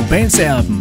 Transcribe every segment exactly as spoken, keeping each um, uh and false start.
Cobains Erben.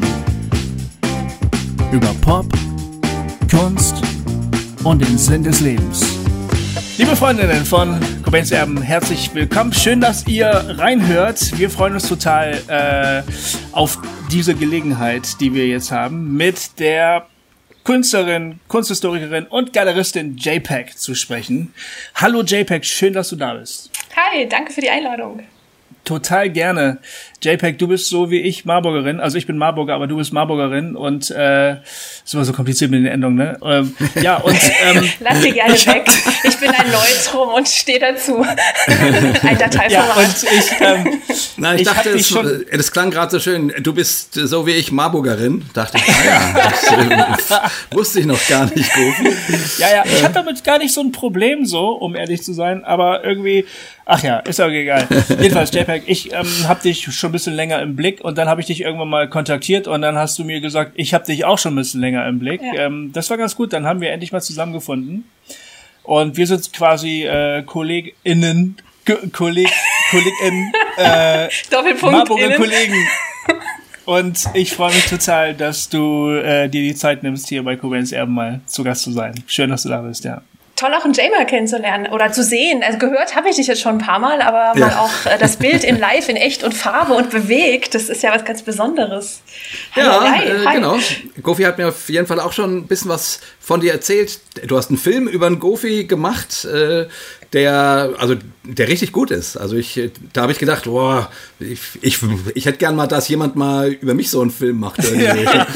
Über Pop, Kunst und den Sinn des Lebens. Liebe Freundinnen von Cobains Erben, herzlich willkommen. Schön, dass ihr reinhört. Wir freuen uns total äh, auf diese Gelegenheit, die wir jetzt haben, mit der Künstlerin, Kunsthistorikerin und Galeristin JPEG zu sprechen. Hallo JPEG, schön, dass du da bist. Hi, danke für die Einladung. Total gerne. JPEG, du bist so wie ich Marburgerin. Also ich bin Marburger, aber du bist Marburgerin. Und äh, ist immer so kompliziert mit den Endungen, ne? Ähm, ja, und ähm, lass sie gerne weg. Ich bin ein Neutrum und stehe dazu. Ein Dateiformat. Ja, und ich, ähm, Na, ich, ich dachte, es, schon das klang gerade so schön. Du bist so wie ich Marburgerin. Dachte ich, ah ja, das äh, wusste ich noch gar nicht gut. Ja, ja, ich habe damit gar nicht so ein Problem, so, um ehrlich zu sein. Aber irgendwie, ach ja, ist auch egal. Jedenfalls, JPEG, ich ähm, habe dich schon ein bisschen länger im Blick und dann habe ich dich irgendwann mal kontaktiert und dann hast du mir gesagt, ich habe dich auch schon ein bisschen länger im Blick. Ja. Ähm, das war ganz gut, dann haben wir endlich mal zusammengefunden. Und wir sind quasi äh, KollegInnen, K- Kolleg, KollegInnen, äh, Marburger Kollegen. Und ich freue mich total, dass du äh, dir die Zeit nimmst, hier bei Cobains Erben mal zu Gast zu sein. Schön, dass du da bist, ja. Toll, auch einen Jay mal kennenzulernen oder zu sehen. Also gehört habe ich dich jetzt schon ein paar Mal, aber mal ja. auch äh, das Bild in live, in echt und Farbe und bewegt, das ist ja was ganz Besonderes. Hi, ja, hi, äh, hi. Genau. Gofi hat mir auf jeden Fall auch schon ein bisschen was von dir erzählt. Du hast einen Film über einen Gofi gemacht, äh, der, also, der richtig gut ist. Also ich, da habe ich gedacht, boah, ich, ich, ich hätte gern mal, dass jemand mal über mich so einen Film macht. Ja.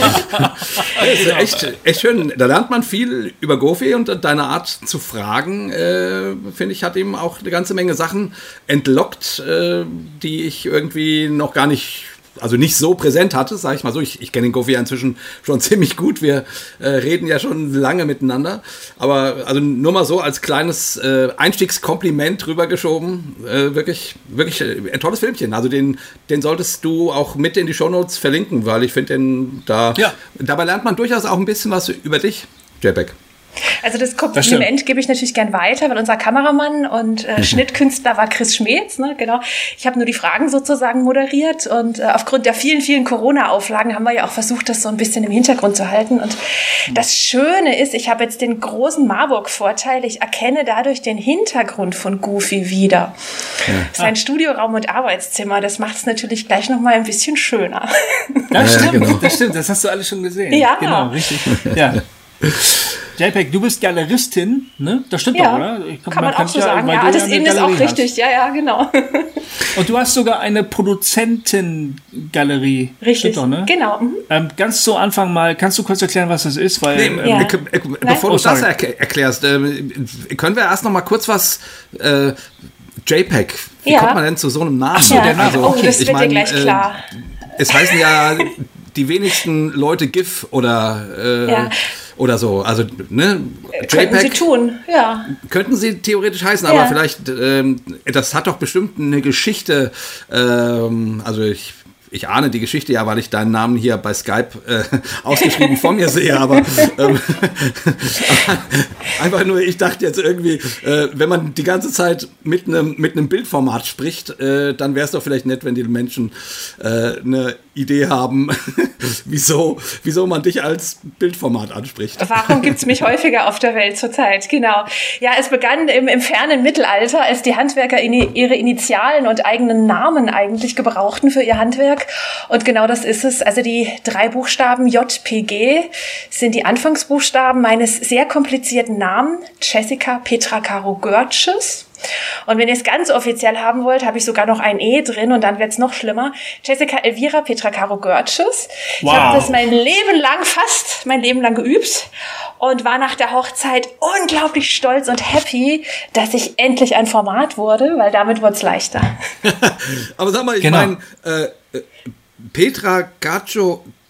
Das ist echt, echt schön. Da lernt man viel über Gofi und deine Art zu fragen, äh, finde ich, hat ihm auch eine ganze Menge Sachen entlockt, äh, die ich irgendwie noch gar nicht, also nicht so präsent hatte, sage ich mal so. Ich, ich kenne den Gofi inzwischen schon ziemlich gut. Wir äh, reden ja schon lange miteinander. Aber also nur mal so als kleines äh, Einstiegskompliment rübergeschoben. Äh, wirklich, wirklich ein tolles Filmchen. Also den, den solltest du auch mit in die Shownotes verlinken, weil ich finde den da. Ja. Dabei lernt man durchaus auch ein bisschen was über dich, JPEG. Also das Kompliment gebe ich natürlich gern weiter, weil unser Kameramann und äh, Schnittkünstler war Chris Schmeetz, ne, genau. Ich habe nur die Fragen sozusagen moderiert und äh, aufgrund der vielen, vielen Corona-Auflagen haben wir ja auch versucht, das so ein bisschen im Hintergrund zu halten. Und das Schöne ist, ich habe jetzt den großen Marburg-Vorteil, ich erkenne dadurch den Hintergrund von Goofy wieder. Ja. Sein Studioraum und Arbeitszimmer, das macht es natürlich gleich nochmal ein bisschen schöner. Das stimmt, ja, genau. das stimmt, das hast du alles schon gesehen. Ja. Genau, richtig. Ja. JPEG, du bist Galeristin, ne? Das stimmt ja, doch, oder? Ich glaub, kann man, man auch so ja, sagen. Ja, das Innen ist auch richtig. Hast. Ja, ja, genau. Und du hast sogar eine Produzentengalerie. Richtig, stimmt doch, ne? Genau. Mhm. Ähm, ganz zu Anfang mal, kannst du kurz erklären, was das ist? Weil, nee, ähm, ja. äh, bevor oh, du das er- erklärst, äh, können wir erst noch mal kurz was... Äh, JPEG, wie ja. kommt man denn zu so einem Namen? Ach so, der Name. Also, oh, das wird mein, dir gleich äh, klar. Es heißen ja die wenigsten Leute GIF oder... Äh, ja. Oder so, also, ne? Könnten JPEG, sie tun, ja. Könnten sie theoretisch heißen, ja. aber vielleicht, ähm, das hat doch bestimmt eine Geschichte, ähm, also ich, ich ahne die Geschichte ja, weil ich deinen Namen hier bei Skype äh, ausgeschrieben vor mir sehe, aber ähm, einfach nur, ich dachte jetzt irgendwie, äh, wenn man die ganze Zeit mit einem mit einem Bildformat spricht, äh, dann wäre es doch vielleicht nett, wenn die Menschen äh, eine Idee haben, wieso, wieso man dich als Bildformat anspricht. Warum gibt's mich häufiger auf der Welt zurzeit? Genau. Ja, es begann im, im fernen Mittelalter, als die Handwerker in, ihre Initialen und eigenen Namen eigentlich gebrauchten für ihr Handwerk. Und genau das ist es. Also die drei Buchstaben J P G sind die Anfangsbuchstaben meines sehr komplizierten Namen, Jessica Petra Caro Görtsches. Und wenn ihr es ganz offiziell haben wollt, habe ich sogar noch ein E drin und dann wird's noch schlimmer. Jessica Elvira Petra Caro Görtsches. Wow. Ich habe das mein Leben lang, fast mein Leben lang geübt und war nach der Hochzeit unglaublich stolz und happy, dass ich endlich ein Format wurde, weil damit wird's leichter. Aber sag mal, ich genau. meine, äh, Petra Caro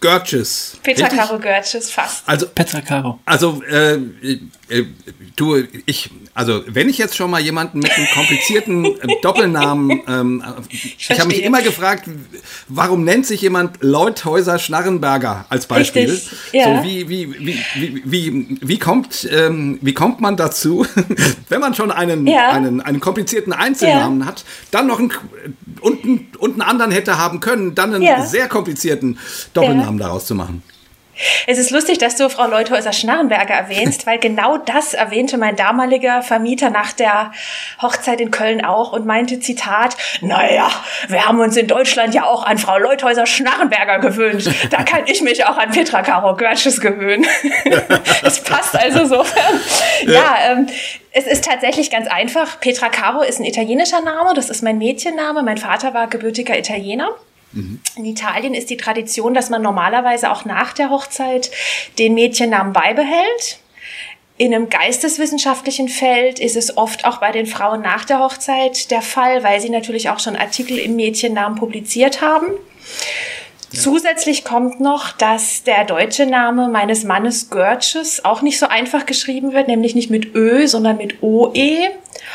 Görtsches. Petra richtig? Caro Görtsches, fast. Also, Petra Caro. Also, äh, äh, du, ich, also, wenn ich jetzt schon mal jemanden mit einem komplizierten äh, Doppelnamen, ähm, ich, ich habe mich immer gefragt, warum nennt sich jemand Leuthäuser-Schnarrenberger als Beispiel? Richtig, ja. So, wie, wie, wie, wie, wie, wie, kommt, ähm, wie kommt man dazu, wenn man schon einen, ja. einen, einen komplizierten Einzelnamen ja. hat, dann noch einen, und, und einen anderen hätte haben können, dann einen ja. sehr komplizierten Doppelnamen ja. daraus zu machen. Es ist lustig, dass du Frau Leuthäuser-Schnarrenberger erwähnst, weil genau das erwähnte mein damaliger Vermieter nach der Hochzeit in Köln auch und meinte, Zitat, naja, wir haben uns in Deutschland ja auch an Frau Leuthäuser-Schnarrenberger gewöhnt. Da kann ich mich auch an Petra Caro Görtsches gewöhnen. Das passt also sofern. Ja, ja ähm, es ist tatsächlich ganz einfach. Petra Caro ist ein italienischer Name, das ist mein Mädchenname. Mein Vater war gebürtiger Italiener. In Italien ist die Tradition, dass man normalerweise auch nach der Hochzeit den Mädchennamen beibehält. In einem geisteswissenschaftlichen Feld ist es oft auch bei den Frauen nach der Hochzeit der Fall, weil sie natürlich auch schon Artikel im Mädchennamen publiziert haben. Ja. Zusätzlich kommt noch, dass der deutsche Name meines Mannes Görtsches auch nicht so einfach geschrieben wird, nämlich nicht mit Ö, sondern mit O E.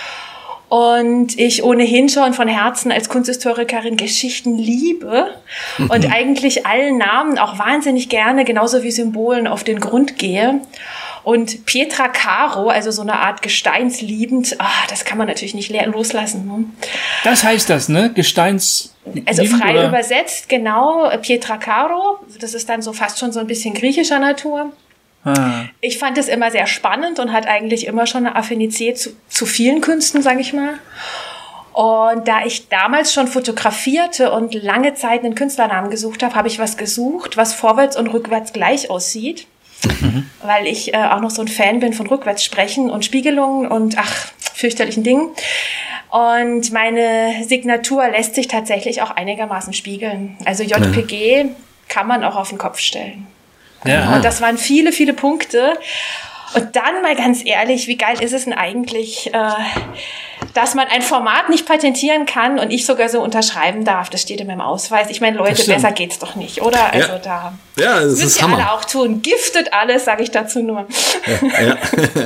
Und ich ohnehin schon von Herzen als Kunsthistorikerin Geschichten liebe und mhm. eigentlich allen Namen auch wahnsinnig gerne, genauso wie Symbolen, auf den Grund gehe. Und Petra Caro, also so eine Art gesteinsliebend, ah, das kann man natürlich nicht loslassen. Ne? Das heißt das, ne? Gesteins... Also frei oder? Übersetzt, genau, Petra Caro. Das ist dann so fast schon so ein bisschen griechischer Natur. Ich fand es immer sehr spannend und hatte eigentlich immer schon eine Affinität zu, zu vielen Künsten, sage ich mal. Und da ich damals schon fotografierte und lange Zeit einen Künstlernamen gesucht habe, habe ich was gesucht, was vorwärts und rückwärts gleich aussieht. Mhm. Weil ich äh, auch noch so ein Fan bin von rückwärts sprechen und Spiegelungen und ach, fürchterlichen Dingen. Und meine Signatur lässt sich tatsächlich auch einigermaßen spiegeln. Also J P G mhm. kann man auch auf den Kopf stellen. Ja. Und das waren viele, viele Punkte. Und dann mal ganz ehrlich, wie geil ist es denn eigentlich, äh, dass man ein Format nicht patentieren kann und ich sogar so unterschreiben darf. Das steht in meinem Ausweis. Ich meine, Leute, besser geht's doch nicht, oder? Also ja. da ja, das müsst ist ihr Hammer. alle auch tun. Giftet alles, sage ich dazu nur. Ja, ja.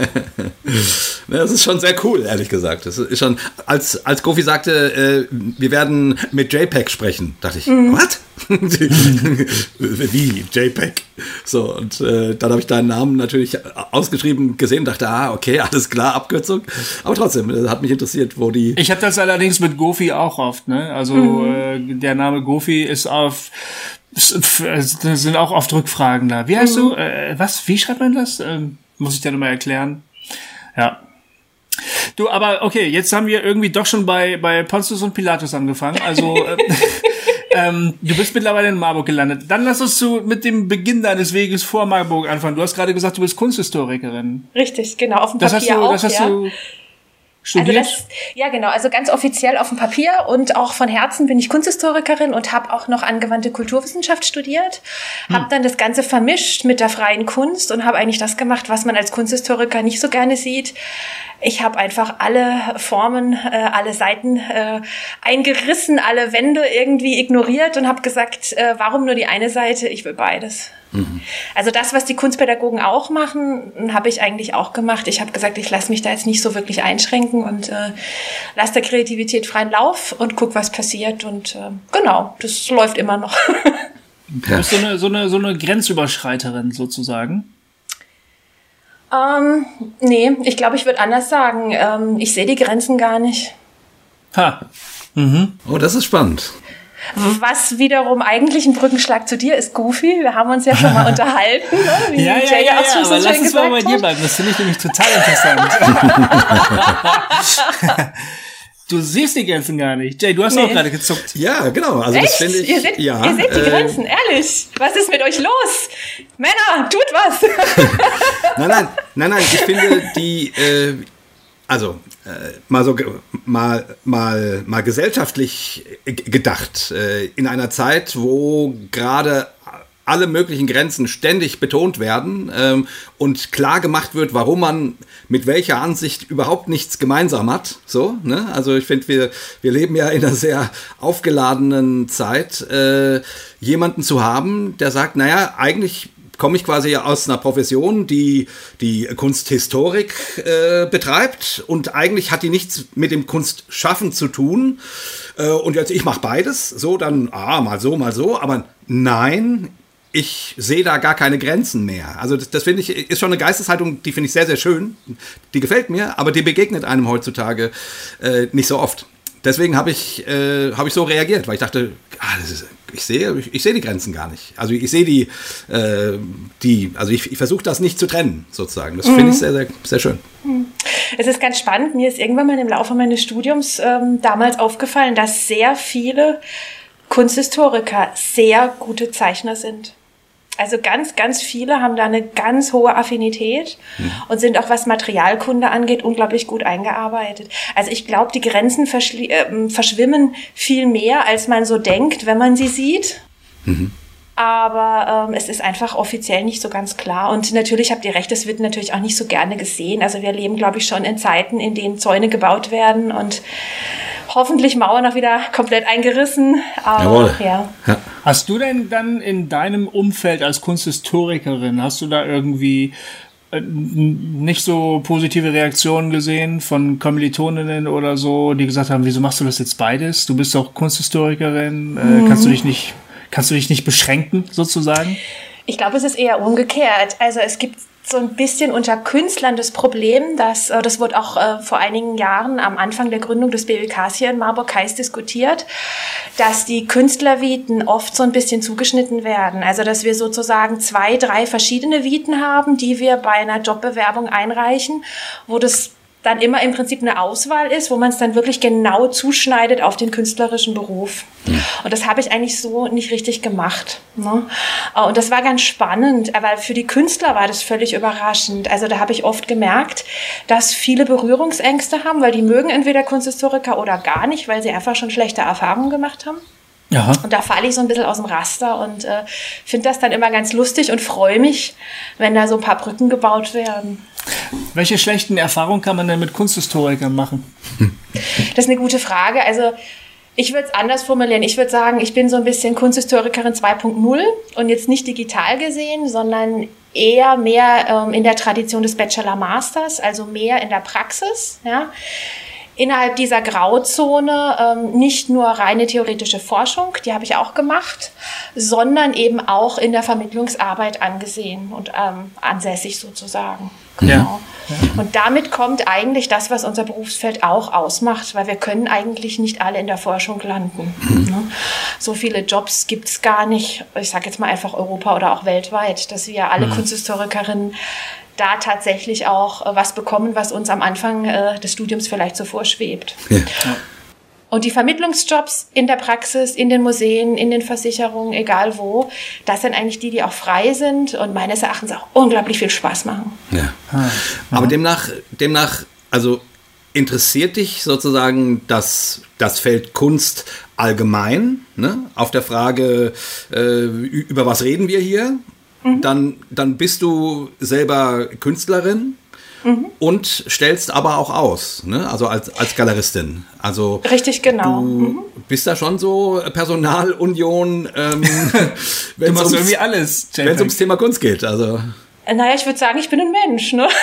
Das ist schon sehr cool, ehrlich gesagt. Das ist schon, als, als Gofi sagte, äh, wir werden mit JPEG sprechen, dachte ich, mhm. was? Wie JPEG? So, und äh, dann habe ich deinen Namen natürlich ausgeschrieben gesehen, dachte, ah, okay, alles klar, Abkürzung. Aber trotzdem, hat mich interessiert, wo die... Ich habe das allerdings mit Gofi auch oft, ne? Also mhm. äh, der Name Gofi ist auf... Es sind auch oft Rückfragen da. Wie heißt mhm. du? Äh, was? Wie schreibt man das? Ähm, muss ich dir nochmal erklären. Ja. Du, aber okay, jetzt haben wir irgendwie doch schon bei bei Pontius und Pilatus angefangen. Also äh, ähm, du bist mittlerweile in Marburg gelandet. Dann lass uns so mit dem Beginn deines Weges vor Marburg anfangen. Du hast gerade gesagt, du bist Kunsthistorikerin. Richtig, genau, auf dem das Papier hast du, auch, das hast ja. du studiert? Also das, ja, genau. Also ganz offiziell auf dem Papier und auch von Herzen bin ich Kunsthistorikerin und habe auch noch angewandte Kulturwissenschaft studiert. Hm. Habe dann das Ganze vermischt mit der freien Kunst und habe eigentlich das gemacht, was man als Kunsthistoriker nicht so gerne sieht. Ich habe einfach alle Formen, äh, alle Seiten äh, eingerissen, alle Wände irgendwie ignoriert und habe gesagt, äh, warum nur die eine Seite? Ich will beides. Mhm. Also das, was die Kunstpädagogen auch machen, habe ich eigentlich auch gemacht. Ich habe gesagt, ich lasse mich da jetzt nicht so wirklich einschränken und äh, lasse der Kreativität freien Lauf und guck, was passiert. Und äh, genau, das läuft immer noch. Du bist so eine, so eine, so eine Grenzüberschreiterin sozusagen. Ähm, nee, ich glaube, ich würde anders sagen. Ähm, ich sehe die Grenzen gar nicht. Ha. Mhm. Oh, das ist spannend. Was wiederum eigentlich ein Brückenschlag zu dir ist, Goofy. Wir haben uns ja schon mal unterhalten. Ne? Wie ja, ja, ja, ja, aber lass uns mal bei dir bleiben. Das finde ich nämlich total interessant. Du siehst die Grenzen gar nicht. Jay, du hast nee. auch gerade gezuckt. Ja, genau. Also echt? Das finde ich, ihr, seht, ja, ihr seht die äh, Grenzen, ehrlich. Was ist mit euch los? Männer, tut was. nein, nein, nein, nein. Ich finde die, äh, also äh, mal so mal mal mal gesellschaftlich gedacht, äh, in einer Zeit, wo gerade alle möglichen Grenzen ständig betont werden ähm, und klar gemacht wird, warum man mit welcher Ansicht überhaupt nichts gemeinsam hat. So, ne? Also ich finde, wir, wir leben ja in einer sehr aufgeladenen Zeit, äh, jemanden zu haben, der sagt, naja, eigentlich komme ich quasi aus einer Profession, die die Kunsthistorik äh, betreibt und eigentlich hat die nichts mit dem Kunstschaffen zu tun. Äh, und jetzt, ich mache beides, so dann, ah, mal so, mal so, aber nein, ich sehe da gar keine Grenzen mehr. Also das, das finde ich, ist schon eine Geisteshaltung, die finde ich sehr, sehr schön. Die gefällt mir, aber die begegnet einem heutzutage äh, nicht so oft. Deswegen habe ich, äh, hab ich so reagiert, weil ich dachte, ah, das ist, ich sehe ich, ich sehe die Grenzen gar nicht. Also ich sehe die, äh, die, also ich, ich versuche das nicht zu trennen, sozusagen. Das mhm. finde ich sehr, sehr, sehr schön. Es ist ganz spannend. Mir ist irgendwann mal im Laufe meines Studiums ähm, damals aufgefallen, dass sehr viele Kunsthistoriker sehr gute Zeichner sind. Also ganz, ganz viele haben da eine ganz hohe Affinität hm. und sind auch, was Materialkunde angeht, unglaublich gut eingearbeitet. Also ich glaube, die Grenzen verschli- äh, verschwimmen viel mehr, als man so denkt, wenn man sie sieht. Mhm. Aber ähm, es ist einfach offiziell nicht so ganz klar. Und natürlich habt ihr recht, es wird natürlich auch nicht so gerne gesehen. Also wir leben, glaube ich, schon in Zeiten, in denen Zäune gebaut werden und hoffentlich Mauern auch wieder komplett eingerissen. Aber, Jawohl. Ja. Ja. Hast du denn dann in deinem Umfeld als Kunsthistorikerin, hast du da irgendwie äh, nicht so positive Reaktionen gesehen von Kommilitoninnen oder so, die gesagt haben, wieso machst du das jetzt beides? Du bist doch Kunsthistorikerin, äh, mhm. kannst du dich nicht, kannst du dich nicht beschränken sozusagen? Ich glaube, es ist eher umgekehrt. Also es gibt so ein bisschen unter Künstlern das Problem, dass, das wurde auch äh, vor einigen Jahren am Anfang der Gründung des B W Ks hier in Marburg heiß diskutiert, dass die Künstlerviten oft so ein bisschen zugeschnitten werden. Also dass wir sozusagen zwei, drei verschiedene Viten haben, die wir bei einer Jobbewerbung einreichen, wo das dann immer im Prinzip eine Auswahl ist, wo man es dann wirklich genau zuschneidet auf den künstlerischen Beruf. Mhm. Und das habe ich eigentlich so nicht richtig gemacht. Ne? Und das war ganz spannend, aber für die Künstler war das völlig überraschend. Also da habe ich oft gemerkt, dass viele Berührungsängste haben, weil die mögen entweder Kunsthistoriker oder gar nicht, weil sie einfach schon schlechte Erfahrungen gemacht haben. Aha. Und da falle ich so ein bisschen aus dem Raster und äh, finde das dann immer ganz lustig und freue mich, wenn da so ein paar Brücken gebaut werden. Welche schlechten Erfahrungen kann man denn mit Kunsthistorikern machen? Das ist eine gute Frage. Also ich würde es anders formulieren. Ich würde sagen, ich bin so ein bisschen Kunsthistorikerin zwei Punkt null und jetzt nicht digital gesehen, sondern eher mehr ähm, in der Tradition des Bachelor-Masters, also mehr in der Praxis, ja. Innerhalb dieser Grauzone ähm, nicht nur reine theoretische Forschung, die habe ich auch gemacht, sondern eben auch in der Vermittlungsarbeit angesehen und ähm, ansässig sozusagen. Genau. Ja. Und damit kommt eigentlich das, was unser Berufsfeld auch ausmacht, weil wir können eigentlich nicht alle in der Forschung landen. Mhm. Ne? So viele Jobs gibt es gar nicht, ich sage jetzt mal einfach Europa oder auch weltweit, dass wir alle mhm. Kunsthistorikerinnen da tatsächlich auch äh, was bekommen, was uns am Anfang äh, des Studiums vielleicht so vorschwebt. Ja. Und die Vermittlungsjobs in der Praxis, in den Museen, in den Versicherungen, egal wo, das sind eigentlich die, die auch frei sind und meines Erachtens auch unglaublich viel Spaß machen. Ja. Aber demnach, demnach, also interessiert dich sozusagen das, das Feld Kunst allgemein, ne? Auf der Frage, äh, über was reden wir hier? Mhm. Dann, dann bist du selber Künstlerin mhm. und stellst aber auch aus, ne? Also als, als Galeristin. Also richtig, genau. Du mhm. bist da schon so Personalunion, ähm, wenn es ums, alles, ums Thema Kunst geht. Also. Naja, ich würde sagen, ich bin ein Mensch, ne?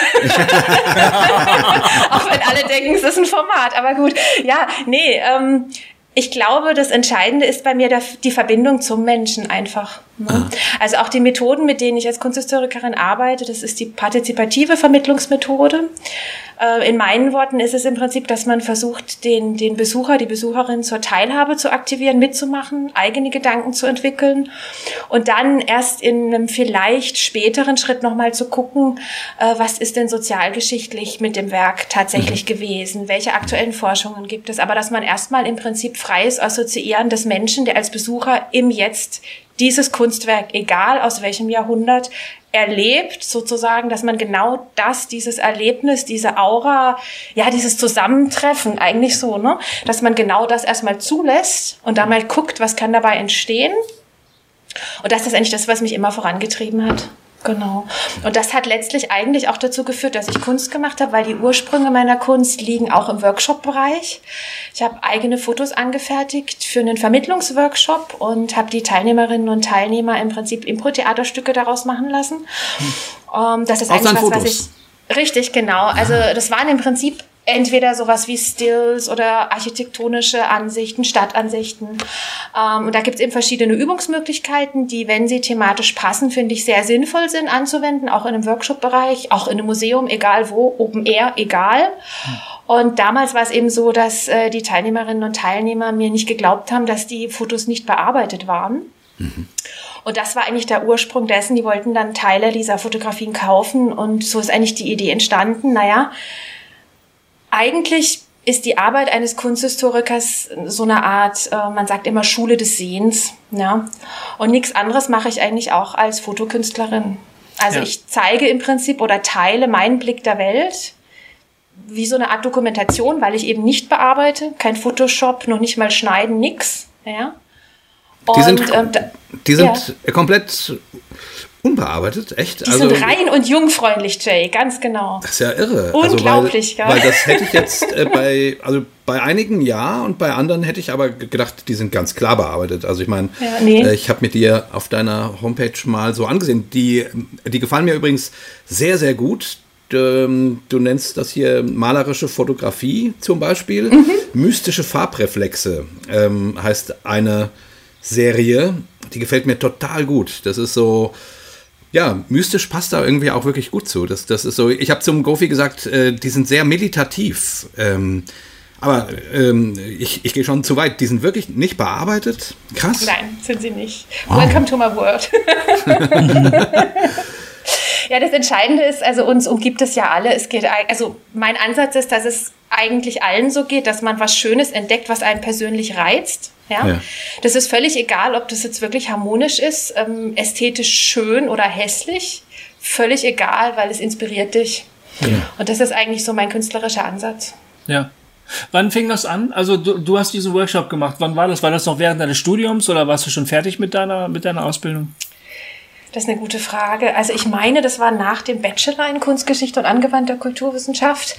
Auch wenn alle denken, es ist ein Format, aber gut. Ja, nee, ähm, ich glaube, das Entscheidende ist bei mir der, die Verbindung zum Menschen einfach. Ne? Also auch die Methoden, mit denen ich als Kunsthistorikerin arbeite, das ist die partizipative Vermittlungsmethode. Äh, in meinen Worten ist es im Prinzip, dass man versucht, den, den Besucher, die Besucherin zur Teilhabe zu aktivieren, mitzumachen, eigene Gedanken zu entwickeln und dann erst in einem vielleicht späteren Schritt nochmal zu gucken, äh, was ist denn sozialgeschichtlich mit dem Werk tatsächlich mhm. gewesen, welche aktuellen Forschungen gibt es, aber dass man erstmal im Prinzip freies Assoziieren des Menschen, der als Besucher im Jetzt dieses Kunstwerk, egal aus welchem Jahrhundert, erlebt, sozusagen, dass man genau das, dieses Erlebnis, diese Aura, ja, dieses Zusammentreffen, eigentlich so, ne, dass man genau das erstmal zulässt und da mal guckt, was kann dabei entstehen. Und das ist eigentlich das, was mich immer vorangetrieben hat. Genau. Und das hat letztlich eigentlich auch dazu geführt, dass ich Kunst gemacht habe, weil die Ursprünge meiner Kunst liegen auch im Workshop-Bereich. Ich habe eigene Fotos angefertigt für einen Vermittlungsworkshop und habe die Teilnehmerinnen und Teilnehmer im Prinzip Impro-Theaterstücke daraus machen lassen. Hm. Das ist eigentlich was, was ich... Richtig, genau. Also das waren im Prinzip entweder sowas wie Stills oder architektonische Ansichten, Stadtansichten. Ähm, und da gibt es eben verschiedene Übungsmöglichkeiten, die, wenn sie thematisch passen, finde ich, sehr sinnvoll sind anzuwenden, auch in einem Workshop-Bereich, auch in einem Museum, egal wo, Open Air, egal. Und damals war es eben so, dass äh, die Teilnehmerinnen und Teilnehmer mir nicht geglaubt haben, dass die Fotos nicht bearbeitet waren. Mhm. Und das war eigentlich der Ursprung dessen. Die wollten dann Teile dieser Fotografien kaufen und so ist eigentlich die Idee entstanden. Naja, eigentlich ist die Arbeit eines Kunsthistorikers so eine Art, äh, man sagt immer Schule des Sehens. Ja? Und nichts anderes mache ich eigentlich auch als Fotokünstlerin. Also ja. Ich zeige im Prinzip oder teile meinen Blick der Welt wie so eine Art Dokumentation, weil ich eben nicht bearbeite, kein Photoshop, noch nicht mal schneiden, nix. Ja? Und, die sind, ähm, da, die sind ja. komplett... unbearbeitet, echt? Die also, sind rein und jungfreundlich, Jay, ganz genau. Das ist ja irre. Unglaublich, also weil, weil das hätte ich jetzt äh, bei, also bei einigen ja und bei anderen hätte ich aber gedacht, die sind ganz klar bearbeitet. Also ich meine, ja, nee. äh, ich habe mir die auf deiner Homepage mal so angesehen. Die, die gefallen mir übrigens sehr, sehr gut. Du, du nennst das hier malerische Fotografie zum Beispiel. Mhm. Mystische Farbreflexe ähm, heißt eine Serie. Die gefällt mir total gut. Das ist so... Ja, mystisch passt da irgendwie auch wirklich gut zu. Das, das ist so, ich habe zum Gofi gesagt, äh, die sind sehr meditativ. Ähm, aber ähm, ich, ich gehe schon zu weit. Die sind wirklich nicht bearbeitet. Krass. Nein, sind sie nicht. Wow. Welcome to my world. Ja, das Entscheidende ist, also uns umgibt es ja alle. Es geht, also mein Ansatz ist, dass es eigentlich allen so geht, dass man was Schönes entdeckt, was einen persönlich reizt. Ja? Ja. Das ist völlig egal, ob das jetzt wirklich harmonisch ist, ähm, ästhetisch schön oder hässlich. Völlig egal, weil es inspiriert dich. Ja. Und das ist eigentlich so mein künstlerischer Ansatz. Ja. Wann fing das an? Also du, du hast diesen Workshop gemacht. Wann war das? War das noch während deines Studiums oder warst du schon fertig mit deiner, mit deiner Ausbildung? Das ist eine gute Frage. Also ich meine, das war nach dem Bachelor in Kunstgeschichte und angewandter Kulturwissenschaft.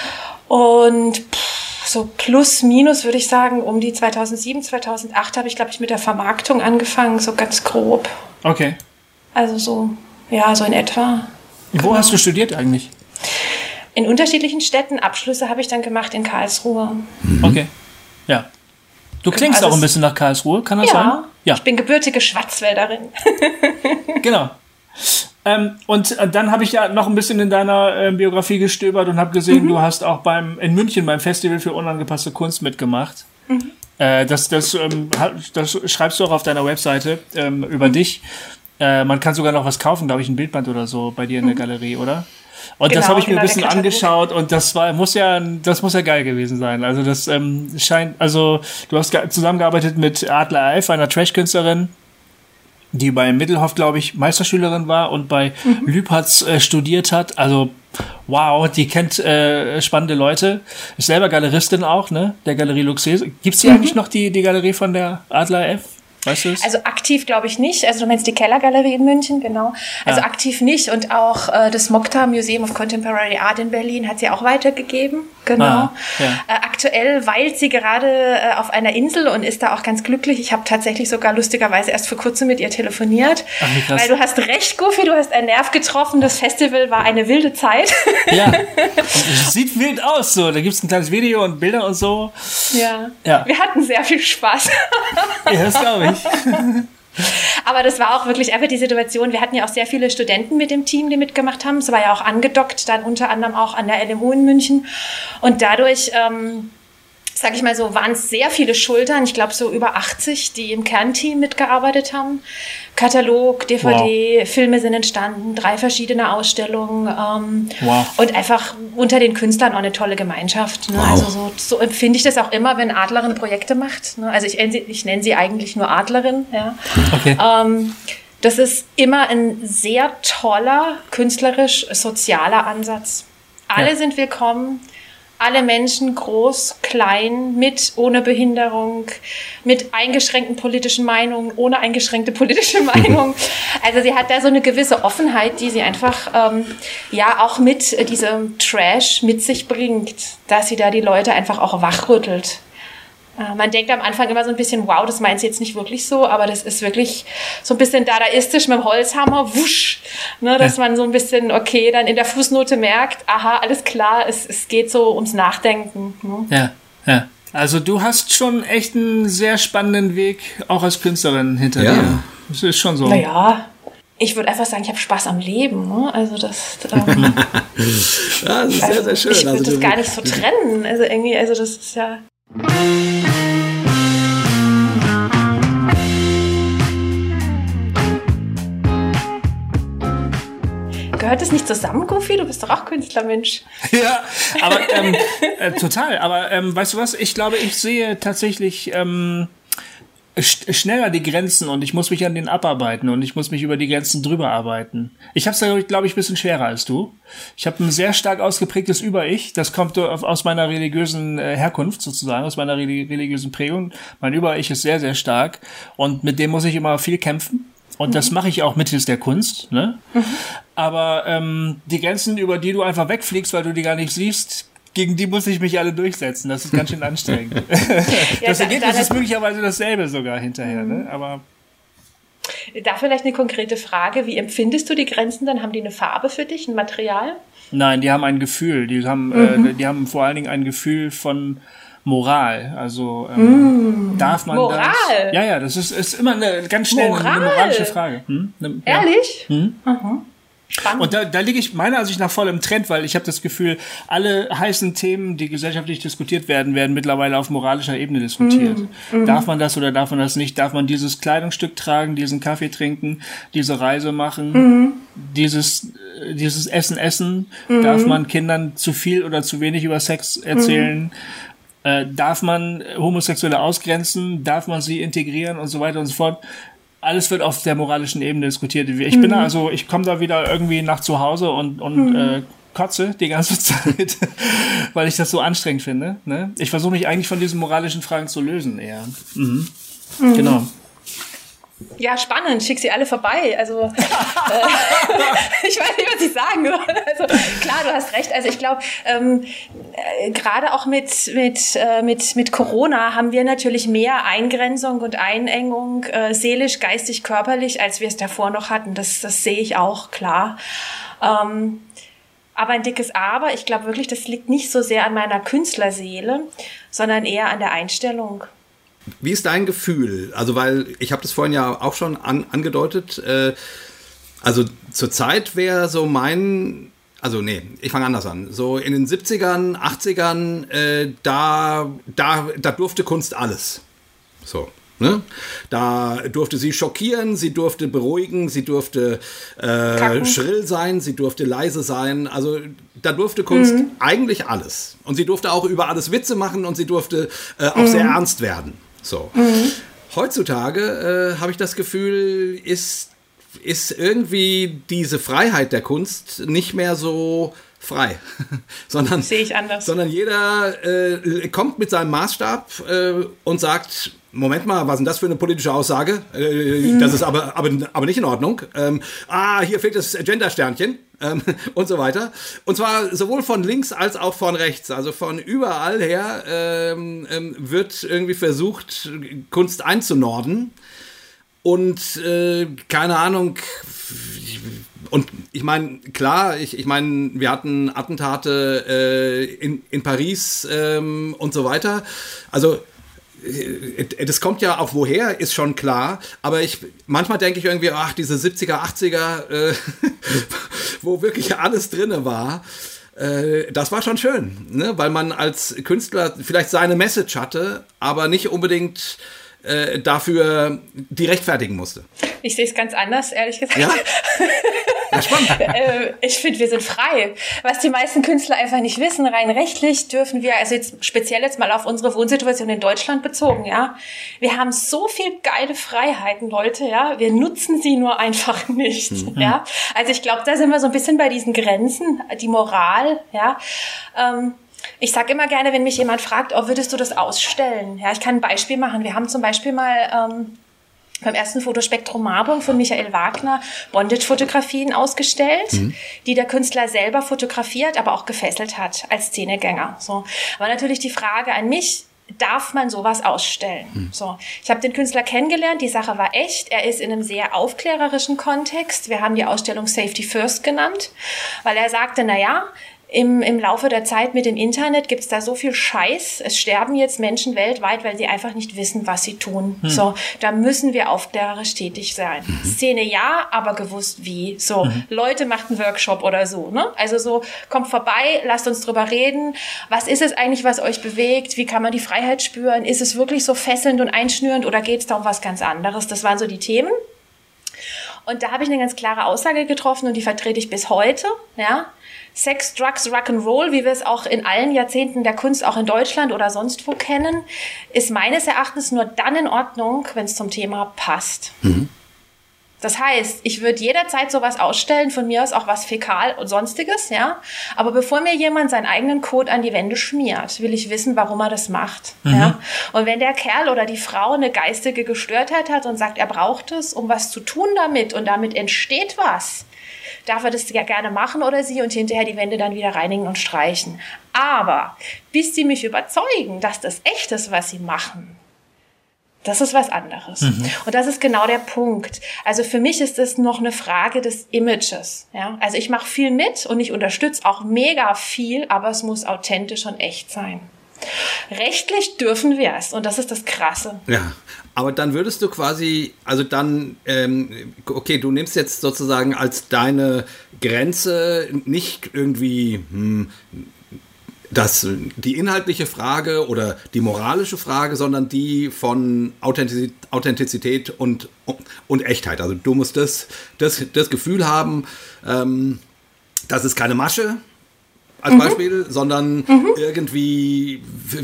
Und pff, so plus, minus würde ich sagen, um die zweitausendsieben, zweitausendacht habe ich, glaube ich, mit der Vermarktung angefangen, so ganz grob. Okay. Also so, ja, so in etwa. Wo genau. hast du studiert eigentlich? In unterschiedlichen Städten. Abschlüsse habe ich dann gemacht in Karlsruhe. Mhm. Okay, ja. Du klingst also auch ein bisschen nach Karlsruhe, kann das ja, sein? Ja, ich bin gebürtige Schwarzwälderin. Genau. Ähm, und äh, dann habe ich ja noch ein bisschen in deiner äh, Biografie gestöbert und habe gesehen, mhm. du hast auch beim in München beim Festival für unangepasste Kunst mitgemacht. Mhm. Äh, das, das, ähm, das schreibst du auch auf deiner Webseite ähm, über mhm. dich. Äh, man kann sogar noch was kaufen, glaube ich, ein Bildband oder so bei dir in der Galerie, oder? Und genau, das habe ich mir genau, ein bisschen angeschaut und das war muss ja das muss ja geil gewesen sein. Also das ähm, scheint also du hast zusammengearbeitet mit Adler F, einer Trash-Künstlerin, die bei Mittelhoff, glaube ich, Meisterschülerin war und bei mhm. Lüpertz äh, studiert hat. Also wow, die kennt äh, spannende Leute. Ist selber Galeristin auch, ne? Der Galerie Luxese. Gibt's hier mhm. eigentlich noch die die Galerie von der Adler F? Weißt du es? Also aktiv glaube ich nicht. Also du meinst die Kellergalerie in München, genau. Also ja. aktiv nicht. Und auch äh, das Mokta Museum of Contemporary Art in Berlin hat sie auch weitergegeben. Genau. Ah, ja. äh, aktuell weilt sie gerade äh, auf einer Insel und ist da auch ganz glücklich. Ich habe tatsächlich sogar lustigerweise erst vor kurzem mit ihr telefoniert. Ach, wie krass. Weil du hast recht, Goofy, du hast einen Nerv getroffen. Das Festival war eine wilde Zeit. Ja, es sieht wild aus. So. Da gibt es ein kleines Video und Bilder und so. Ja, ja. Wir hatten sehr viel Spaß. Ja, das glaube ich. Aber das war auch wirklich einfach die Situation. Wir hatten ja auch sehr viele Studenten mit dem Team, die mitgemacht haben. Es war ja auch angedockt, dann unter anderem auch an der L M U in München. Und dadurch, ähm, sag ich mal so, waren es sehr viele Schultern. Ich glaube so über achtzig, die im Kernteam mitgearbeitet haben. Katalog, D V D, wow. Filme sind entstanden, drei verschiedene Ausstellungen. Ähm, wow. Und einfach unter den Künstlern auch eine tolle Gemeinschaft. Ne? Wow. Also so, so empfinde ich das auch immer, wenn Adlerin Projekte macht. Ne? Also ich, ich nenne sie eigentlich nur Adlerin. Ja? Okay. Ähm, das ist immer ein sehr toller, künstlerisch-sozialer Ansatz. Alle ja. sind willkommen. alle Menschen, groß, klein, mit, ohne Behinderung, mit eingeschränkten politischen Meinungen, ohne eingeschränkte politische Meinung. Also sie hat da so eine gewisse Offenheit, die sie einfach ähm, ja auch mit äh, diesem Trash mit sich bringt, dass sie da die Leute einfach auch wachrüttelt. Äh, man denkt am Anfang immer so ein bisschen, wow, das meint sie jetzt nicht wirklich so, aber das ist wirklich so ein bisschen dadaistisch mit dem Holzhammer, wusch, ne, dass man so ein bisschen, okay, dann in der Fußnote merkt, aha, alles klar, es, es geht so ums Nachdenken. Ne? Ja, ja. Also du hast schon echt einen sehr spannenden Weg, auch als Künstlerin hinter ja. dir. Das ist schon so. Naja, ich würde einfach sagen, ich habe Spaß am Leben. Ne? Also das, ähm, ja, das ist also sehr, sehr schön. Ich würde also, das gar nicht so trennen. Also irgendwie, also das ist ja... Gehört das nicht zusammen, Goofy? Du bist doch auch Künstlermensch. Ja, aber ähm, äh, total. Aber ähm, weißt du was? Ich glaube, ich sehe tatsächlich ähm, sch- schneller die Grenzen und ich muss mich an denen abarbeiten und ich muss mich über die Grenzen drüber arbeiten. Ich habe es da, glaube ich, ein bisschen schwerer als du. Ich habe ein sehr stark ausgeprägtes Über-Ich. Das kommt aus meiner religiösen äh, Herkunft sozusagen, aus meiner reli- religiösen Prägung. Mein Über-Ich ist sehr, sehr stark und mit dem muss ich immer viel kämpfen. Und mhm. das mache ich auch mittels der Kunst, ne? Mhm. Aber ähm, die Grenzen, über die du einfach wegfliegst, weil du die gar nicht siehst, gegen die muss ich mich alle durchsetzen. Das ist ganz schön anstrengend. ja, das Ergebnis ist möglicherweise dasselbe sogar hinterher, mhm. ne? Aber da vielleicht eine konkrete Frage. Wie empfindest du die Grenzen dann? Haben die eine Farbe für dich, ein Material? Nein, die haben ein Gefühl. Die haben, mhm. äh, die haben vor allen Dingen ein Gefühl von Moral, also ähm, mm, darf man Moral? Das? Ja, ja, das ist, ist immer eine ganz schnell Moral? eine moralische Frage. Hm? Eine, Ehrlich? Ja. Hm? Mhm. Spannend. Und da, da liege ich meiner Ansicht nach voll im Trend, weil ich habe das Gefühl, alle heißen Themen, die gesellschaftlich diskutiert werden, werden mittlerweile auf moralischer Ebene diskutiert. Mm, darf man das oder darf man das nicht? Darf man dieses Kleidungsstück tragen, diesen Kaffee trinken, diese Reise machen, mm. dieses, dieses Essen essen? Mm. Darf man Kindern zu viel oder zu wenig über Sex erzählen? Mm. Äh, darf man Homosexuelle ausgrenzen? Darf man sie integrieren und so weiter und so fort? Alles wird auf der moralischen Ebene diskutiert. Ich mhm. bin da also, ich komme da wieder irgendwie nach zu Hause und, und mhm. äh, kotze die ganze Zeit, weil ich das so anstrengend finde. Ne? Ich versuche mich eigentlich von diesen moralischen Fragen zu lösen eher. Mhm. Mhm. Genau. Ja, spannend. Schick sie alle vorbei. Also äh, ich weiß nicht, was ich sagen soll. Also klar, du hast recht. Also ich glaube, ähm, äh, gerade auch mit mit äh, mit mit Corona haben wir natürlich mehr Eingrenzung und Einengung, äh, seelisch, geistig, körperlich, als wir es davor noch hatten. Das das sehe ich auch klar. Ähm, aber ein dickes Aber. Ich glaube wirklich, das liegt nicht so sehr an meiner Künstlerseele, sondern eher an der Einstellung. Wie ist dein Gefühl? Also, weil ich habe das vorhin ja auch schon an, angedeutet. Äh, also zurzeit wäre so mein, also nee, ich fange anders an. So in den siebzigern, achtzigern, äh, da, da, da durfte Kunst alles. So. Ne? Da durfte sie schockieren, sie durfte beruhigen, sie durfte äh, schrill sein, sie durfte leise sein. Also da durfte Kunst mhm. eigentlich alles. Und sie durfte auch über alles Witze machen und sie durfte äh, auch mhm. sehr ernst werden. So. Mhm. Heutzutage äh, habe ich das Gefühl, ist, ist irgendwie diese Freiheit der Kunst nicht mehr so frei, sondern, sehe ich anders. sondern jeder äh, kommt mit seinem Maßstab äh, und sagt, Moment mal, was ist denn das für eine politische Aussage? Äh, mhm. Das ist aber, aber, aber nicht in Ordnung. Ähm, ah, hier fehlt das Gender-Sternchen ähm, und so weiter. Und zwar sowohl von links als auch von rechts. Also von überall her ähm, ähm, wird irgendwie versucht, Kunst einzunorden. Und äh, keine Ahnung... Und ich meine, klar, ich, ich meine, wir hatten Attentate äh, in, in Paris ähm, und so weiter. Also äh, das kommt ja auch woher, ist schon klar. Aber ich manchmal denke ich irgendwie, ach, diese siebziger, achtziger, äh, wo wirklich alles drin war, äh, das war schon schön, ne? Weil man als Künstler vielleicht seine Message hatte, aber nicht unbedingt äh, dafür die rechtfertigen musste. Ich sehe es ganz anders, ehrlich gesagt. Ja? Ja, spannend. äh, ich finde, wir sind frei. Was die meisten Künstler einfach nicht wissen, rein rechtlich dürfen wir, also jetzt speziell jetzt mal auf unsere Wohnsituation in Deutschland bezogen, ja. Wir haben so viel geile Freiheiten, Leute, ja. Wir nutzen sie nur einfach nicht, mhm. ja. Also ich glaube, da sind wir so ein bisschen bei diesen Grenzen, die Moral, ja. Ähm, Ich sage immer gerne, wenn mich jemand fragt, oh, würdest du das ausstellen? Ja, ich kann ein Beispiel machen. Wir haben zum Beispiel mal ähm, beim ersten Fotospektrum Marburg von Michael Wagner Bondage-Fotografien ausgestellt, mhm. die der Künstler selber fotografiert, aber auch gefesselt hat als Szenegänger. So. Aber natürlich die Frage an mich, darf man sowas ausstellen? Hm. So, ich habe den Künstler kennengelernt, die Sache war echt. Er ist in einem sehr aufklärerischen Kontext. Wir haben die Ausstellung Safety First genannt, weil er sagte, na ja, Im, im Laufe der Zeit mit dem Internet gibt es da so viel Scheiß. Es sterben jetzt Menschen weltweit, weil sie einfach nicht wissen, was sie tun. Hm. So, da müssen wir aufklärerisch tätig sein. Mhm. Szene ja, aber gewusst wie. So, mhm. Leute, macht einen Workshop oder so. Ne? Also so, kommt vorbei, lasst uns drüber reden. Was ist es eigentlich, was euch bewegt? Wie kann man die Freiheit spüren? Ist es wirklich so fesselnd und einschnürend oder geht es da um was ganz anderes? Das waren so die Themen. Und da habe ich eine ganz klare Aussage getroffen und die vertrete ich bis heute. Ja? Sex, Drugs, Rock'n'Roll, wie wir es auch in allen Jahrzehnten der Kunst auch in Deutschland oder sonst wo kennen, ist meines Erachtens nur dann in Ordnung, wenn es zum Thema passt. Mhm. Das heißt, ich würde jederzeit sowas ausstellen, von mir aus auch was Fäkal und Sonstiges, ja. Aber bevor mir jemand seinen eigenen Code an die Wände schmiert, will ich wissen, warum er das macht, mhm. ja. Und wenn der Kerl oder die Frau eine geistige Gestörtheit hat und sagt, er braucht es, um was zu tun damit und damit entsteht was, darf er das ja gerne machen oder sie und hinterher die Wände dann wieder reinigen und streichen. Aber bis sie mich überzeugen, dass das echt ist, was sie machen, das ist was anderes. Mhm. Und das ist genau der Punkt. Also für mich ist es noch eine Frage des Images. Ja? Also ich mache viel mit und ich unterstütze auch mega viel, aber es muss authentisch und echt sein. Rechtlich dürfen wir es und das ist das Krasse. Ja, aber dann würdest du quasi, also dann, ähm, okay, du nimmst jetzt sozusagen als deine Grenze nicht irgendwie hm, das, die inhaltliche Frage oder die moralische Frage, sondern die von Authentizität, Authentizität und, und Echtheit. Also du musst das, das, das Gefühl haben, ähm, das ist keine Masche, als mhm. Beispiel, sondern mhm. irgendwie,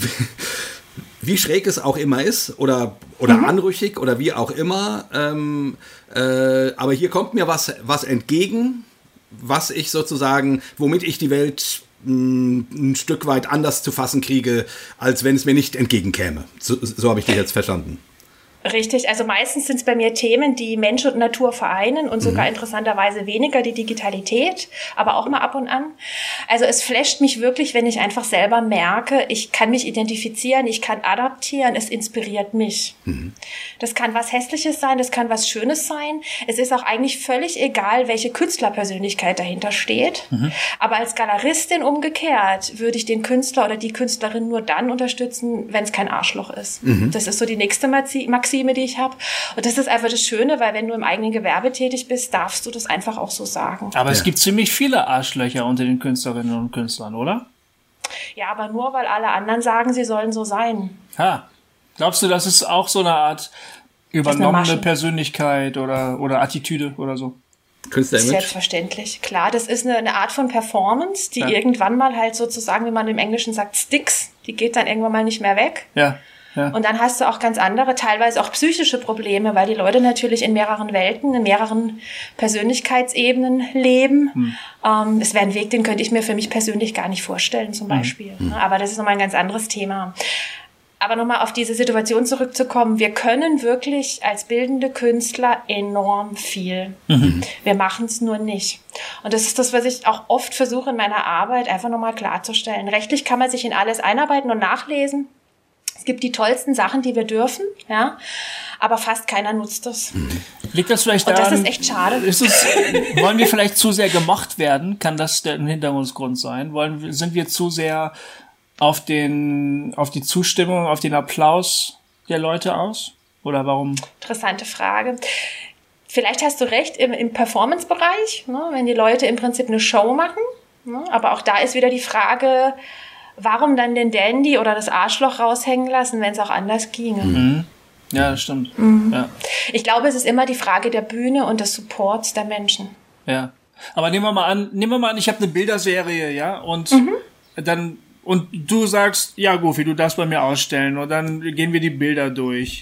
wie schräg es auch immer ist oder, oder mhm. anrüchig oder wie auch immer. Ähm, äh, aber hier kommt mir was, was entgegen, was ich sozusagen, womit ich die Welt mh, ein Stück weit anders zu fassen kriege, als wenn es mir nicht entgegenkäme. So, so habe ich dich jetzt verstanden. Richtig, also meistens sind es bei mir Themen, die Mensch und Natur vereinen und sogar mhm. interessanterweise weniger die Digitalität, aber auch mal ab und an. Also es flasht mich wirklich, wenn ich einfach selber merke, ich kann mich identifizieren, ich kann adaptieren, es inspiriert mich. Mhm. Das kann was Hässliches sein, das kann was Schönes sein. Es ist auch eigentlich völlig egal, welche Künstlerpersönlichkeit dahinter steht. Mhm. Aber als Galeristin umgekehrt würde ich den Künstler oder die Künstlerin nur dann unterstützen, wenn es kein Arschloch ist. Mhm. Das ist so die nächste Maxime, die ich habe. Und das ist einfach das Schöne, weil wenn du im eigenen Gewerbe tätig bist, darfst du das einfach auch so sagen. Aber ja. es gibt ziemlich viele Arschlöcher unter den Künstlerinnen und Künstlern, oder? Ja, aber nur, weil alle anderen sagen, sie sollen so sein. Ha. Glaubst du, das ist auch so eine Art übernommene Persönlichkeit oder, oder Attitüde oder so? Künstlerimage? Selbstverständlich. Klar, das ist eine, eine Art von Performance, die ja. irgendwann mal halt sozusagen, wie man im Englischen sagt, sticks. Die geht dann irgendwann mal nicht mehr weg. Ja. Ja. Und dann hast du auch ganz andere, teilweise auch psychische Probleme, weil die Leute natürlich in mehreren Welten, in mehreren Persönlichkeitsebenen leben. Hm. Ähm, das wäre ein Weg, den könnte ich mir für mich persönlich gar nicht vorstellen, zum Beispiel. Hm. Aber das ist nochmal ein ganz anderes Thema. Aber nochmal auf diese Situation zurückzukommen, wir können wirklich als bildende Künstler enorm viel. Mhm. Wir machen es nur nicht. Und das ist das, was ich auch oft versuche in meiner Arbeit einfach nochmal klarzustellen. Rechtlich kann man sich in alles einarbeiten und nachlesen. Es gibt die tollsten Sachen, die wir dürfen, ja, aber fast keiner nutzt das. Liegt das vielleicht daran? Und das ist echt schade. Ist es, wollen wir vielleicht zu sehr gemocht werden? Kann das der Hintergrund sein? Wollen, sind wir zu sehr auf den, auf die Zustimmung, auf den Applaus der Leute aus? Oder warum? Interessante Frage. Vielleicht hast du recht im, im Performance-Bereich, ne, wenn die Leute im Prinzip eine Show machen, ne, aber auch da ist wieder die Frage, warum dann den Dandy oder das Arschloch raushängen lassen, wenn es auch anders ginge? Mhm. Ja, das stimmt. Mhm. Ja. Ich glaube, es ist immer die Frage der Bühne und des Supports der Menschen. Ja, aber nehmen wir mal an, nehmen wir mal an, ich habe eine Bilderserie, ja, und mhm. dann und du sagst, ja, Gofi, du darfst bei mir ausstellen und dann gehen wir die Bilder durch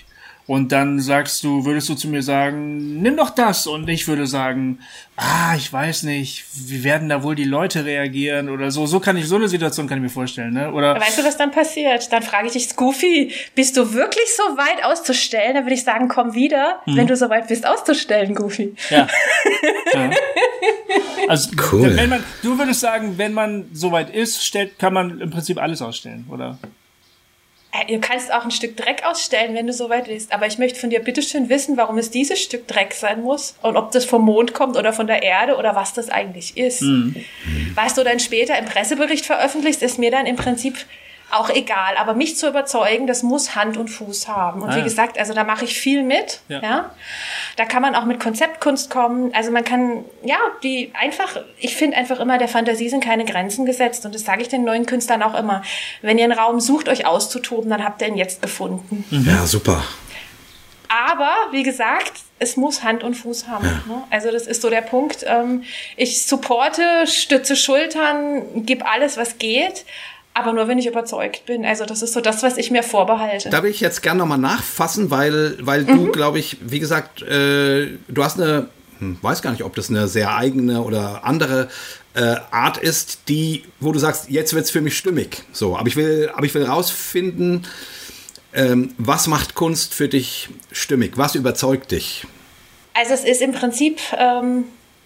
Und dann sagst du, würdest du zu mir sagen, nimm doch das. Und ich würde sagen, ah, ich weiß nicht, wie werden da wohl die Leute reagieren oder so. So kann ich, so eine Situation kann ich mir vorstellen, ne? Oder. Weißt du, was dann passiert? Dann frage ich dich, Goofy, bist du wirklich so weit auszustellen? Dann würde ich sagen, komm wieder, mhm. wenn du so weit bist auszustellen, Goofy. Ja. ja. Also, cool. Wenn man, du würdest sagen, wenn man so weit ist, stellt, kann man im Prinzip alles ausstellen, oder? Du kannst auch ein Stück Dreck ausstellen, wenn du so weit bist. Aber ich möchte von dir bitteschön wissen, warum es dieses Stück Dreck sein muss und ob das vom Mond kommt oder von der Erde oder was das eigentlich ist. Mhm. Was du dann später im Pressebericht veröffentlichst, ist mir dann im Prinzip auch egal. Aber mich zu überzeugen, das muss Hand und Fuß haben. Und ah, wie gesagt, also da mache ich viel mit. Ja. ja. Da kann man auch mit Konzeptkunst kommen. Also man kann, ja, die einfach, ich finde einfach immer, der Fantasie sind keine Grenzen gesetzt. Und das sage ich den neuen Künstlern auch immer. Wenn ihr einen Raum sucht, euch auszutoben, dann habt ihr ihn jetzt gefunden. Ja, super. Aber, wie gesagt, es muss Hand und Fuß haben. Ja. Ne? Also das ist so der Punkt. Ich supporte, stütze Schultern, gebe alles, was geht. Aber nur, wenn ich überzeugt bin. Also das ist so das, was ich mir vorbehalte. Da will ich jetzt gerne nochmal nachfassen, weil, weil mhm. du, glaube ich, wie gesagt, äh, du hast eine, hm, weiß gar nicht, ob das eine sehr eigene oder andere äh, Art ist, die, wo du sagst, jetzt wird's für mich stimmig. So, aber ich will, aber ich will rausfinden, ähm, was macht Kunst für dich stimmig? Was überzeugt dich? Also es ist im Prinzip ähm,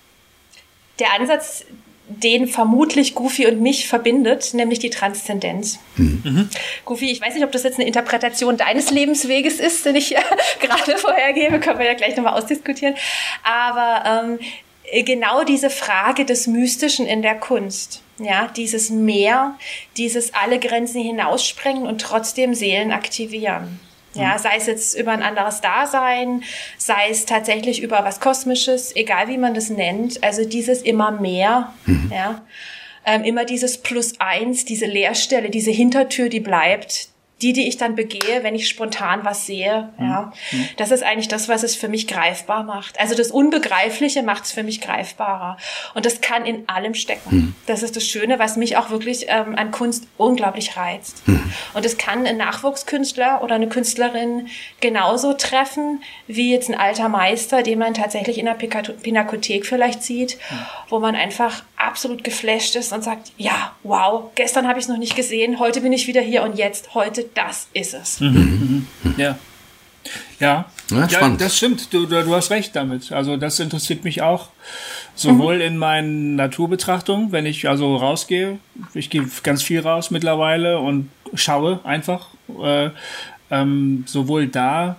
der Ansatz, den vermutlich Goofy und mich verbindet, nämlich die Transzendenz. Mhm. Goofy, ich weiß nicht, ob das jetzt eine Interpretation deines Lebensweges ist, den ich gerade vorhergebe, können wir ja gleich nochmal ausdiskutieren, aber ähm, genau diese Frage des Mystischen in der Kunst, ja, dieses Mehr, dieses alle Grenzen hinaussprengen und trotzdem Seelen aktivieren. Ja, sei es jetzt über ein anderes Dasein, sei es tatsächlich über was Kosmisches, egal wie man das nennt. Also dieses immer mehr, mhm. ja, ähm, immer dieses Plus eins, diese Leerstelle, diese Hintertür, die bleibt, die, die ich dann begehe, wenn ich spontan was sehe. Mhm. Ja, das ist eigentlich das, was es für mich greifbar macht. Also das Unbegreifliche macht es für mich greifbarer. Und das kann in allem stecken. Mhm. Das ist das Schöne, was mich auch wirklich ähm, an Kunst unglaublich reizt. Mhm. Und es kann ein Nachwuchskünstler oder eine Künstlerin genauso treffen, wie jetzt ein alter Meister, den man tatsächlich in der Pinakothek vielleicht sieht, mhm. wo man einfach absolut geflasht ist und sagt, ja, wow, gestern habe ich es noch nicht gesehen, heute bin ich wieder hier und jetzt, heute, das ist es. Mhm. Mhm. Ja. Ja, ja, ja, das stimmt, du, du hast recht damit. Also das interessiert mich auch, sowohl mhm. in meinen Naturbetrachtungen, wenn ich also rausgehe, ich gehe ganz viel raus mittlerweile und schaue einfach, äh, ähm, sowohl da,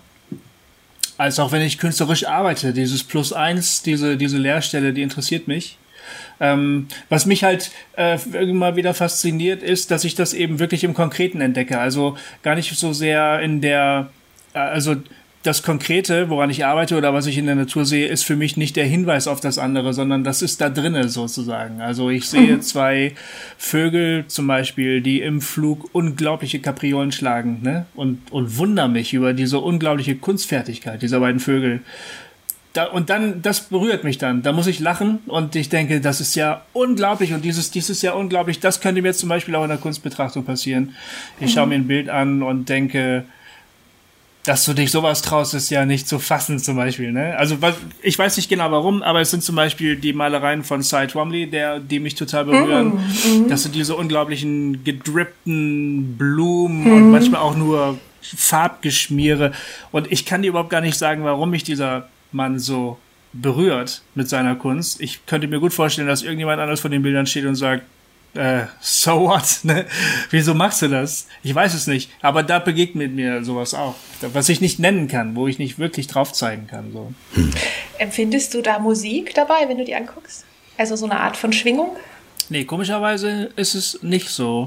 als auch wenn ich künstlerisch arbeite. Dieses Plus eins, diese, diese Leerstelle, die interessiert mich. Ähm, was mich halt äh, immer wieder fasziniert, ist, dass ich das eben wirklich im Konkreten entdecke. Also gar nicht so sehr in der, äh, also das Konkrete, woran ich arbeite oder was ich in der Natur sehe, ist für mich nicht der Hinweis auf das andere, sondern das ist da drinne sozusagen. Also ich sehe mhm. zwei Vögel zum Beispiel, die im Flug unglaubliche Kapriolen schlagen, ne? Und, und wundere mich über diese unglaubliche Kunstfertigkeit dieser beiden Vögel. Da, und dann, das berührt mich dann. Da muss ich lachen und ich denke, das ist ja unglaublich und dieses, dieses ja unglaublich, das könnte mir zum Beispiel auch in der Kunstbetrachtung passieren. Ich mhm. schaue mir ein Bild an und denke, dass du dich sowas traust, ist ja nicht zu fassen zum Beispiel, ne? Also, ich weiß nicht genau warum, aber es sind zum Beispiel die Malereien von Cy Twombly, der, die mich total berühren. Mhm. Das sind diese unglaublichen gedrippten Blumen mhm. und manchmal auch nur Farbgeschmiere und ich kann dir überhaupt gar nicht sagen, warum mich dieser Mann so berührt mit seiner Kunst. Ich könnte mir gut vorstellen, dass irgendjemand anders von den Bildern steht und sagt, äh, so what? Ne? Wieso machst du das? Ich weiß es nicht. Aber da begegnet mir sowas auch, was ich nicht nennen kann, wo ich nicht wirklich drauf zeigen kann. So. Hm. Empfindest du da Musik dabei, wenn du die anguckst? Also so eine Art von Schwingung? Nee, komischerweise ist es nicht so.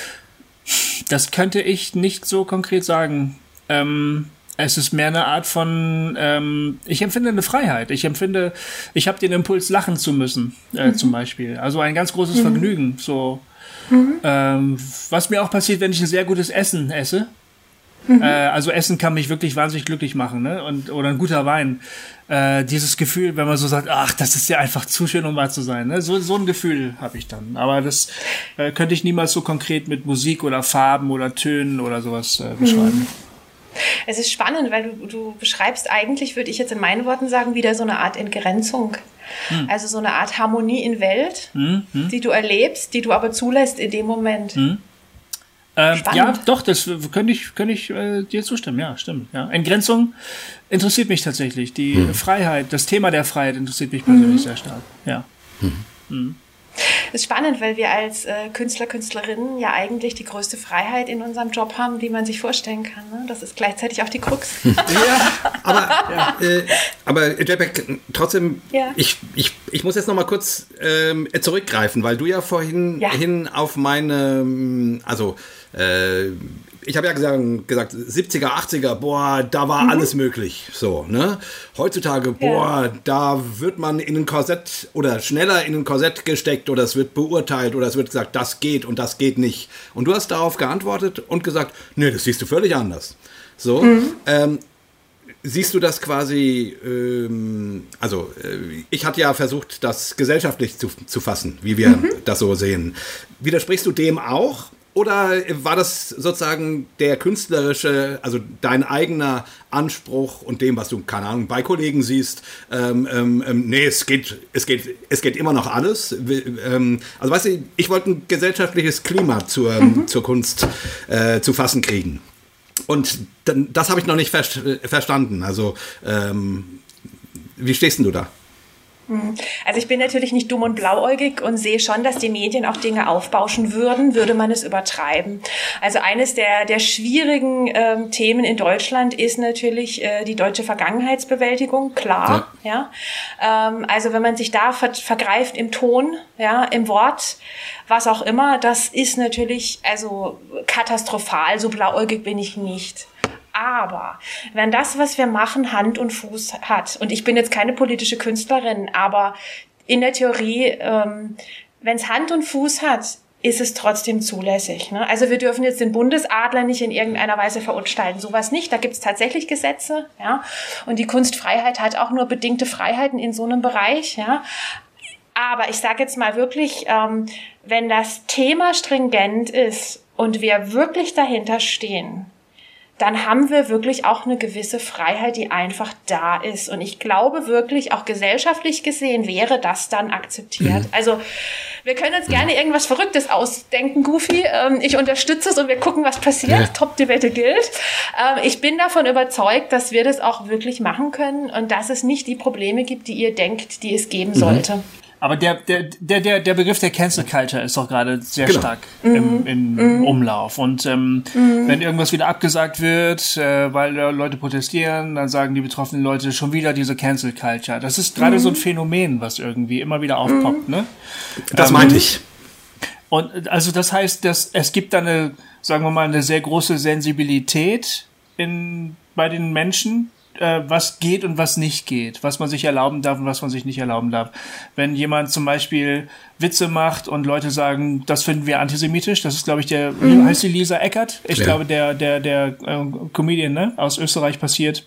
Das könnte ich nicht so konkret sagen. Ähm, Es ist mehr eine Art von, ähm, ich empfinde eine Freiheit. Ich empfinde, ich habe den Impuls, lachen zu müssen, äh, mhm. zum Beispiel. Also ein ganz großes mhm. Vergnügen. So, mhm. ähm, was mir auch passiert, wenn ich ein sehr gutes Essen esse. Mhm. Äh, also Essen kann mich wirklich wahnsinnig glücklich machen, ne? Und oder ein guter Wein. Äh, dieses Gefühl, wenn man so sagt, ach, das ist ja einfach zu schön, um wahr zu sein. Ne? So, so ein Gefühl habe ich dann. Aber das äh, könnte ich niemals so konkret mit Musik oder Farben oder Tönen oder sowas äh, beschreiben. Mhm. Es ist spannend, weil du, du beschreibst eigentlich, würde ich jetzt in meinen Worten sagen, wieder so eine Art Entgrenzung. Hm. Also so eine Art Harmonie in Welt, hm, hm. die du erlebst, die du aber zulässt in dem Moment. Hm. Ähm, ja, doch, das könnte ich, könnte ich äh, dir zustimmen. Ja, stimmt. Ja. Entgrenzung interessiert mich tatsächlich. Die hm. Freiheit, das Thema der Freiheit interessiert mich persönlich hm. sehr stark. Ja. Hm. Hm. Das ist spannend, weil wir als äh, Künstler, Künstlerinnen ja eigentlich die größte Freiheit in unserem Job haben, die man sich vorstellen kann. Ne? Das ist gleichzeitig auch die Krux. Ja, aber, ja. Äh, aber Jetpack, trotzdem, ja. ich, ich, ich muss jetzt noch mal kurz ähm, zurückgreifen, weil du ja vorhin ja. hin auf meine, also äh, ich habe ja gesagt, gesagt, siebziger, achtziger, boah, da war mhm. alles möglich. So, ne? Heutzutage, boah, ja. da wird man in ein Korsett oder schneller in ein Korsett gesteckt oder es wird beurteilt oder es wird gesagt, das geht und das geht nicht. Und du hast darauf geantwortet und gesagt, nee, das siehst du völlig anders. So, mhm. ähm, siehst du das quasi, ähm, also äh, ich hatte ja versucht, das gesellschaftlich zu, zu fassen, wie wir mhm. das so sehen. Widersprichst du dem auch? Oder war das sozusagen der künstlerische, also dein eigener Anspruch und dem, was du, keine Ahnung, bei Kollegen siehst, ähm, ähm, nee, es geht, es geht, es geht immer noch alles. Ähm, also weißt du, ich wollte ein gesellschaftliches Klima zur, mhm. zur Kunst äh, zu fassen kriegen. Und dann, das habe ich noch nicht ver- verstanden. Also ähm, wie stehst denn du da? Also ich bin natürlich nicht dumm und blauäugig und sehe schon, dass die Medien auch Dinge aufbauschen würden, würde man es übertreiben. Also eines der, der schwierigen ähm, Themen in Deutschland ist natürlich äh, die deutsche Vergangenheitsbewältigung, klar. Ja. ja. Ähm, also wenn man sich da ver- vergreift im Ton, ja, im Wort, was auch immer, das ist natürlich also katastrophal, so blauäugig bin ich nicht. Aber wenn das, was wir machen, Hand und Fuß hat, und ich bin jetzt keine politische Künstlerin, aber in der Theorie, ähm, wenn es Hand und Fuß hat, ist es trotzdem zulässig. Ne? Also wir dürfen jetzt den Bundesadler nicht in irgendeiner Weise verunstalten, sowas nicht. Da gibt es tatsächlich Gesetze, ja. Und die Kunstfreiheit hat auch nur bedingte Freiheiten in so einem Bereich, ja. Aber ich sage jetzt mal wirklich, ähm, wenn das Thema stringent ist und wir wirklich dahinter stehen, dann haben wir wirklich auch eine gewisse Freiheit, die einfach da ist. Und ich glaube wirklich, auch gesellschaftlich gesehen, wäre das dann akzeptiert. Mhm. Also wir können uns gerne irgendwas Verrücktes ausdenken, Goofy. Ähm, ich unterstütze es und wir gucken, was passiert. Ja. Top-Debatte gilt. Ähm, ich bin davon überzeugt, dass wir das auch wirklich machen können und dass es nicht die Probleme gibt, die ihr denkt, die es geben mhm. sollte. Aber der, der, der, der, der Begriff der Cancel Culture ist doch gerade sehr genau. stark im, im mhm. Umlauf. Und ähm, mhm. wenn irgendwas wieder abgesagt wird, äh, weil äh, Leute protestieren, dann sagen die betroffenen Leute schon wieder diese Cancel Culture. Das ist gerade mhm. so ein Phänomen, was irgendwie immer wieder aufpoppt, mhm. ne? Das ähm, meinte ich. Und also das heißt, dass es gibt da eine, sagen wir mal, eine sehr große Sensibilität in bei den Menschen, was geht und was nicht geht, was man sich erlauben darf und was man sich nicht erlauben darf. Wenn jemand zum Beispiel Witze macht und Leute sagen, das finden wir antisemitisch, das ist, glaube ich, der, mhm. heißt die Lisa Eckert? Ich ja. glaube, der, der, der äh, Comedian, ne, aus Österreich passiert.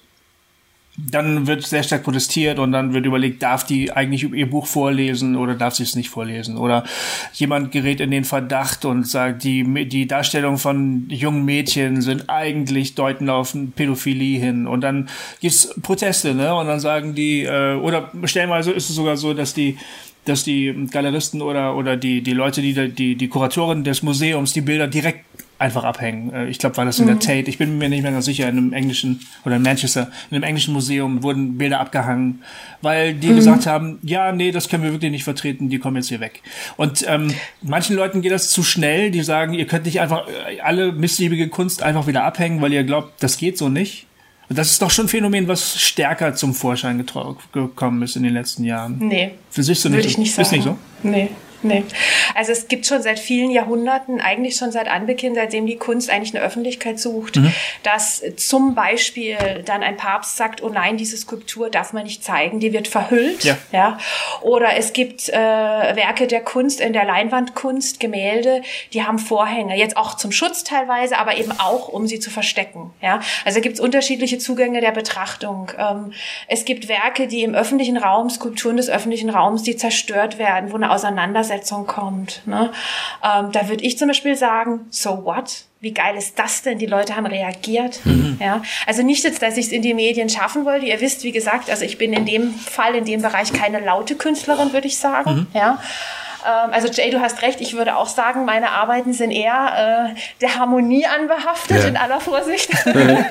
Dann wird sehr stark protestiert und dann wird überlegt, darf die eigentlich ihr Buch vorlesen oder darf sie es nicht vorlesen? Oder jemand gerät in den Verdacht und sagt, die, die Darstellung von jungen Mädchen sind eigentlich deuten auf Pädophilie hin. Und dann gibt's Proteste, ne? Und dann sagen die, äh, oder stellenweise ist es sogar so, dass die dass die Galeristen oder oder die die Leute, die die die Kuratoren des Museums die Bilder direkt einfach abhängen. Ich glaube, war das in der mhm. Tate. Ich bin mir nicht mehr ganz sicher, in einem englischen, oder in Manchester, in einem englischen Museum wurden Bilder abgehangen, weil die mhm. gesagt haben, ja, nee, das können wir wirklich nicht vertreten, die kommen jetzt hier weg. Und ähm, manchen Leuten geht das zu schnell, die sagen, ihr könnt nicht einfach alle missliebige Kunst einfach wieder abhängen, weil ihr glaubt, das geht so nicht. Und das ist doch schon ein Phänomen, was stärker zum Vorschein getrau- gekommen ist in den letzten Jahren. Nee. Für sich so nicht. Würde ich nicht sagen. Ist nicht so? Nee. Nee. Also es gibt schon seit vielen Jahrhunderten, eigentlich schon seit Anbeginn, seitdem die Kunst eigentlich eine Öffentlichkeit sucht, mhm. dass zum Beispiel dann ein Papst sagt, oh nein, diese Skulptur darf man nicht zeigen, die wird verhüllt. Ja. Ja. Oder es gibt äh, Werke der Kunst, in der Leinwandkunst, Gemälde, die haben Vorhänge, jetzt auch zum Schutz teilweise, aber eben auch, um sie zu verstecken. Ja. Also gibt es unterschiedliche Zugänge der Betrachtung. Ähm, es gibt Werke, die im öffentlichen Raum, Skulpturen des öffentlichen Raums, die zerstört werden, wo eine Auseinandersetzung kommt. Ne? Ähm, da würde ich zum Beispiel sagen, so what? Wie geil ist das denn? Die Leute haben reagiert. Mhm. Ja, also nicht jetzt, dass ich es in die Medien schaffen wollte. Ihr wisst, wie gesagt, also ich bin in dem Fall, in dem Bereich keine laute Künstlerin, würde ich sagen. Mhm. Ja. Ähm, also Jay, du hast recht. Ich würde auch sagen, meine Arbeiten sind eher äh, der Harmonie anbehaftet, ja. in aller Vorsicht. ähm,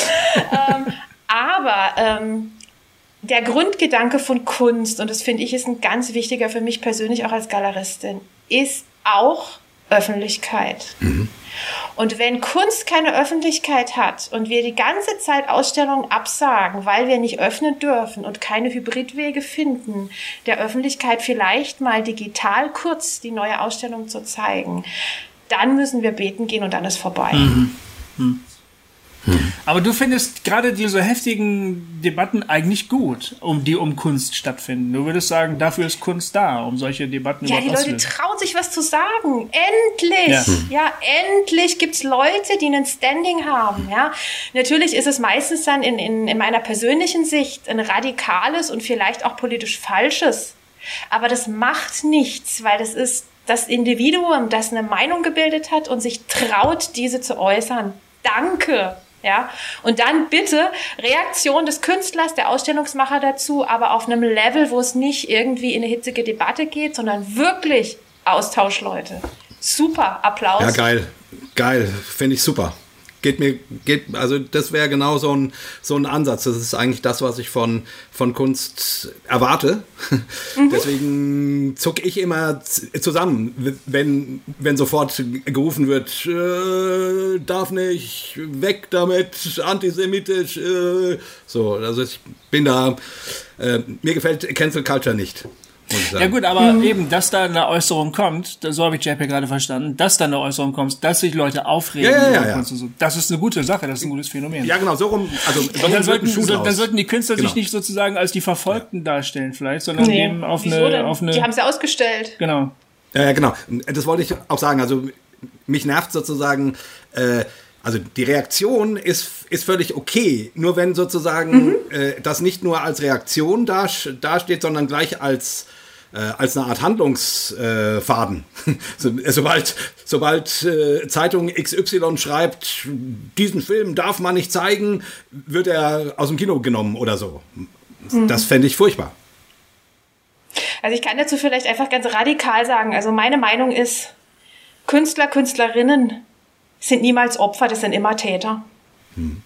aber ähm, der Grundgedanke von Kunst, und das finde ich ist ein ganz wichtiger für mich persönlich auch als Galeristin, ist auch Öffentlichkeit. Mhm. Und wenn Kunst keine Öffentlichkeit hat und wir die ganze Zeit Ausstellungen absagen, weil wir nicht öffnen dürfen und keine Hybridwege finden, der Öffentlichkeit vielleicht mal digital kurz die neue Ausstellung zu zeigen, dann müssen wir beten gehen und dann ist vorbei. Mhm. Mhm. Aber du findest gerade diese heftigen Debatten eigentlich gut, um die um Kunst stattfinden. Du würdest sagen, dafür ist Kunst da, um solche Debatten ja, überhaupt auszulösen. Ja, die Leute trauen sich was zu sagen. Endlich! Ja, ja endlich gibt's Leute, die ein Standing haben. Ja, natürlich ist es meistens dann in, in, in meiner persönlichen Sicht ein radikales und vielleicht auch politisch falsches. Aber das macht nichts, weil das ist das Individuum, das eine Meinung gebildet hat und sich traut, diese zu äußern. Danke! Ja, und dann bitte Reaktion des Künstlers, der Ausstellungsmacher dazu, aber auf einem Level, wo es nicht irgendwie in eine hitzige Debatte geht, sondern wirklich Austausch, Leute. Super, Applaus. Ja, geil, geil, finde ich super. Geht mir, geht, also das wäre genau so ein, so ein Ansatz. Das ist eigentlich das, was ich von, von Kunst erwarte. Mhm. Deswegen zucke ich immer zusammen, wenn, wenn sofort gerufen wird, äh, darf nicht, weg damit, antisemitisch. Äh, so, also ich bin da, äh, mir gefällt Cancel Culture nicht. Ja gut, aber mhm. eben, dass da eine Äußerung kommt, so habe ich J P gerade verstanden, dass da eine Äußerung kommt, dass sich Leute aufregen. Ja, ja, ja, ja. So. Das ist eine gute Sache, das ist ein gutes Phänomen. Ja genau, so rum. Also, so und dann, sollten, so, dann sollten die Künstler genau. sich nicht sozusagen als die Verfolgten ja. darstellen vielleicht, sondern nee. eben auf Wieso eine, denn? auf eine... Die haben es ja ausgestellt. Genau. Ja, ja, genau. Das wollte ich auch sagen. Also mich nervt sozusagen... Äh, Also die Reaktion ist, ist völlig okay, nur wenn sozusagen mhm. äh, das nicht nur als Reaktion da, dasteht, sondern gleich als, äh, als eine Art Handlungsfaden. Äh, so, sobald sobald äh, Zeitung X Y schreibt, diesen Film darf man nicht zeigen, wird er aus dem Kino genommen oder so. Mhm. Das fände ich furchtbar. Also ich kann dazu vielleicht einfach ganz radikal sagen, also meine Meinung ist, Künstler, Künstlerinnen sind niemals Opfer, das sind immer Täter. Hm.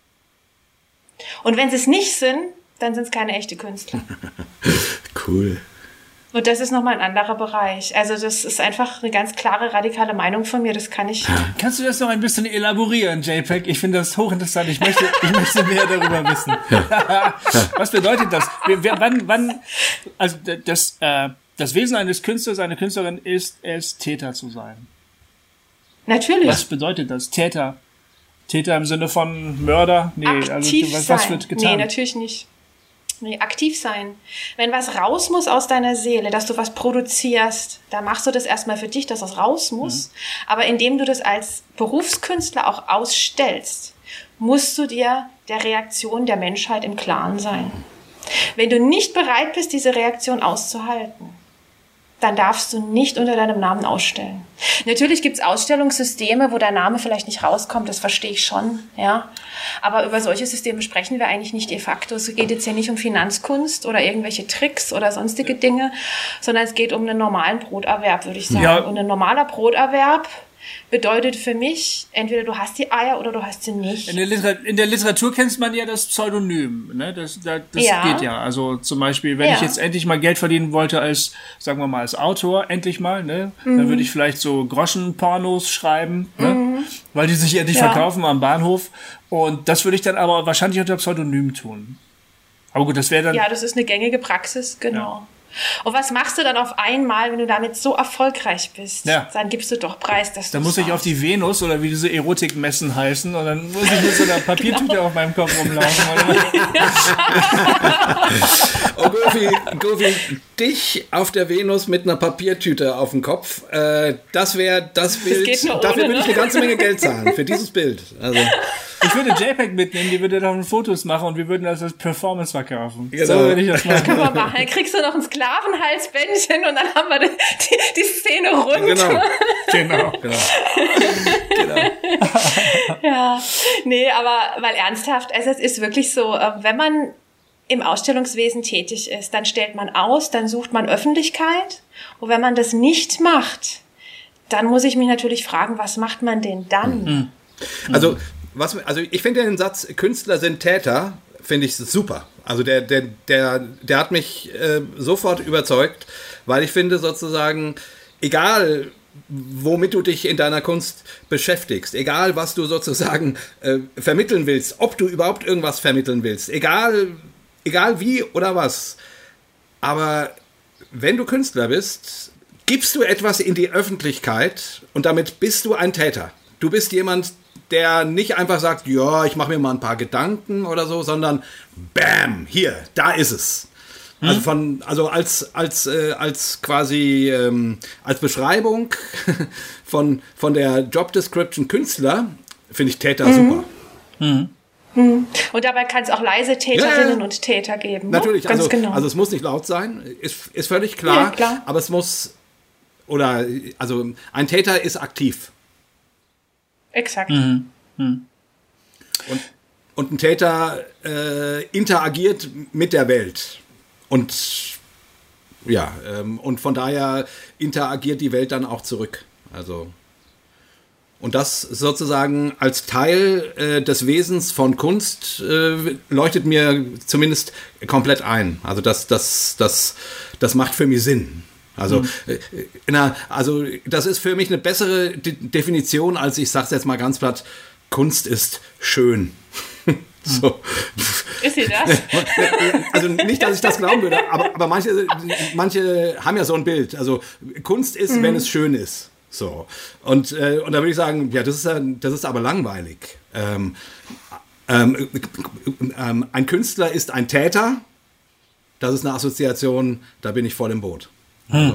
Und wenn sie es nicht sind, dann sind es keine echte Künstler. Cool. Und das ist nochmal ein anderer Bereich. Also das ist einfach eine ganz klare, radikale Meinung von mir, das kann ich... Kannst du das noch ein bisschen elaborieren, J P E G? Ich finde das hochinteressant, ich möchte, ich möchte mehr darüber wissen. Was bedeutet das? Wann, wann, also das, äh, das Wesen eines Künstlers, einer Künstlerin ist es, Täter zu sein. Natürlich. Was bedeutet das? Täter? Täter im Sinne von Mörder? Nee, aktiv also was, was wird sein. getan? Nee, natürlich nicht. Nee, aktiv sein. Wenn was raus muss aus deiner Seele, dass du was produzierst, dann machst du das erstmal für dich, dass das raus muss. Mhm. Aber indem du das als Berufskünstler auch ausstellst, musst du dir der Reaktion der Menschheit im Klaren sein. Wenn du nicht bereit bist, diese Reaktion auszuhalten, dann darfst du nicht unter deinem Namen ausstellen. Natürlich gibt's Ausstellungssysteme, wo der Name vielleicht nicht rauskommt, das verstehe ich schon, ja. Aber über solche Systeme sprechen wir eigentlich nicht de facto. Es geht jetzt ja nicht um Finanzkunst oder irgendwelche Tricks oder sonstige Dinge, sondern es geht um einen normalen Broterwerb, würde ich sagen. Ja. Und ein normaler Broterwerb bedeutet für mich, entweder du hast die Eier oder du hast sie nicht. In der Literatur, in der Literatur kennt man ja das Pseudonym, ne? Das, das, das ja. geht ja. Also zum Beispiel, wenn ja. ich jetzt endlich mal Geld verdienen wollte als, sagen wir mal, als Autor, endlich mal, ne? Mhm. Dann würde ich vielleicht so Groschenpornos schreiben, ne? Mhm. Weil die sich endlich ja. verkaufen am Bahnhof. Und das würde ich dann aber wahrscheinlich unter Pseudonym tun. Aber gut, das wäre dann... Ja, das ist eine gängige Praxis, genau. Ja. Und was machst du dann auf einmal, wenn du damit so erfolgreich bist? Ja. Dann gibst du doch Preis, dass du Dann muss ich auf die Venus oder wie diese Erotikmessen heißen und dann muss ich mit so einer Papiertüte genau. auf meinem Kopf rumlaufen. Oder? Oh gut, Goofy, Goofy, dich auf der Venus mit einer Papiertüte auf dem Kopf, äh, das wäre das Bild. Das ohne, dafür würde ich eine ganze Menge Geld zahlen, für dieses Bild. Also. Ich würde JPEG mitnehmen, die würde dann Fotos machen und wir würden das als Performance verkaufen. Genau. So würde ich das machen. Das können wir machen. Dann kriegst du noch ein Sklavenhalsbändchen und dann haben wir die, die, die Szene rund. Genau. Genau. genau. genau. Ja, nee, aber weil ernsthaft, also es ist wirklich so, wenn man im Ausstellungswesen tätig ist, dann stellt man aus, dann sucht man Öffentlichkeit und wenn man das nicht macht, dann muss ich mich natürlich fragen, was macht man denn dann? Also Was, also ich finde den Satz, Künstler sind Täter, finde ich super. Also der, der, der, der hat mich äh, sofort überzeugt, weil ich finde sozusagen, egal womit du dich in deiner Kunst beschäftigst, egal was du sozusagen äh, vermitteln willst, ob du überhaupt irgendwas vermitteln willst, egal, egal wie oder was, aber wenn du Künstler bist, gibst du etwas in die Öffentlichkeit und damit bist du ein Täter. Du bist jemand, der nicht einfach sagt, ja, ich mache mir mal ein paar Gedanken oder so, sondern bam, hier, da ist es. Hm? Also von, also als als äh, als quasi ähm, als Beschreibung von von der Job Description Künstler finde ich Täter mhm. super. Mhm. Mhm. Und dabei kann es auch leise Täterinnen ja, und Täter geben. Natürlich, ne? Ganz also genau. also es muss nicht laut sein, ist ist völlig klar, ja, klar. aber es muss oder also ein Täter ist aktiv. Exakt. Mhm. Mhm. Und, und ein Täter äh, interagiert mit der Welt. Und ja, ähm, und von daher interagiert die Welt dann auch zurück. Also, und das sozusagen als Teil äh, des Wesens von Kunst äh, leuchtet mir zumindest komplett ein. Also das, das, das, das macht für mich Sinn. Also, mhm. äh, na, also das ist für mich eine bessere De- Definition, als ich sage es jetzt mal ganz platt, Kunst ist schön. So. Ist sie das? Also nicht, dass ich das glauben würde, aber, aber manche, manche haben ja so ein Bild. Also Kunst ist, mhm. wenn es schön ist. So. Und, äh, und da würde ich sagen, ja, das ist, das ist aber langweilig. Ähm, ähm, ähm, ein Künstler ist ein Täter. Das ist eine Assoziation, da bin ich voll im Boot. Also.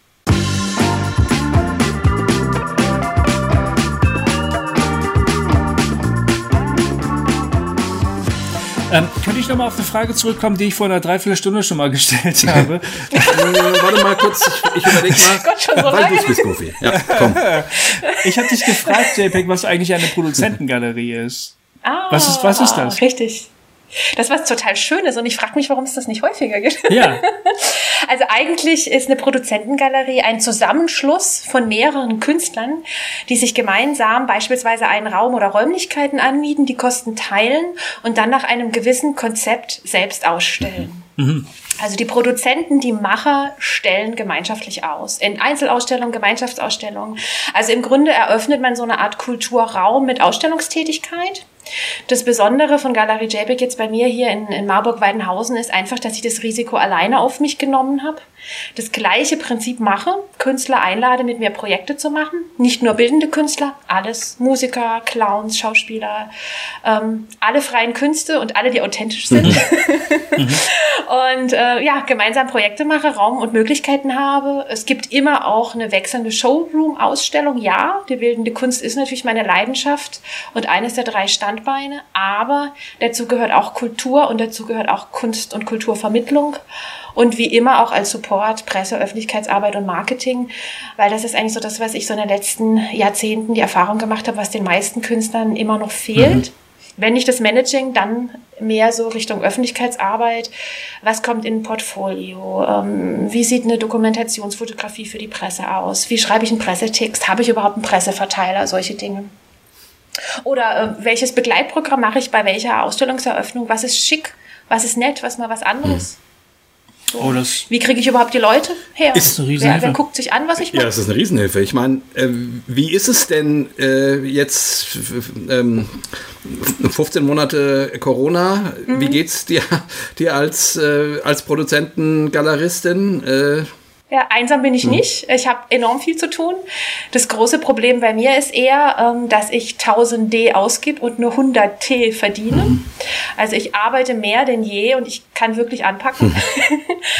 Ähm, könnte ich nochmal auf eine Frage zurückkommen, die ich vor einer Dreiviertelstunde schon mal gestellt habe? äh, warte mal kurz, ich, ich überlege mal. Gott, schon so weil lange. du bist, Goofy. Ja, komm. Ich habe dich gefragt, JPEG, was eigentlich eine Produzentengalerie ist. Ah, was ist, was ist das? Richtig. Das was total schön ist und ich frage mich, warum es das nicht häufiger gibt. Ja. Also eigentlich ist eine Produzentengalerie ein Zusammenschluss von mehreren Künstlern, die sich gemeinsam beispielsweise einen Raum oder Räumlichkeiten anmieten, die Kosten teilen und dann nach einem gewissen Konzept selbst ausstellen. Mhm. Also die Produzenten, die Macher stellen gemeinschaftlich aus. In Einzelausstellungen, Gemeinschaftsausstellungen. Also im Grunde eröffnet man so eine Art Kulturraum mit Ausstellungstätigkeit. Das Besondere von Galerie JPEG jetzt bei mir hier in, in Marburg-Weidenhausen ist einfach, dass ich das Risiko alleine auf mich genommen habe. Das gleiche Prinzip mache, Künstler einlade, mit mir Projekte zu machen. Nicht nur bildende Künstler, alles. Musiker, Clowns, Schauspieler, ähm, alle freien Künste und alle, die authentisch sind. Mhm. Und äh, ja, gemeinsam Projekte mache, Raum und Möglichkeiten habe. Es gibt immer auch eine wechselnde Showroom-Ausstellung. Ja, die bildende Kunst ist natürlich meine Leidenschaft und eines der drei Standbeine. Aber dazu gehört auch Kultur und dazu gehört auch Kunst- und Kulturvermittlung. Und wie immer auch als Support, Presse, Öffentlichkeitsarbeit und Marketing, weil das ist eigentlich so das, was ich so in den letzten Jahrzehnten die Erfahrung gemacht habe, was den meisten Künstlern immer noch fehlt. Mhm. Wenn nicht das Managing, dann mehr so Richtung Öffentlichkeitsarbeit. Was kommt in ein Portfolio? Ähm, wie sieht eine Dokumentationsfotografie für die Presse aus? Wie schreibe ich einen Pressetext? Habe ich überhaupt einen Presseverteiler? Solche Dinge. Oder äh, welches Begleitprogramm mache ich bei welcher Ausstellungseröffnung? Was ist schick? Was ist nett? Was mal was anderes? Mhm. So. Oh, das wie kriege ich überhaupt die Leute her? Ist eine Riesenhilfe. Wer, wer guckt sich an, was ich mache? Ja, das ist eine Riesenhilfe. Ich meine, äh, wie ist es denn äh, jetzt ähm, fünfzehn Monate Corona? Mhm. Wie geht's dir, dir als, äh, als Produzentin, Galeristin? Äh, Ja, einsam bin ich hm. nicht. Ich habe enorm viel zu tun. Das große Problem bei mir ist eher, ähm, dass ich tausend D ausgib und nur hundert T verdiene. Hm. Also ich arbeite mehr denn je und ich kann wirklich anpacken. Hm.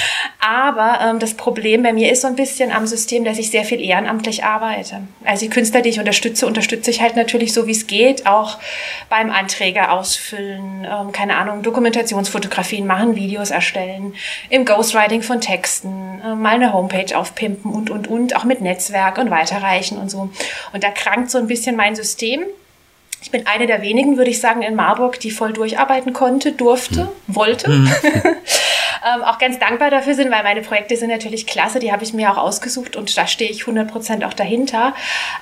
Aber ähm, das Problem bei mir ist so ein bisschen am System, dass ich sehr viel ehrenamtlich arbeite. Also die Künstler, die ich unterstütze, unterstütze ich halt natürlich so, wie es geht, auch beim Anträge ausfüllen, ähm, keine Ahnung, Dokumentationsfotografien machen, Videos erstellen, im Ghostwriting von Texten, äh, mal eine Homepage aufpimpen und, und, und, auch mit Netzwerk und weiterreichen und so. Und da krankt so ein bisschen mein System. Ich bin eine der wenigen, würde ich sagen, in Marburg, die voll durcharbeiten konnte, durfte, mhm. wollte. Mhm. ähm, auch ganz dankbar dafür sind, weil meine Projekte sind natürlich klasse, die habe ich mir auch ausgesucht und da stehe ich hundert Prozent auch dahinter.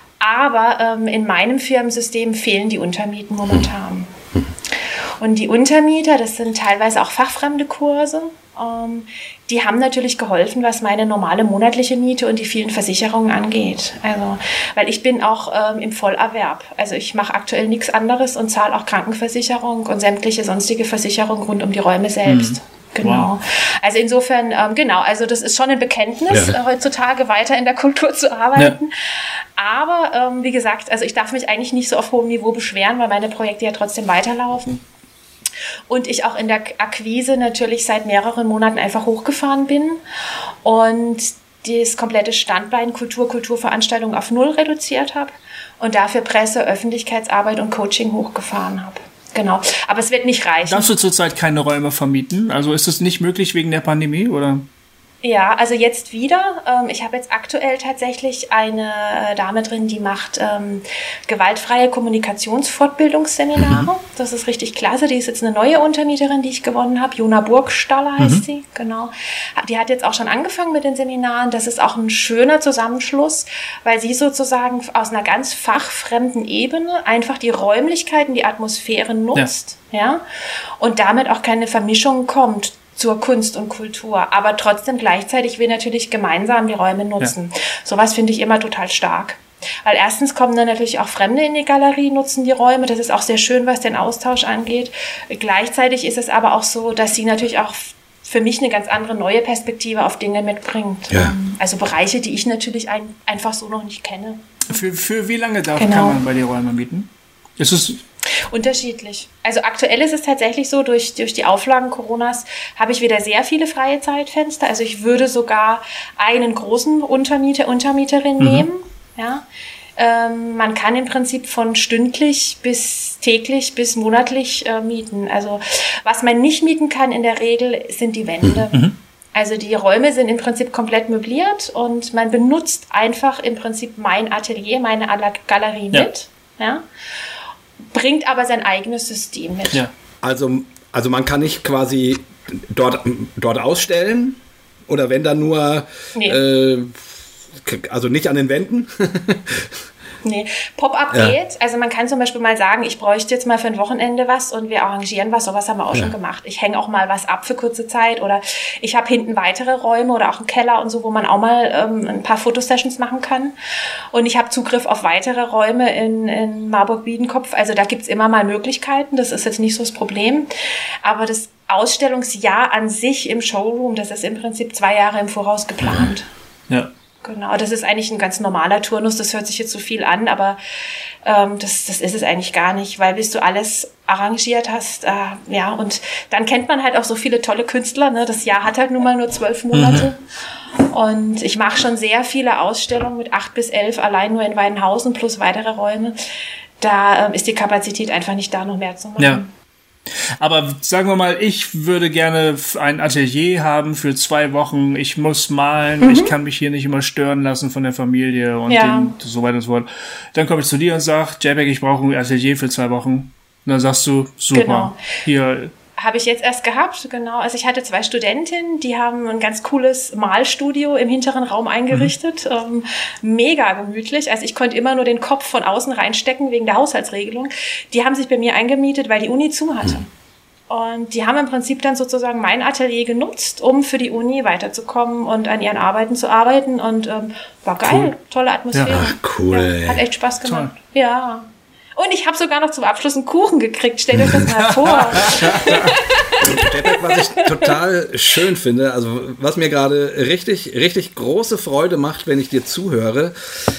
Aber ähm, in meinem Firmensystem fehlen die Untermieten momentan. Mhm. Und die Untermieter, das sind teilweise auch fachfremde Kurse, ähm, die haben natürlich geholfen, was meine normale monatliche Miete und die vielen Versicherungen angeht. Also, weil ich bin auch ähm, im Vollerwerb. Also ich mache aktuell nichts anderes und zahle auch Krankenversicherung und sämtliche sonstige Versicherungen rund um die Räume selbst. Mhm. Genau. Wow. Also insofern, ähm, genau, also das ist schon ein Bekenntnis, ja. äh, heutzutage weiter in der Kultur zu arbeiten. Ja. Aber ähm, wie gesagt, also ich darf mich eigentlich nicht so auf hohem Niveau beschweren, weil meine Projekte ja trotzdem weiterlaufen. Und ich auch in der Akquise natürlich seit mehreren Monaten einfach hochgefahren bin und das komplette Standbein Kultur, Kulturveranstaltungen auf null reduziert habe und dafür Presse, Öffentlichkeitsarbeit und Coaching hochgefahren habe. Genau, aber es wird nicht reichen. Darfst du zurzeit keine Räume vermieten? Also ist es nicht möglich wegen der Pandemie, oder? Ja, also jetzt wieder. Ähm, ich habe jetzt aktuell tatsächlich eine Dame drin, die macht ähm, gewaltfreie Kommunikationsfortbildungsseminare. Mhm. Das ist richtig klasse. Die ist jetzt eine neue Untermieterin, die ich gewonnen habe. Jona Burgstaller heißt mhm. sie, genau. Die hat jetzt auch schon angefangen mit den Seminaren. Das ist auch ein schöner Zusammenschluss, weil sie sozusagen aus einer ganz fachfremden Ebene einfach die Räumlichkeiten, die Atmosphäre nutzt, ja, ja, und damit auch keine Vermischung kommt zur Kunst und Kultur, aber trotzdem gleichzeitig wir natürlich gemeinsam die Räume nutzen. Ja. Sowas finde ich immer total stark. Weil erstens kommen dann natürlich auch Fremde in die Galerie, nutzen die Räume. Das ist auch sehr schön, was den Austausch angeht. Gleichzeitig ist es aber auch so, dass sie natürlich auch für mich eine ganz andere neue Perspektive auf Dinge mitbringt. Ja. Also Bereiche, die ich natürlich ein, einfach so noch nicht kenne. Für, für wie lange darf, genau. kann man bei dir Räume mieten? Ist es Unterschiedlich. Also aktuell ist es tatsächlich so, durch, durch die Auflagen Coronas habe ich wieder sehr viele freie Zeitfenster. Also ich würde sogar einen großen Untermieter, Untermieterin mhm. nehmen. Ja. Ähm, man kann im Prinzip von stündlich bis täglich bis monatlich äh, mieten. Also was man nicht mieten kann in der Regel sind die Wände. Mhm. Also die Räume sind im Prinzip komplett möbliert und man benutzt einfach im Prinzip mein Atelier, meine Galerie ja. mit. Ja. Bringt aber sein eigenes System mit. Ja. Also, also man kann nicht quasi dort, dort ausstellen oder wenn dann nur, nee. äh, also nicht an den Wänden? Nee, Pop-up ja. geht. Also man kann zum Beispiel mal sagen, ich bräuchte jetzt mal für ein Wochenende was und wir arrangieren was. Sowas haben wir auch ja. schon gemacht. Ich hänge auch mal was ab für kurze Zeit oder ich habe hinten weitere Räume oder auch einen Keller und so, wo man auch mal ähm, ein paar Fotosessions machen kann. Und ich habe Zugriff auf weitere Räume in, in Marburg-Biedenkopf. Also da gibt's immer mal Möglichkeiten. Das ist jetzt nicht so das Problem. Aber das Ausstellungsjahr an sich im Showroom, das ist im Prinzip zwei Jahre im Voraus geplant. Ja. Genau, das ist eigentlich ein ganz normaler Turnus, das hört sich jetzt so viel an, aber ähm, das, das ist es eigentlich gar nicht, weil bis du alles arrangiert hast, äh, ja, und dann kennt man halt auch so viele tolle Künstler, ne? Das Jahr hat halt nun mal nur zwölf Monate mhm. und ich mache schon sehr viele Ausstellungen mit acht bis elf allein nur in Weidenhausen plus weitere Räume, da ähm, ist die Kapazität einfach nicht da, noch mehr zu machen. Ja. Aber sagen wir mal, ich würde gerne ein Atelier haben für zwei Wochen. Ich muss malen, mhm. ich kann mich hier nicht immer stören lassen von der Familie und ja. den, so weiter und so fort. Dann komme ich zu dir und sage, JPEG, ich brauche ein Atelier für zwei Wochen. Und dann sagst du, super, genau. hier. Habe ich jetzt erst gehabt, genau. Also ich hatte zwei Studentinnen, die haben ein ganz cooles Malstudio im hinteren Raum eingerichtet. Mhm. Ähm, mega gemütlich. Also ich konnte immer nur den Kopf von außen reinstecken wegen der Haushaltsregelung. Die haben sich bei mir eingemietet, weil die Uni zu hatte. Mhm. Und die haben im Prinzip dann sozusagen mein Atelier genutzt, um für die Uni weiterzukommen und an ihren Arbeiten zu arbeiten. Und ähm, war geil, cool. Tolle Atmosphäre. Ja, cool. Ja, hat echt Spaß gemacht. Toll. Ja. Und ich habe sogar noch zum Abschluss einen Kuchen gekriegt. Stellt euch das mal vor. Was ich total schön finde, also was mir gerade richtig, richtig große Freude macht, wenn ich dir zuhöre,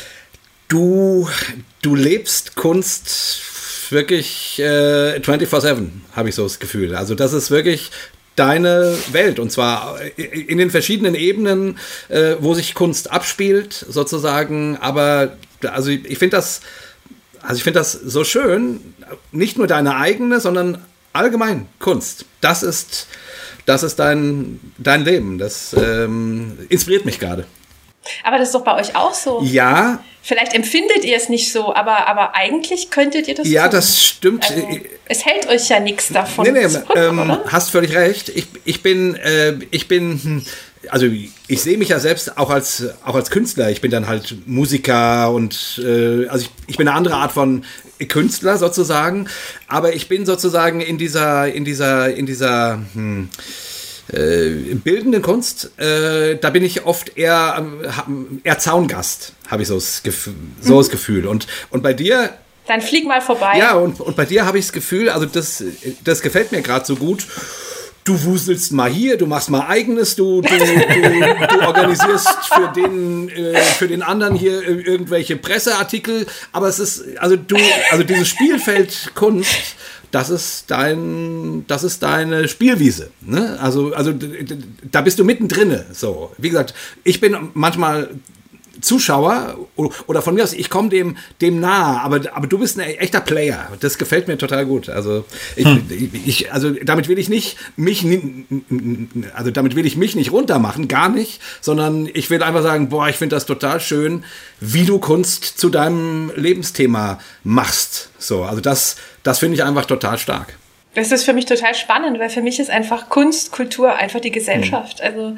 du, du lebst Kunst wirklich äh, vierundzwanzig sieben, habe ich so das Gefühl. Also das ist wirklich deine Welt und zwar in den verschiedenen Ebenen, äh, wo sich Kunst abspielt sozusagen, aber also ich finde das, also ich finde das so schön, nicht nur deine eigene, sondern allgemein Kunst. Das ist, das ist dein, dein Leben, das ähm, inspiriert mich gerade. Aber das ist doch bei euch auch so. Ja. Vielleicht empfindet ihr es nicht so, aber, aber eigentlich könntet ihr das Ja, tun. das stimmt. Also, es hält euch ja nichts davon Nee, nee, zurück, ähm, oder? hast völlig recht. Ich, ich bin, äh, ich bin, also ich sehe mich ja selbst auch als, auch als Künstler. Ich bin dann halt Musiker und, äh, also ich, ich bin eine andere Art von Künstler sozusagen. Aber ich bin sozusagen in dieser, in dieser, in dieser, hm, Äh, bildende Kunst, äh, da bin ich oft eher, äh, eher Zaungast, habe ich so das Gefühl. So das Gefühl. Und, und bei dir... Dann flieg mal vorbei. Ja, und, und bei dir habe ich das Gefühl, also das, das gefällt mir gerade so gut. Du wuselst mal hier, du machst mal Eigenes, du, du, du, du organisierst für den, äh, für den anderen hier irgendwelche Presseartikel, aber es ist, also du, also dieses Spielfeld Kunst, das ist dein, das ist deine Spielwiese, ne? Also, also da bist du mittendrin. So, wie gesagt, ich bin manchmal Zuschauer oder von mir aus, ich komme dem, dem nahe, aber, aber du bist ein echter Player. Das gefällt mir total gut. Also, ich, hm. ich, also damit will ich nicht mich, also damit will ich mich nicht runtermachen, gar nicht, sondern ich will einfach sagen, boah, ich finde das total schön, wie du Kunst zu deinem Lebensthema machst. So, also das, das finde ich einfach total stark. Das ist für mich total spannend, weil für mich ist einfach Kunst, Kultur einfach die Gesellschaft. Hm. Also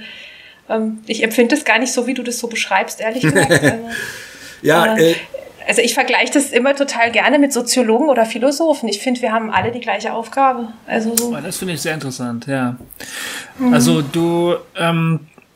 ich empfinde das gar nicht so, wie du das so beschreibst, ehrlich gesagt. Also, ja, äh, also ich vergleiche das immer total gerne mit Soziologen oder Philosophen. Ich finde, wir haben alle die gleiche Aufgabe. Also so. Das finde ich sehr interessant, ja. Mhm. Also du, ähm,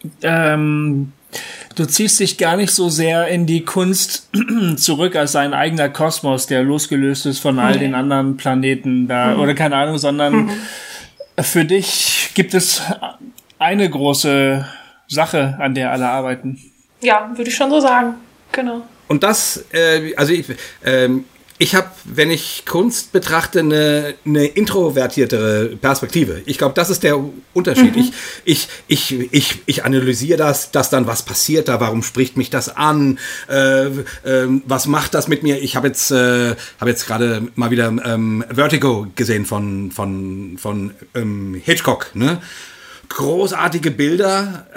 ähm, du ziehst dich gar nicht so sehr in die Kunst zurück als ein eigener Kosmos, der losgelöst ist von all mhm. den anderen Planeten da, mhm. oder keine Ahnung, sondern mhm. für dich gibt es eine große Sache, an der alle arbeiten. Ja, würde ich schon so sagen. Genau. Und das, äh, also ich, äh, ich habe, wenn ich Kunst betrachte, eine, eine introvertiertere Perspektive. Ich glaube, das ist der Unterschied. Mhm. Ich, ich, ich, ich, ich analysiere das, dass dann was passiert da, warum spricht mich das an, äh, äh, was macht das mit mir? Ich habe jetzt, äh, hab jetzt gerade mal wieder ähm, Vertigo gesehen von, von, von ähm, Hitchcock, ne? Großartige Bilder,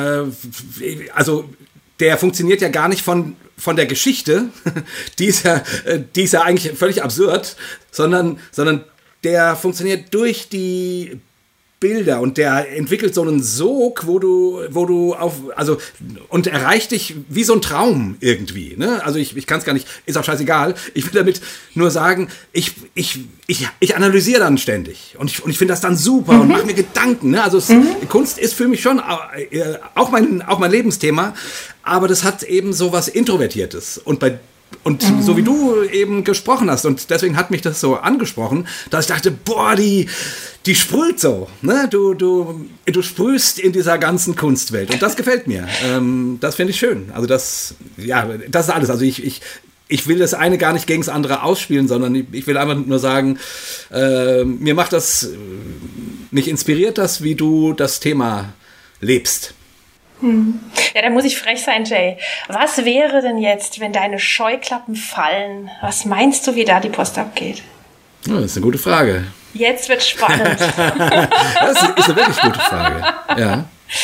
äh, also der funktioniert ja gar nicht von, von der Geschichte, die ist ja, die ist ja eigentlich völlig absurd, sondern, sondern der funktioniert durch die Bilder und der entwickelt so einen Sog, wo du, wo du auf, also, und erreicht dich wie so ein Traum irgendwie, ne? Also ich, ich kann es gar nicht, ist auch scheißegal. Ich will damit nur sagen, ich, ich, ich, ich analysiere dann ständig und ich, und ich finde das dann super mhm. und mache mir Gedanken, ne? Also es, mhm. Kunst ist für mich schon auch mein, auch mein Lebensthema, aber das hat eben so was Introvertiertes und bei Und mhm. so wie du eben gesprochen hast, und deswegen hat mich das so angesprochen, dass ich dachte, boah, die, die sprüht so, ne? Du, du, du sprühst in dieser ganzen Kunstwelt und das gefällt mir. Ähm, das finde ich schön. Also das, ja, das ist alles. Also ich, ich, ich will das eine gar nicht gegen das andere ausspielen, sondern ich, ich will einfach nur sagen, äh, mir macht das, mich inspiriert das, wie du das Thema lebst. Hm. Ja, da muss ich frech sein, Jay. Was wäre denn jetzt, wenn deine Scheuklappen fallen? Was meinst du, wie da die Post abgeht? Ja, das ist eine gute Frage. Jetzt wird spannend. Das ist eine wirklich gute Frage. Ja.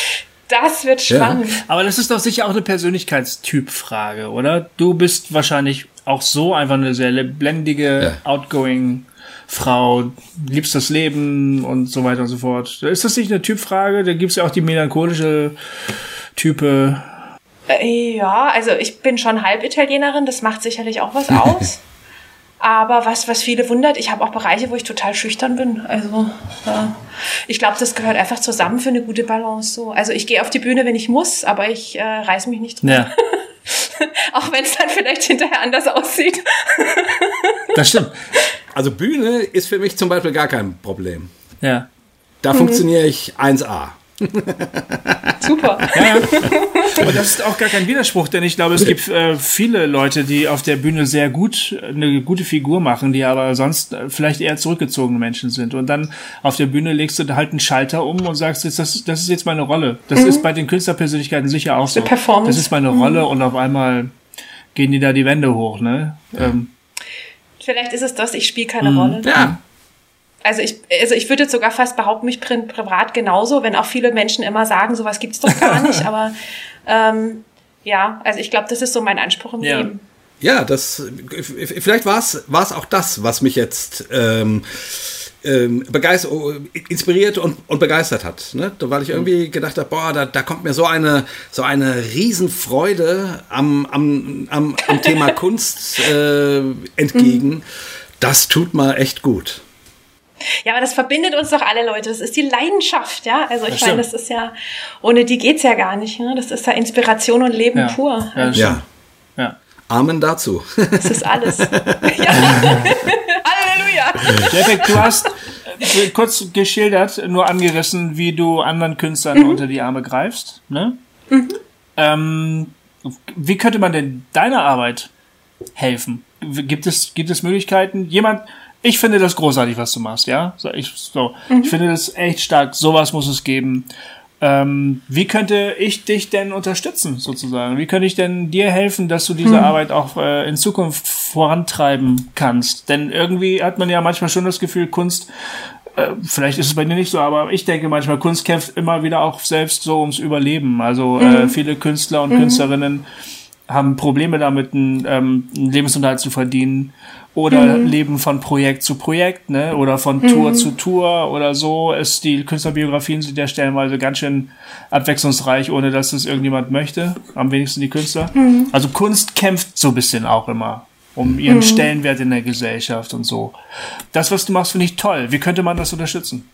Das wird spannend. Ja. Aber das ist doch sicher auch eine Persönlichkeitstyp-Frage, oder? Du bist wahrscheinlich auch so einfach eine sehr lebendige, ja. outgoing Frau, liebst das Leben und so weiter und so fort. Ist das nicht eine Typfrage? Da gibt es ja auch die melancholische Type. Äh, ja, also ich bin schon halb Italienerin, das macht sicherlich auch was aus. Aber was, was viele wundert, ich habe auch Bereiche, wo ich total schüchtern bin. Also ja. Ich glaube, das gehört einfach zusammen für eine gute Balance. So. Also ich gehe auf die Bühne, wenn ich muss, aber ich äh, reiß mich nicht drum. Ja. Auch wenn es dann vielleicht hinterher anders aussieht. Das stimmt. Also Bühne ist für mich zum Beispiel gar kein Problem. Ja. Da mhm. funktioniere ich eins A. Super. Ja, ja. Und das ist auch gar kein Widerspruch, denn ich glaube, es gibt äh, viele Leute, die auf der Bühne sehr gut eine gute Figur machen, die aber sonst vielleicht eher zurückgezogene Menschen sind. Und dann auf der Bühne legst du halt einen Schalter um und sagst, das, das ist jetzt meine Rolle. Das mhm. ist bei den Künstlerpersönlichkeiten sicher auch so. Performance. Das ist meine mhm. Rolle und auf einmal gehen die da die Wände hoch. Ne? Ja. Ähm, vielleicht ist es das, ich spiele keine mhm. Rolle. Ja. Also ich, also ich würde jetzt sogar fast behaupten, mich privat genauso, wenn auch viele Menschen immer sagen, sowas gibt's doch gar nicht. Aber ähm, ja, also ich glaube, das ist so mein Anspruch im ja. Leben. Ja, das vielleicht war es war es auch das, was mich jetzt ähm, ähm, begeistert, inspiriert und, und begeistert hat, ne? Weil ich irgendwie gedacht habe, boah, da, da kommt mir so eine so eine Riesenfreude am am am, am Thema Kunst äh, entgegen. Das tut mal echt gut. Ja, aber das verbindet uns doch alle Leute. Das ist die Leidenschaft, ja. Also ich meine, das ist ja, ohne die geht's ja gar nicht. Ne? Das ist ja Inspiration und Leben ja. pur. Ja, ja. ja. Amen dazu. Das ist alles. Ja. Halleluja. JPEG, du hast äh, kurz geschildert, nur angerissen, wie du anderen Künstlern mhm. unter die Arme greifst. Ne? Mhm. Ähm, wie könnte man denn deiner Arbeit helfen? Gibt es, gibt es Möglichkeiten? Jemand... Ich finde das großartig, was du machst, ja. So, ich, so. Mhm. ich finde das echt stark. Sowas muss es geben. Ähm, wie könnte ich dich denn unterstützen, sozusagen? Wie könnte ich denn dir helfen, dass du diese mhm. Arbeit auch äh, in Zukunft vorantreiben kannst? Denn irgendwie hat man ja manchmal schon das Gefühl, Kunst, äh, vielleicht ist es bei dir nicht so, aber ich denke manchmal, Kunst kämpft immer wieder auch selbst so ums Überleben. Also mhm. äh, viele Künstler und mhm. Künstlerinnen haben Probleme damit, einen, ähm, einen Lebensunterhalt zu verdienen. Oder mhm. leben von Projekt zu Projekt, ne? Oder von mhm. Tour zu Tour oder so. Es, die Künstlerbiografien sind ja stellenweise ganz schön abwechslungsreich, ohne dass es irgendjemand möchte. Am wenigsten die Künstler. Mhm. Also Kunst kämpft so ein bisschen auch immer um ihren mhm. Stellenwert in der Gesellschaft und so. Das, was du machst, finde ich toll. Wie könnte man das unterstützen?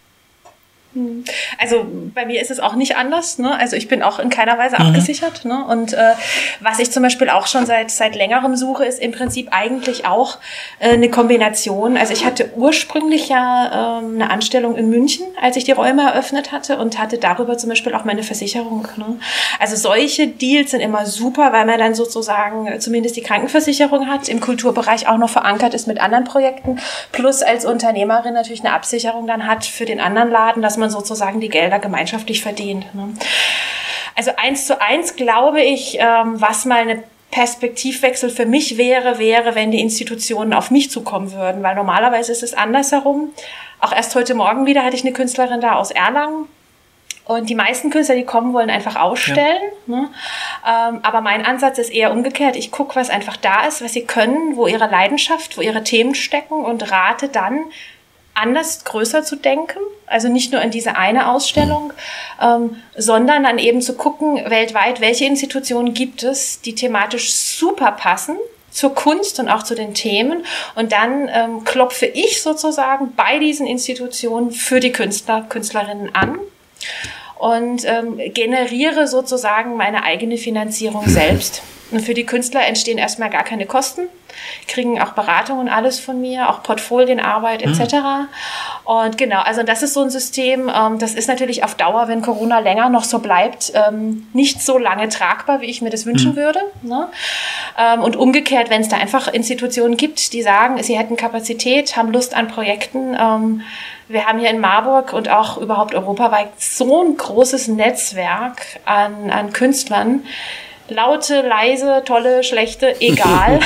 Also bei mir ist es auch nicht anders, ne? Also ich bin auch in keiner Weise mhm. abgesichert, ne? Und äh, was ich zum Beispiel auch schon seit seit längerem suche, ist im Prinzip eigentlich auch äh, eine Kombination. Also ich hatte ursprünglich ja äh, eine Anstellung in München, als ich die Räume eröffnet hatte und hatte darüber zum Beispiel auch meine Versicherung, ne? Also solche Deals sind immer super, weil man dann sozusagen zumindest die Krankenversicherung hat, im Kulturbereich auch noch verankert ist mit anderen Projekten, plus als Unternehmerin natürlich eine Absicherung dann hat für den anderen Laden, dass man sozusagen die Gelder gemeinschaftlich verdient. Ne? Also eins zu eins glaube ich, ähm, was mal eine Perspektivwechsel für mich wäre, wäre, wenn die Institutionen auf mich zukommen würden, weil normalerweise ist es andersherum. Auch erst heute Morgen wieder hatte ich eine Künstlerin da aus Erlangen. Und die meisten Künstler, die kommen, wollen einfach ausstellen. Ja. Ne? Ähm, aber mein Ansatz ist eher umgekehrt. Ich gucke, was einfach da ist, was sie können, wo ihre Leidenschaft, wo ihre Themen stecken und rate dann, anders, größer zu denken, also nicht nur in diese eine Ausstellung, ähm, sondern dann eben zu gucken, weltweit, welche Institutionen gibt es, die thematisch super passen zur Kunst und auch zu den Themen. Und dann ähm, klopfe ich sozusagen bei diesen Institutionen für die Künstler, Künstlerinnen an und ähm, generiere sozusagen meine eigene Finanzierung selbst. Und für die Künstler entstehen erstmal gar keine Kosten, kriegen auch Beratung und alles von mir, auch Portfolienarbeit et cetera. Mhm. Und genau, also das ist so ein System, ähm, das ist natürlich auf Dauer, wenn Corona länger noch so bleibt, ähm, nicht so lange tragbar, wie ich mir das wünschen mhm. würde. Ne? Ähm, und umgekehrt, wenn es da einfach Institutionen gibt, die sagen, sie hätten Kapazität, haben Lust an Projekten. Ähm, wir haben hier in Marburg und auch überhaupt europaweit so ein großes Netzwerk an, an Künstlern, laute, leise, tolle, schlechte, egal.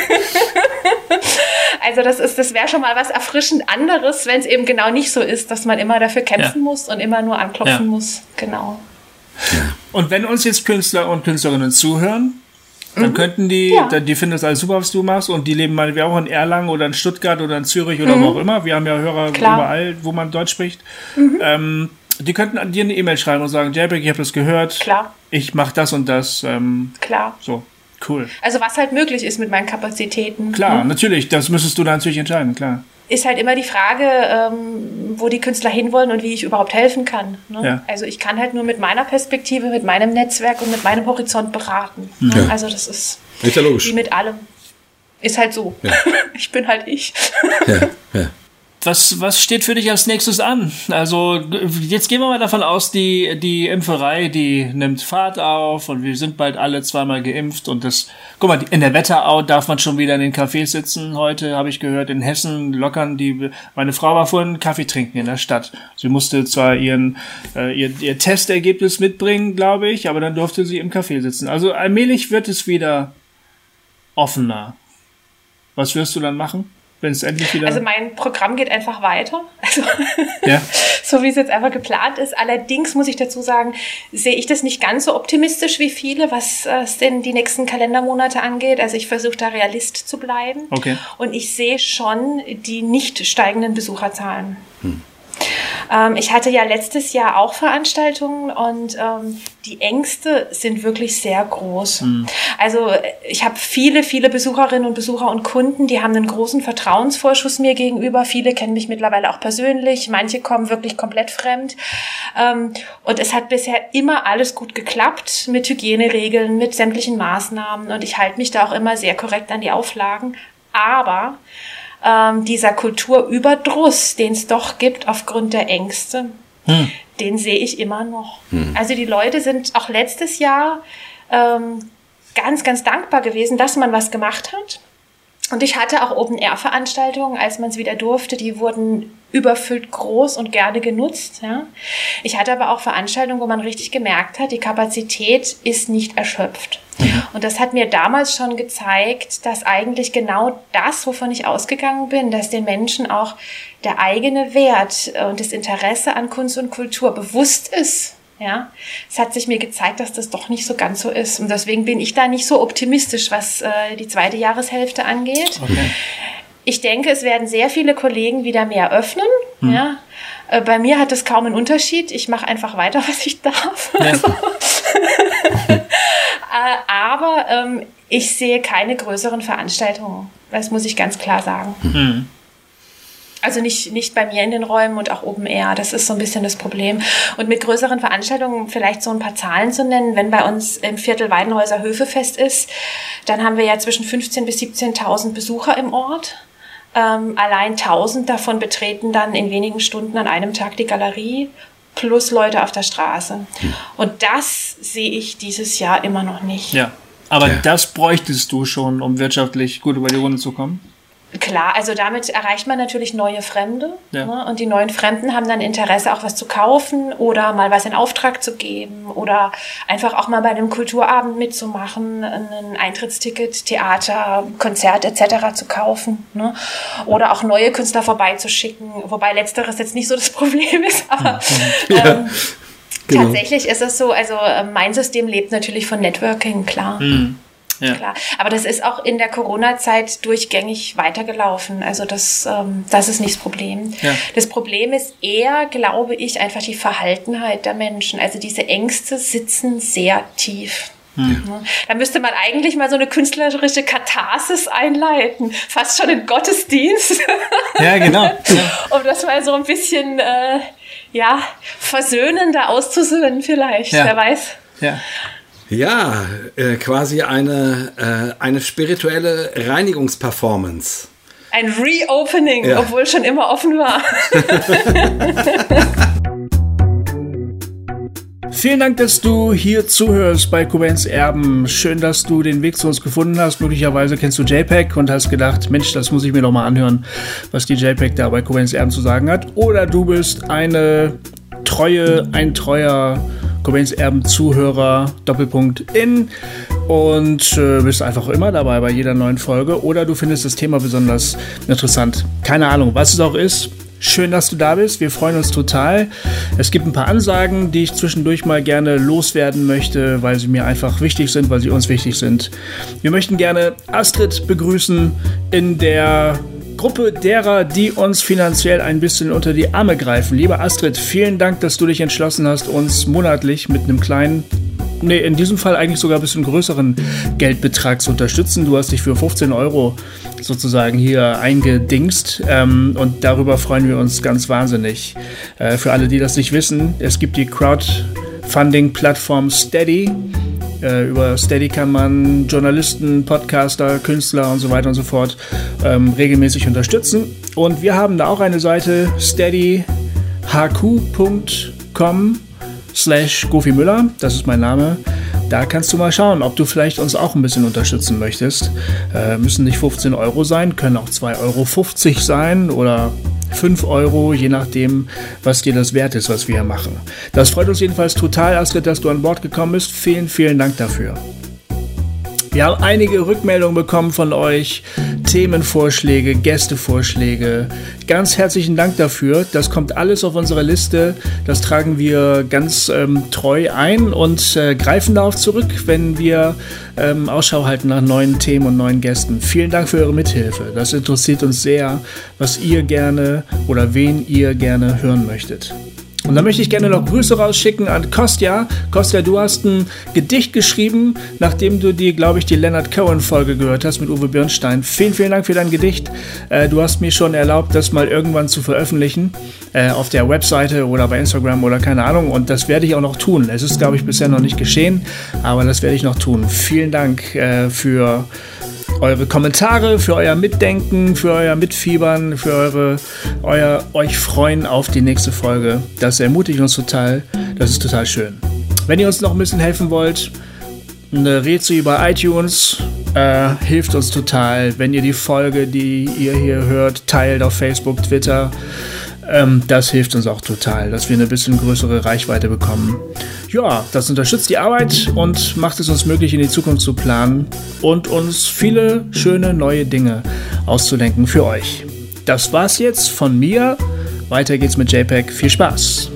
Also das ist, das wäre schon mal was erfrischend anderes, wenn es eben genau nicht so ist, dass man immer dafür kämpfen ja. muss und immer nur anklopfen ja. muss. Genau. Und wenn uns jetzt Künstler und Künstlerinnen zuhören, dann mhm. könnten die, ja. die finden das alles super, was du machst, und die leben meinetwegen auch in Erlangen oder in Stuttgart oder in Zürich oder mhm. wo auch immer. Wir haben ja Hörer Klar. überall, wo man Deutsch spricht. Mhm. Ähm, die könnten an dir eine E-Mail schreiben und sagen, JPEG, ich habe das gehört. Klar. Ich mache das und das. Ähm, Klar. So, cool. Also was halt möglich ist mit meinen Kapazitäten. Klar, ne? Natürlich. Das müsstest du dann natürlich entscheiden, klar. ist halt immer die Frage, ähm, wo die Künstler hinwollen und wie ich überhaupt helfen kann. Ne? Ja. Also ich kann halt nur mit meiner Perspektive, mit meinem Netzwerk und mit meinem Horizont beraten. Ne? Ja. Also das ist, ist ja logisch. Wie mit allem. Ist halt so. Ja. Ich bin halt ich. Ja, ja. Was, was steht für dich als nächstes an? Also jetzt gehen wir mal davon aus, die, die Impferei, die nimmt Fahrt auf und wir sind bald alle zweimal geimpft und das, guck mal, in der Wetterau darf man schon wieder in den Cafés sitzen. Heute habe ich gehört, in Hessen lockern die, meine Frau war vorhin Kaffee trinken in der Stadt. Sie musste zwar ihren, äh, ihr, ihr Testergebnis mitbringen, glaube ich, aber dann durfte sie im Café sitzen. Also allmählich wird es wieder offener. Was wirst du dann machen? Wenn es endlich wieder also mein Programm geht einfach weiter, also ja. so wie es jetzt einfach geplant ist. Allerdings muss ich dazu sagen, sehe ich das nicht ganz so optimistisch wie viele, was es denn die nächsten Kalendermonate angeht. Also ich versuche da Realist zu bleiben. Okay. Und ich sehe schon die nicht steigenden Besucherzahlen. Hm. Ähm, ich hatte ja letztes Jahr auch Veranstaltungen und ähm, die Ängste sind wirklich sehr groß. Mhm. Also ich habe viele, viele Besucherinnen und Besucher und Kunden, die haben einen großen Vertrauensvorschuss mir gegenüber. Viele kennen mich mittlerweile auch persönlich, manche kommen wirklich komplett fremd. Ähm, und es hat bisher immer alles gut geklappt mit Hygieneregeln, mit sämtlichen Maßnahmen und ich halte mich da auch immer sehr korrekt an die Auflagen. Aber Ähm, dieser Kulturüberdruss, den es doch gibt aufgrund der Ängste, hm. den sehe ich immer noch. Hm. Also die Leute sind auch letztes Jahr ähm, ganz, ganz dankbar gewesen, dass man was gemacht hat. Und ich hatte auch Open-Air-Veranstaltungen, als man es wieder durfte, die wurden überfüllt groß und gerne genutzt. Ja. Ich hatte aber auch Veranstaltungen, wo man richtig gemerkt hat, die Kapazität ist nicht erschöpft. Mhm. Und das hat mir damals schon gezeigt, dass eigentlich genau das, wovon ich ausgegangen bin, dass den Menschen auch der eigene Wert und das Interesse an Kunst und Kultur bewusst ist. Ja, es hat sich mir gezeigt, dass das doch nicht so ganz so ist. Und deswegen bin ich da nicht so optimistisch, was äh, die zweite Jahreshälfte angeht. Okay. Ich denke, es werden sehr viele Kollegen wieder mehr öffnen. Hm. Ja. Äh, bei mir hat es kaum einen Unterschied. Ich mache einfach weiter, was ich darf. Ja. äh, aber ähm, ich sehe keine größeren Veranstaltungen. Das muss ich ganz klar sagen. Hm. Also nicht, nicht bei mir in den Räumen und auch Open Air. Das ist so ein bisschen das Problem. Und mit größeren Veranstaltungen vielleicht so ein paar Zahlen zu nennen. Wenn bei uns im Viertel Weidenhäuser Höfefest ist, dann haben wir ja zwischen fünfzehntausend bis siebzehntausend Besucher im Ort. Ähm, allein tausend davon betreten dann in wenigen Stunden an einem Tag die Galerie, plus Leute auf der Straße. Und das sehe ich dieses Jahr immer noch nicht. Ja, aber ja. Das bräuchtest du schon, um wirtschaftlich gut über die Runde zu kommen? Klar, also damit erreicht man natürlich neue Fremde. Ja. Ne? Und die neuen Fremden haben dann Interesse, auch was zu kaufen oder mal was in Auftrag zu geben oder einfach auch mal bei einem Kulturabend mitzumachen, ein Eintrittsticket, Theater, Konzert et cetera zu kaufen. Ne? Oder auch neue Künstler vorbeizuschicken, wobei letzteres jetzt nicht so das Problem ist, aber ja. ähm, genau. Tatsächlich ist es so, also mein System lebt natürlich von Networking, klar. Mhm. Ja. Klar. Aber das ist auch in der Corona-Zeit durchgängig weitergelaufen. Also das, ähm, das ist nicht das Problem. Ja. Das Problem ist eher, glaube ich, einfach die Verhaltenheit der Menschen. Also diese Ängste sitzen sehr tief. Hm. Da müsste man eigentlich mal so eine künstlerische Katharsis einleiten. Fast schon in Gottesdienst. Ja, genau. Ja. Um das mal so ein bisschen äh, ja, versöhnender auszusöhnen vielleicht. Ja. Wer weiß. Ja. Ja, äh, quasi eine, äh, eine spirituelle Reinigungsperformance. Ein Reopening, ja. Obwohl schon immer offen war. Vielen Dank, dass du hier zuhörst bei Cobains Erben. Schön, dass du den Weg zu uns gefunden hast. Möglicherweise kennst du JPEG und hast gedacht, Mensch, das muss ich mir doch mal anhören, was die JPEG da bei Cobains Erben zu sagen hat. Oder du bist eine treue, ein treuer Cobains Erben Zuhörer, Doppelpunkt in, und äh, bist einfach immer dabei bei jeder neuen Folge. Oder du findest das Thema besonders interessant. Keine Ahnung, was es auch ist. Schön, dass du da bist. Wir freuen uns total. Es gibt ein paar Ansagen, die ich zwischendurch mal gerne loswerden möchte, weil sie mir einfach wichtig sind, weil sie uns wichtig sind. Wir möchten gerne Astrid begrüßen in der Gruppe derer, die uns finanziell ein bisschen unter die Arme greifen. Liebe Astrid, vielen Dank, dass du dich entschlossen hast, uns monatlich mit einem kleinen nee, in diesem Fall eigentlich sogar ein bisschen größeren Geldbetrag zu unterstützen. Du hast dich für fünfzehn Euro sozusagen hier eingedingst ähm, und darüber freuen wir uns ganz wahnsinnig. Äh, für alle, die das nicht wissen, es gibt die Crowdfunding-Plattform Steady. Äh, über Steady kann man Journalisten, Podcaster, Künstler und so weiter und so fort ähm, regelmäßig unterstützen. Und wir haben da auch eine Seite, steady h q punkt com slash Gofi Müller, das ist mein Name. Da kannst du mal schauen, ob du vielleicht uns auch ein bisschen unterstützen möchtest. Äh, müssen nicht fünfzehn Euro sein, können auch zwei Euro fünfzig sein oder fünf Euro, je nachdem, was dir das wert ist, was wir hier machen. Das freut uns jedenfalls total, Astrid, dass du an Bord gekommen bist. Vielen, vielen Dank dafür. Wir haben einige Rückmeldungen bekommen von euch, Themenvorschläge, Gästevorschläge. Ganz herzlichen Dank dafür. Das kommt alles auf unsere Liste. Das tragen wir ganz ähm, treu ein und äh, greifen darauf zurück, wenn wir ähm, Ausschau halten nach neuen Themen und neuen Gästen. Vielen Dank für eure Mithilfe. Das interessiert uns sehr, was ihr gerne oder wen ihr gerne hören möchtet. Und dann möchte ich gerne noch Grüße rausschicken an Kostja. Kostja, du hast ein Gedicht geschrieben, nachdem du die, glaube ich, die Leonard Cohen-Folge gehört hast mit Uwe Birnstein. Vielen, vielen Dank für dein Gedicht. Äh, du hast mir schon erlaubt, das mal irgendwann zu veröffentlichen, äh, auf der Webseite oder bei Instagram oder keine Ahnung. Und das werde ich auch noch tun. Es ist, glaube ich, bisher noch nicht geschehen, aber das werde ich noch tun. Vielen Dank äh, für eure Kommentare, für euer Mitdenken, für euer Mitfiebern, für eure, euer euch freuen auf die nächste Folge. Das ermutigt uns total. Das ist total schön. Wenn ihr uns noch ein bisschen helfen wollt, eine Reze über iTunes äh, hilft uns total. Wenn ihr die Folge, die ihr hier hört, teilt auf Facebook, Twitter, ähm, das hilft uns auch total, dass wir eine bisschen größere Reichweite bekommen. Ja, das unterstützt die Arbeit und macht es uns möglich, in die Zukunft zu planen und uns viele schöne neue Dinge auszudenken für euch. Das war's jetzt von mir. Weiter geht's mit JPEG. Viel Spaß!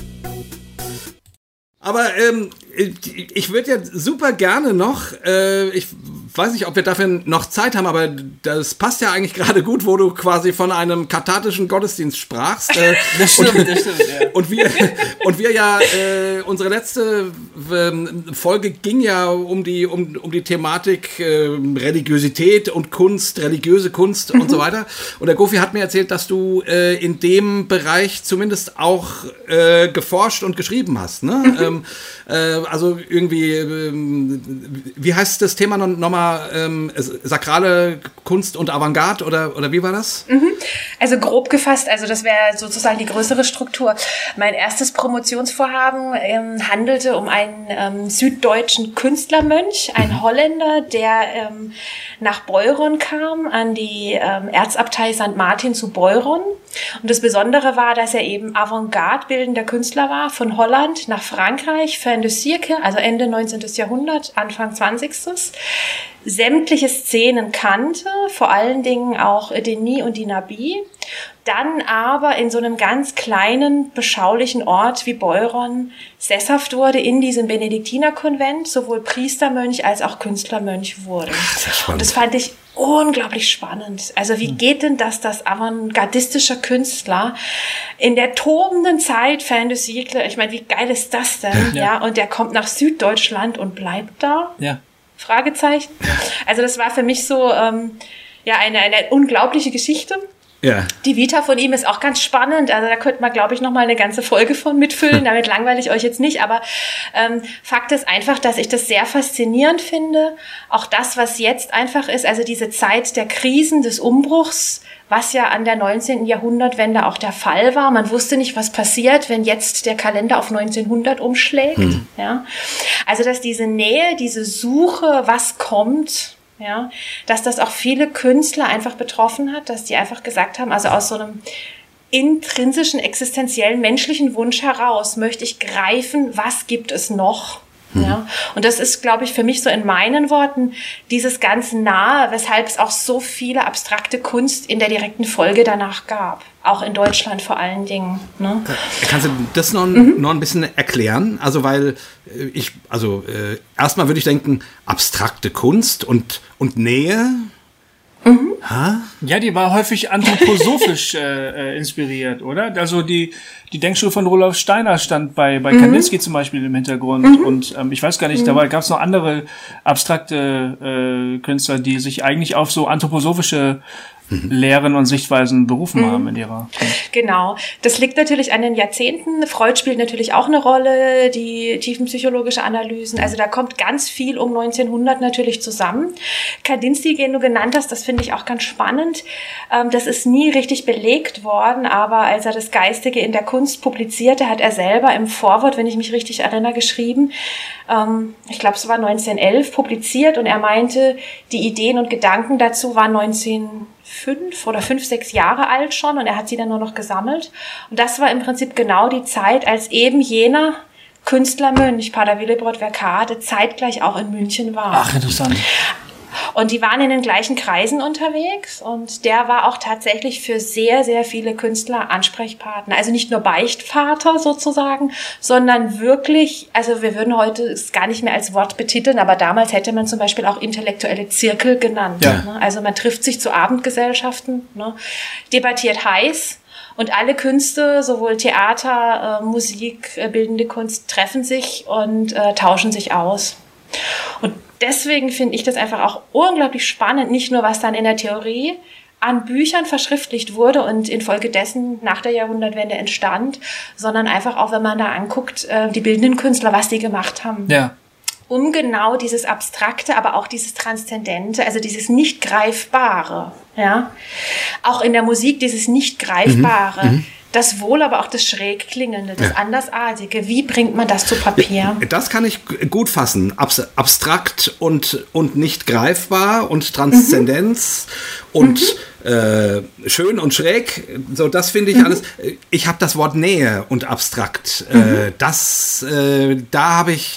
Aber ähm, ich würde ja super gerne noch, äh, ich weiß nicht, ob wir dafür noch Zeit haben, aber das passt ja eigentlich gerade gut, wo du quasi von einem kathartischen Gottesdienst sprachst. Äh, das stimmt, und, das stimmt, ja. Und wir, und wir ja, äh, unsere letzte äh, Folge ging ja um die, um, um die Thematik äh, Religiosität und Kunst, religiöse Kunst mhm. und so weiter. Und der Gofi hat mir erzählt, dass du äh, in dem Bereich zumindest auch äh, geforscht und geschrieben hast, ne? Mhm. Ähm, äh, also irgendwie, ähm, wie heißt das Thema nochmal? Ähm, sakrale Kunst und Avantgarde oder, oder wie war das? Mhm. Also grob gefasst, also das wäre sozusagen die größere Struktur. Mein erstes Promotionsvorhaben ähm, handelte um einen ähm, süddeutschen Künstlermönch, ein Holländer, der ähm, nach Beuron kam, an die ähm, Erzabtei Sankt Martin zu Beuron. Und das Besondere war, dass er eben Avantgarde bildender Künstler war, von Holland nach Frankreich, fin de siècle, also Ende neunzehnten. Jahrhundert, Anfang zwanzigsten. Sämtliche Szenen kannte, vor allen Dingen auch Denis und die Nabi, dann aber in so einem ganz kleinen, beschaulichen Ort wie Beuron sesshaft wurde in diesem Benediktinerkonvent, sowohl Priestermönch als auch Künstlermönch wurde. Das und das fand ich unglaublich spannend. Also wie geht denn das, dass avantgardistischer Künstler in der tobenden Zeit, fin de siècle, ich meine, wie geil ist das denn? Ja. Ja, und der kommt nach Süddeutschland und bleibt da? Ja. Fragezeichen. Also das war für mich so ähm, ja eine, eine unglaubliche Geschichte. Ja. Die Vita von ihm ist auch ganz spannend. Also da könnte man, glaube ich, noch mal eine ganze Folge von mitfüllen. Damit langweile ich euch jetzt nicht. Aber ähm, Fakt ist einfach, dass ich das sehr faszinierend finde. Auch das, was jetzt einfach ist, also diese Zeit der Krisen, des Umbruchs, was ja an der neunzehnten. Jahrhundertwende auch der Fall war. Man wusste nicht, was passiert, wenn jetzt der Kalender auf neunzehnhundert umschlägt. Hm. Ja. Also, dass diese Nähe, diese Suche, was kommt, ja, dass das auch viele Künstler einfach betroffen hat, dass die einfach gesagt haben, also aus so einem intrinsischen, existenziellen, menschlichen Wunsch heraus möchte ich greifen, was gibt es noch? Ja, und das ist, glaube ich, für mich so in meinen Worten dieses ganz Nahe, weshalb es auch so viele abstrakte Kunst in der direkten Folge danach gab. Auch in Deutschland vor allen Dingen. Ne? Kannst du das noch, mhm. noch ein bisschen erklären? Also, weil ich, also äh, erstmal würde ich denken, abstrakte Kunst und, und Nähe. Mhm. Ja, die war häufig anthroposophisch äh, inspiriert, oder? Also die die Denkschule von Rudolf Steiner stand bei bei mhm. Kandinsky zum Beispiel im Hintergrund mhm. und ähm, ich weiß gar nicht, mhm. dabei gab es noch andere abstrakte äh, Künstler, die sich eigentlich auf so anthroposophische Lehren und Sichtweisen berufen mhm. haben in ihrer Kunst. Genau. Das liegt natürlich an den Jahrzehnten. Freud spielt natürlich auch eine Rolle, die tiefenpsychologische Analysen. Also da kommt ganz viel um neunzehnhundert natürlich zusammen. Kandinsky, den du genannt hast, das finde ich auch ganz spannend. Das ist nie richtig belegt worden, aber als er das Geistige in der Kunst publizierte, hat er selber im Vorwort, wenn ich mich richtig erinnere, geschrieben, ich glaube, es war neunzehnhundertelf publiziert und er meinte, die Ideen und Gedanken dazu waren neunzehnhundertfünf oder fünf, sechs Jahre alt schon und er hat sie dann nur noch gesammelt. Und das war im Prinzip genau die Zeit, als eben jener Künstlermönch, Pater Willebrord Verkade, zeitgleich auch in München war. Ach, interessant. Und die waren in den gleichen Kreisen unterwegs und der war auch tatsächlich für sehr, sehr viele Künstler Ansprechpartner. Also nicht nur Beichtvater sozusagen, sondern wirklich, also wir würden heute es gar nicht mehr als Wort betiteln, aber damals hätte man zum Beispiel auch intellektuelle Zirkel genannt. Ja. Ne? Also man trifft sich zu Abendgesellschaften, ne? Debattiert heiß. Und alle Künste, sowohl Theater, äh, Musik, äh, bildende Kunst, treffen sich und äh, tauschen sich aus. Und deswegen finde ich das einfach auch unglaublich spannend, nicht nur was dann in der Theorie an Büchern verschriftlicht wurde und infolgedessen nach der Jahrhundertwende entstand, sondern einfach auch, wenn man da anguckt, die bildenden Künstler, was die gemacht haben. Ja. Um genau dieses Abstrakte, aber auch dieses Transzendente, also dieses Nicht-Greifbare, ja, auch in der Musik dieses Nicht-Greifbare, mhm. das Wohl, aber auch das Schrägklingende, das ja. Andersartige. Wie bringt man das zu Papier? Das kann ich gut fassen. Abs- abstrakt und, und nicht greifbar und Transzendenz mhm. und mhm. Äh, schön und schräg. So, das finde ich mhm. alles. Ich habe das Wort Nähe und abstrakt. Mhm. Äh, das, äh, da habe ich,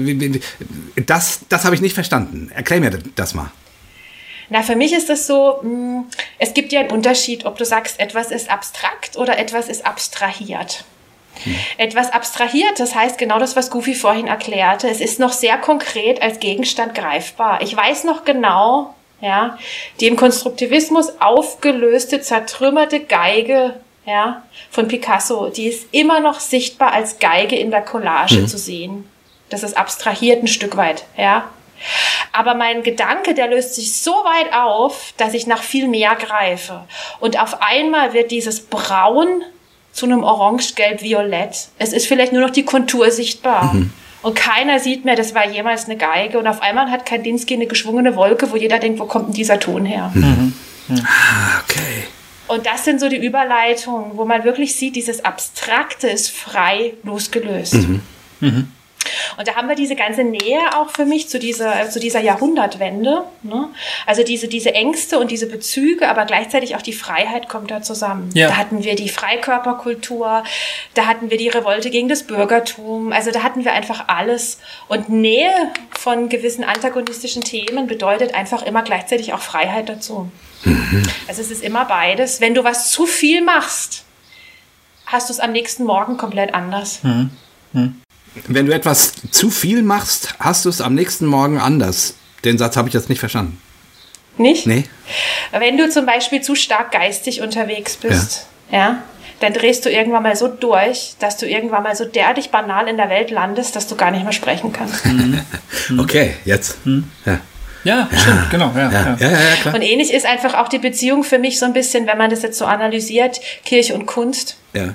das, das habe ich nicht verstanden. Erklär mir das mal. Na, für mich ist das so, mh, es gibt ja einen Unterschied, ob du sagst, etwas ist abstrakt oder etwas ist abstrahiert. Hm. Etwas abstrahiert, das heißt genau das, was Goofy vorhin erklärte. Es ist noch sehr konkret als Gegenstand greifbar. Ich weiß noch genau, ja, die im Konstruktivismus aufgelöste, zertrümmerte Geige, ja, von Picasso, die ist immer noch sichtbar als Geige in der Collage hm. zu sehen. Das ist abstrahiert ein Stück weit, ja. Aber mein Gedanke, der löst sich so weit auf, dass ich nach viel mehr greife. Und auf einmal wird dieses Braun zu einem Orange, Gelb, Violett. Es ist vielleicht nur noch die Kontur sichtbar. Mhm. Und keiner sieht mehr, das war jemals eine Geige. Und auf einmal hat Kandinsky eine geschwungene Wolke, wo jeder denkt, wo kommt denn dieser Ton her? Mhm. Mhm. Ah, okay. Und das sind so die Überleitungen, wo man wirklich sieht, dieses Abstrakte ist frei losgelöst. Mhm. Mhm. Und da haben wir diese ganze Nähe auch für mich zu dieser, zu dieser Jahrhundertwende. Ne? Also diese, diese Ängste und diese Bezüge, aber gleichzeitig auch die Freiheit kommt da zusammen. Ja. Da hatten wir die Freikörperkultur, da hatten wir die Revolte gegen das Bürgertum, also da hatten wir einfach alles. Und Nähe von gewissen antagonistischen Themen bedeutet einfach immer gleichzeitig auch Freiheit dazu. Mhm. Also es ist immer beides. Wenn du was zu viel machst, hast du es am nächsten Morgen komplett anders. Mhm. Mhm. Wenn du etwas zu viel machst, hast du es am nächsten Morgen anders. Den Satz habe ich jetzt nicht verstanden. Nicht? Nee. Wenn du zum Beispiel zu stark geistig unterwegs bist, ja. ja, dann drehst du irgendwann mal so durch, dass du irgendwann mal so derartig banal in der Welt landest, dass du gar nicht mehr sprechen kannst. Mhm. Okay, jetzt. Mhm. Ja. Ja, ja, stimmt, genau. Ja, ja. Ja, ja, ja, klar. Und ähnlich ist einfach auch die Beziehung für mich so ein bisschen, wenn man das jetzt so analysiert, Kirche und Kunst. Ja.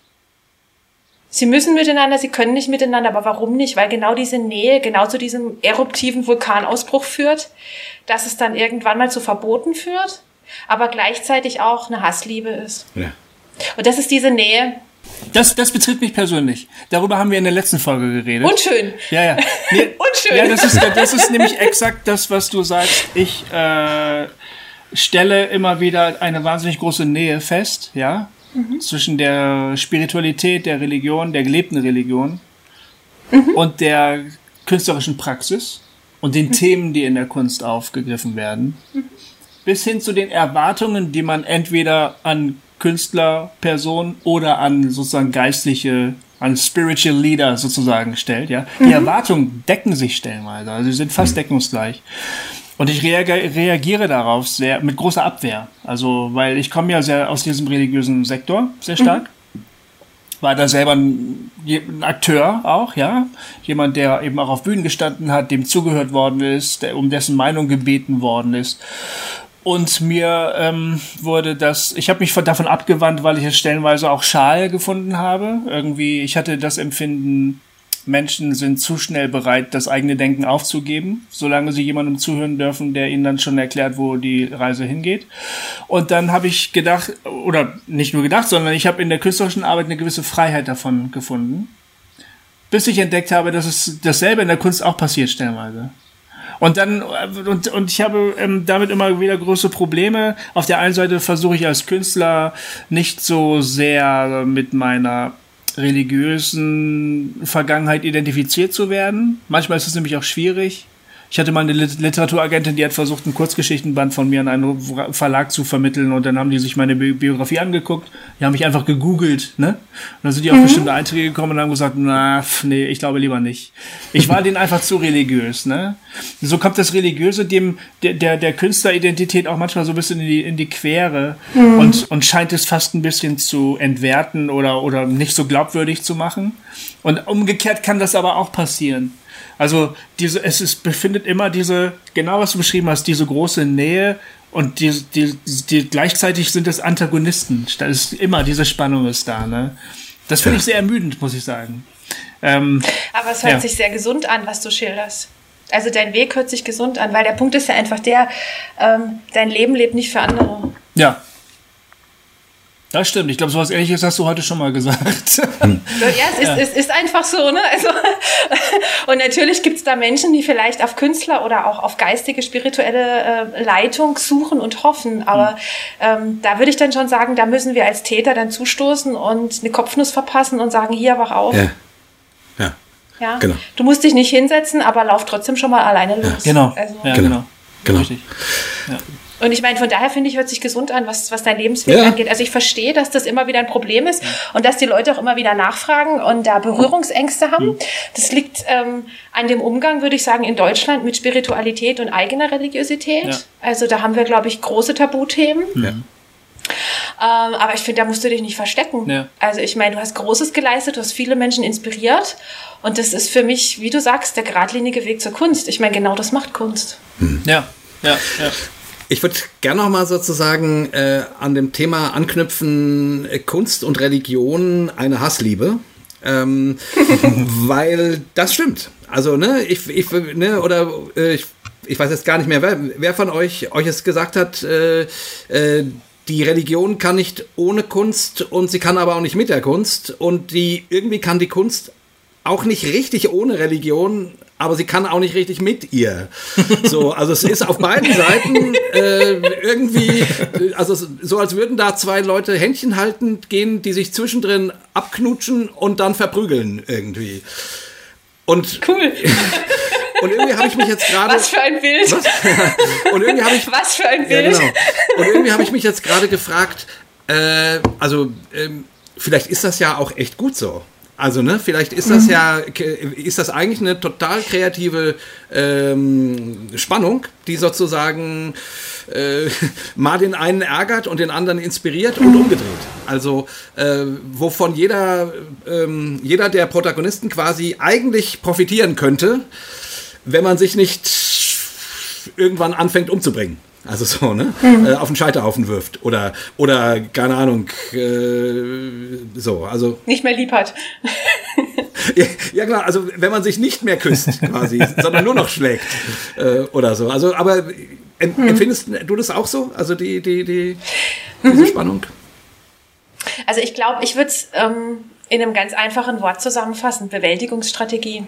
Sie müssen miteinander, sie können nicht miteinander, aber warum nicht? Weil genau diese Nähe genau zu diesem eruptiven Vulkanausbruch führt, dass es dann irgendwann mal zu Verboten führt, aber gleichzeitig auch eine Hassliebe ist. Ja. Und das ist diese Nähe. Das, das betrifft mich persönlich. Darüber haben wir in der letzten Folge geredet. Unschön. Ja, ja. Nee, Unschön. Ja, das ist, das ist nämlich exakt das, was du sagst. Ich äh, stelle immer wieder eine wahnsinnig große Nähe fest, ja. Mhm. Zwischen der Spiritualität, der Religion, der gelebten Religion mhm. und der künstlerischen Praxis und den mhm. Themen, die in der Kunst aufgegriffen werden, mhm. bis hin zu den Erwartungen, die man entweder an Künstler, Personen oder an sozusagen geistliche, an Spiritual Leader sozusagen stellt. Ja, die mhm. Erwartungen decken sich stellenweise, also sie sind fast mhm. deckungsgleich. Und ich reage, reagiere darauf sehr mit großer Abwehr. Also, weil ich komme ja sehr aus diesem religiösen Sektor sehr stark. Mhm. War da selber ein, ein Akteur auch, ja. Jemand, der eben auch auf Bühnen gestanden hat, dem zugehört worden ist, der, um dessen Meinung gebeten worden ist. Und mir ähm, wurde das, ich habe mich von, davon abgewandt, weil ich es stellenweise auch schal gefunden habe. Irgendwie, ich hatte das Empfinden, Menschen sind zu schnell bereit, das eigene Denken aufzugeben, solange sie jemandem zuhören dürfen, der ihnen dann schon erklärt, wo die Reise hingeht. Und dann habe ich gedacht, oder nicht nur gedacht, sondern ich habe in der künstlerischen Arbeit eine gewisse Freiheit davon gefunden, bis ich entdeckt habe, dass es dasselbe in der Kunst auch passiert stellenweise. Und dann, und, und ich habe ähm, damit immer wieder große Probleme. Auf der einen Seite versuche ich als Künstler nicht so sehr mit meiner religiösen Vergangenheit identifiziert zu werden. Manchmal ist es nämlich auch schwierig. Ich hatte mal eine Literaturagentin, die hat versucht, einen Kurzgeschichtenband von mir an einen Verlag zu vermitteln und dann haben die sich meine Bi- Biografie angeguckt. Die haben mich einfach gegoogelt, ne? Und dann sind die auf mhm. bestimmte Einträge gekommen und haben gesagt, na, pf, nee, ich glaube lieber nicht. Ich war denen einfach zu religiös, ne? So kommt das Religiöse dem, der, der, der Künstleridentität auch manchmal so ein bisschen in die, in die Quere mhm. und, und scheint es fast ein bisschen zu entwerten oder, oder nicht so glaubwürdig zu machen. Und umgekehrt kann das aber auch passieren. Also diese, es ist, befindet immer diese, genau was du beschrieben hast, diese große Nähe und die, die, die gleichzeitig sind es Antagonisten. Da ist immer diese Spannung ist da, ne? Das finde ich sehr ermüdend, muss ich sagen. Ähm, Aber es hört ja. sich sehr gesund an, was du schilderst. Also dein Weg hört sich gesund an, weil der Punkt ist ja einfach der, ähm, dein Leben lebt nicht für andere. Ja. Das stimmt. Ich glaube, sowas Ähnliches hast du heute schon mal gesagt. Hm. Ja, es ist, ja. es ist einfach so, ne? Also, und natürlich gibt es da Menschen, die vielleicht auf Künstler oder auch auf geistige, spirituelle äh, Leitung suchen und hoffen. Aber hm. ähm, da würde ich dann schon sagen, da müssen wir als Täter dann zustoßen und eine Kopfnuss verpassen und sagen, hier, wach auf. Ja. Ja. Ja? Genau. Du musst dich nicht hinsetzen, aber lauf trotzdem schon mal alleine los. Ja. Genau. Also, ja, genau. Genau. Richtig. Ja. Und ich meine, von daher finde ich, hört sich gesund an, was, was dein Lebensweg ja. angeht. Also ich verstehe, dass das immer wieder ein Problem ist ja. und dass die Leute auch immer wieder nachfragen und da Berührungsängste haben. Mhm. Das liegt ähm, an dem Umgang, würde ich sagen, in Deutschland mit Spiritualität und eigener Religiosität. Ja. Also da haben wir, glaube ich, große Tabuthemen. Ja. Ähm, aber ich finde, da musst du dich nicht verstecken. Ja. Also ich meine, du hast Großes geleistet, du hast viele Menschen inspiriert und das ist für mich, wie du sagst, der geradlinige Weg zur Kunst. Ich meine, genau das macht Kunst. Mhm. Ja, ja, ja. Ich würde gerne noch mal sozusagen äh, an dem Thema anknüpfen, äh, Kunst und Religion, eine Hassliebe. Ähm, weil das stimmt. Also, ne, ich, ich ne, oder äh, ich, ich weiß jetzt gar nicht mehr, wer, wer von euch euch es gesagt hat, äh, äh, die Religion kann nicht ohne Kunst und sie kann aber auch nicht mit der Kunst und die irgendwie kann die Kunst auch nicht richtig ohne Religion, aber sie kann auch nicht richtig mit ihr. So, also es ist auf beiden Seiten äh, irgendwie, also so als würden da zwei Leute Händchen halten gehen, die sich zwischendrin abknutschen und dann verprügeln irgendwie. Und cool. Und irgendwie habe ich mich jetzt gerade... Was für ein Bild. Was, und irgendwie habe ich... Was für ein Bild. Ja, genau. Und irgendwie habe ich mich jetzt gerade gefragt, äh, also ähm, vielleicht ist das ja auch echt gut so. Also, ne, vielleicht ist das mhm. ja, ist das eigentlich eine total kreative ähm, Spannung, die sozusagen äh, mal den einen ärgert und den anderen inspiriert und umgedreht. Also, äh, wovon jeder, ähm, jeder der Protagonisten quasi eigentlich profitieren könnte, wenn man sich nicht irgendwann anfängt umzubringen. Also so, ne? Mhm. Äh, auf den Scheiterhaufen wirft. Oder, oder keine Ahnung, äh, so, also. Nicht mehr lieb hat. ja, ja, klar, also wenn man sich nicht mehr küsst, quasi, sondern nur noch schlägt. Äh, oder so. Also, aber em, mhm. empfindest du das auch so? Also die, die, die, diese mhm. Spannung? Also ich glaube, ich würde es ähm, in einem ganz einfachen Wort zusammenfassen. Bewältigungsstrategie.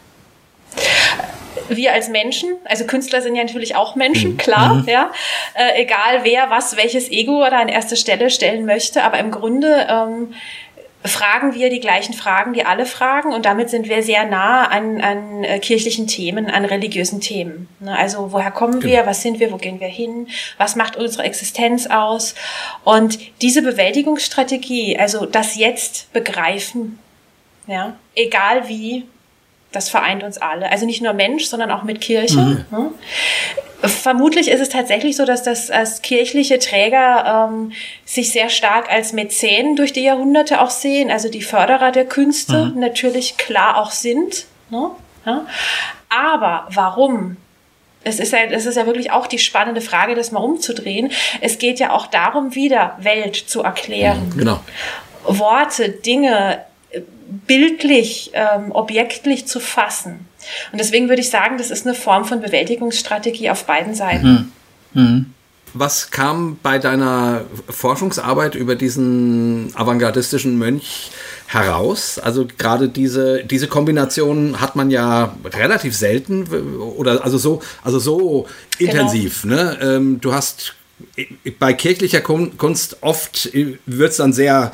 Wir als Menschen, also Künstler sind ja natürlich auch Menschen, mhm. klar, mhm. ja, äh, egal wer was, welches Ego da an erste Stelle stellen möchte, aber im Grunde ähm, fragen wir die gleichen Fragen, die alle fragen und damit sind wir sehr nah an, an äh, kirchlichen Themen, an religiösen Themen. Ne? Also woher kommen genau. wir, was sind wir, wo gehen wir hin, was macht unsere Existenz aus und diese Bewältigungsstrategie, also das Jetzt begreifen, ja, egal wie, das vereint uns alle. Also nicht nur Mensch, sondern auch mit Kirche. Mhm. Vermutlich ist es tatsächlich so, dass das als kirchliche Träger ähm, sich sehr stark als Mäzen durch die Jahrhunderte auch sehen, also die Förderer der Künste mhm. natürlich klar auch sind. Ne? Ja? Aber warum? Es ist, ja, es ist ja wirklich auch die spannende Frage, das mal umzudrehen. Es geht ja auch darum, wieder Welt zu erklären. Genau. Worte, Dinge bildlich, ähm, objektlich zu fassen. Und deswegen würde ich sagen, das ist eine Form von Bewältigungsstrategie auf beiden Seiten. Mhm. Mhm. Was kam bei deiner Forschungsarbeit über diesen avantgardistischen Mönch heraus? Also gerade diese, diese Kombination hat man ja relativ selten oder also so, also so intensiv. Genau. Ne? Ähm, du hast bei kirchlicher Kunst oft wird es dann sehr,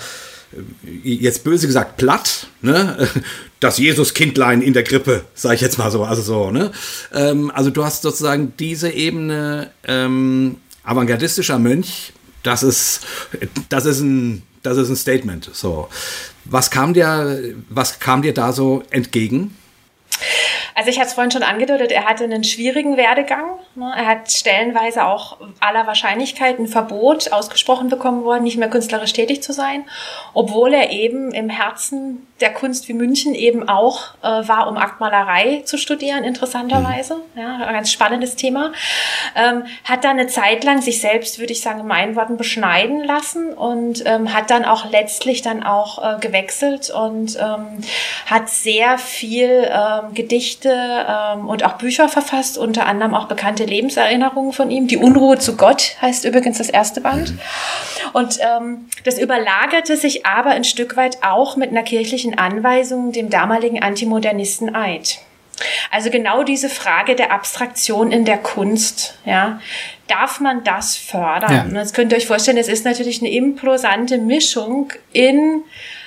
jetzt böse gesagt, platt, ne? Das Jesuskindlein in der Krippe, sage ich jetzt mal so, also so, ne? Ähm, also du hast sozusagen diese Ebene ähm, avantgardistischer Mönch, das ist, das ist ein, das ist ein Statement. So, was kam dir, was kam dir da so entgegen? Also ich hatte es vorhin schon angedeutet, er hatte einen schwierigen Werdegang. Er hat stellenweise auch aller Wahrscheinlichkeit ein Verbot ausgesprochen bekommen worden, nicht mehr künstlerisch tätig zu sein, obwohl er eben im Herzen der Kunst wie München eben auch äh, war, um Aktmalerei zu studieren, interessanterweise. Ja, ein ganz spannendes Thema. Ähm, hat dann eine Zeit lang sich selbst, würde ich sagen, in meinen Worten beschneiden lassen und ähm, hat dann auch letztlich dann auch äh, gewechselt und ähm, hat sehr viel ähm, Gedichte ähm, und auch Bücher verfasst, unter anderem auch bekannte Lebenserinnerungen von ihm. Die Unruhe zu Gott heißt übrigens das erste Band. Und ähm, das überlagerte sich aber ein Stück weit auch mit einer kirchlichen Anweisung, dem damaligen Antimodernisten-Eid. Also genau diese Frage der Abstraktion in der Kunst, ja, darf man das fördern? Ja. Jetzt könnt ihr euch vorstellen, es ist natürlich eine imposante Mischung in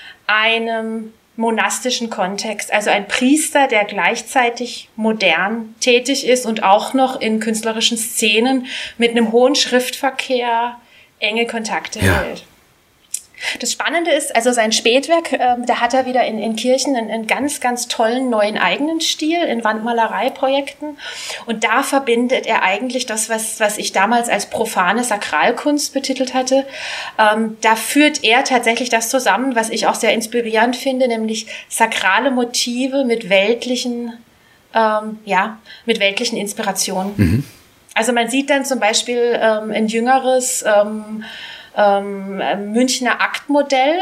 einem monastischen Kontext, also ein Priester, der gleichzeitig modern tätig ist und auch noch in künstlerischen Szenen mit einem hohen Schriftverkehr enge Kontakte ja. hält. Das Spannende ist, also sein Spätwerk, äh, da hat er wieder in, in Kirchen einen, einen ganz, ganz tollen neuen eigenen Stil in Wandmalereiprojekten. Und da verbindet er eigentlich das, was, was ich damals als profane Sakralkunst betitelt hatte. Ähm, da führt er tatsächlich das zusammen, was ich auch sehr inspirierend finde, nämlich sakrale Motive mit weltlichen, ähm, ja, mit weltlichen Inspirationen. Mhm. Also man sieht dann zum Beispiel ähm, ein jüngeres ähm, ähm, Münchner Aktmodell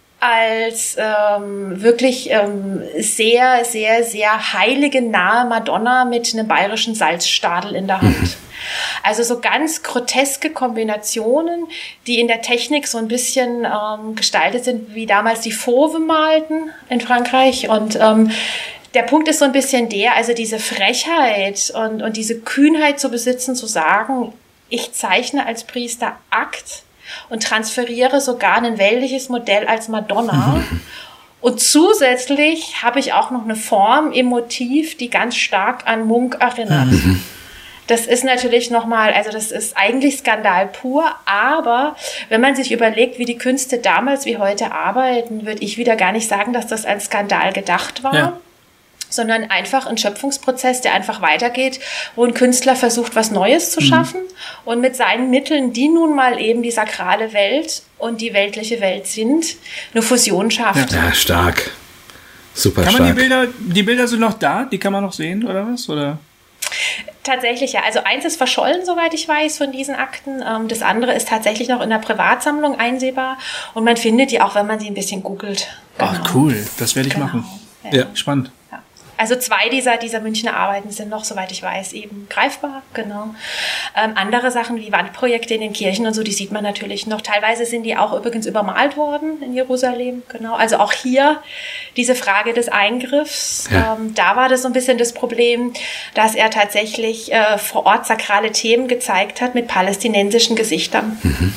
als ähm, wirklich ähm, sehr, sehr, sehr heilige, nahe Madonna mit einem bayerischen Salzstadel in der Hand. Also so ganz groteske Kombinationen, die in der Technik so ein bisschen ähm, gestaltet sind, wie damals die Fauve malten in Frankreich. Und ähm, der Punkt ist so ein bisschen der, also diese Frechheit und, und diese Kühnheit zu besitzen, zu sagen, ich zeichne als Priester Akt und transferiere sogar ein weltliches Modell als Madonna. Und zusätzlich habe ich auch noch eine Form im Motiv, die ganz stark an Munch erinnert. Das ist natürlich nochmal, also das ist eigentlich Skandal pur, aber wenn man sich überlegt, wie die Künste damals wie heute arbeiten, würde ich wieder gar nicht sagen, dass das als Skandal gedacht war. Ja. Sondern einfach ein Schöpfungsprozess, der einfach weitergeht, wo ein Künstler versucht, was Neues zu schaffen mhm. und mit seinen Mitteln, die nun mal eben die sakrale Welt und die weltliche Welt sind, eine Fusion schafft. Ja, ja stark. Super kann stark. Man die Bilder, die Bilder sind noch da? Die kann man noch sehen, oder was? Oder? Tatsächlich, ja. Also eins ist verschollen, soweit ich weiß, von diesen Akten. Das andere ist tatsächlich noch in der Privatsammlung einsehbar und man findet die auch, wenn man sie ein bisschen googelt. Ach, genau. Cool. Das werde ich genau. machen. Ja. ja. Spannend. Ja. Also zwei dieser, dieser Münchner Arbeiten sind noch, soweit ich weiß, eben greifbar, genau. Ähm, andere Sachen wie Wandprojekte in den Kirchen und so, die sieht man natürlich noch. Teilweise sind die auch übrigens übermalt worden in Jerusalem, genau. Also auch hier diese Frage des Eingriffs, ja. ähm, da war das so ein bisschen das Problem, dass er tatsächlich äh, vor Ort sakrale Themen gezeigt hat mit palästinensischen Gesichtern. Mhm.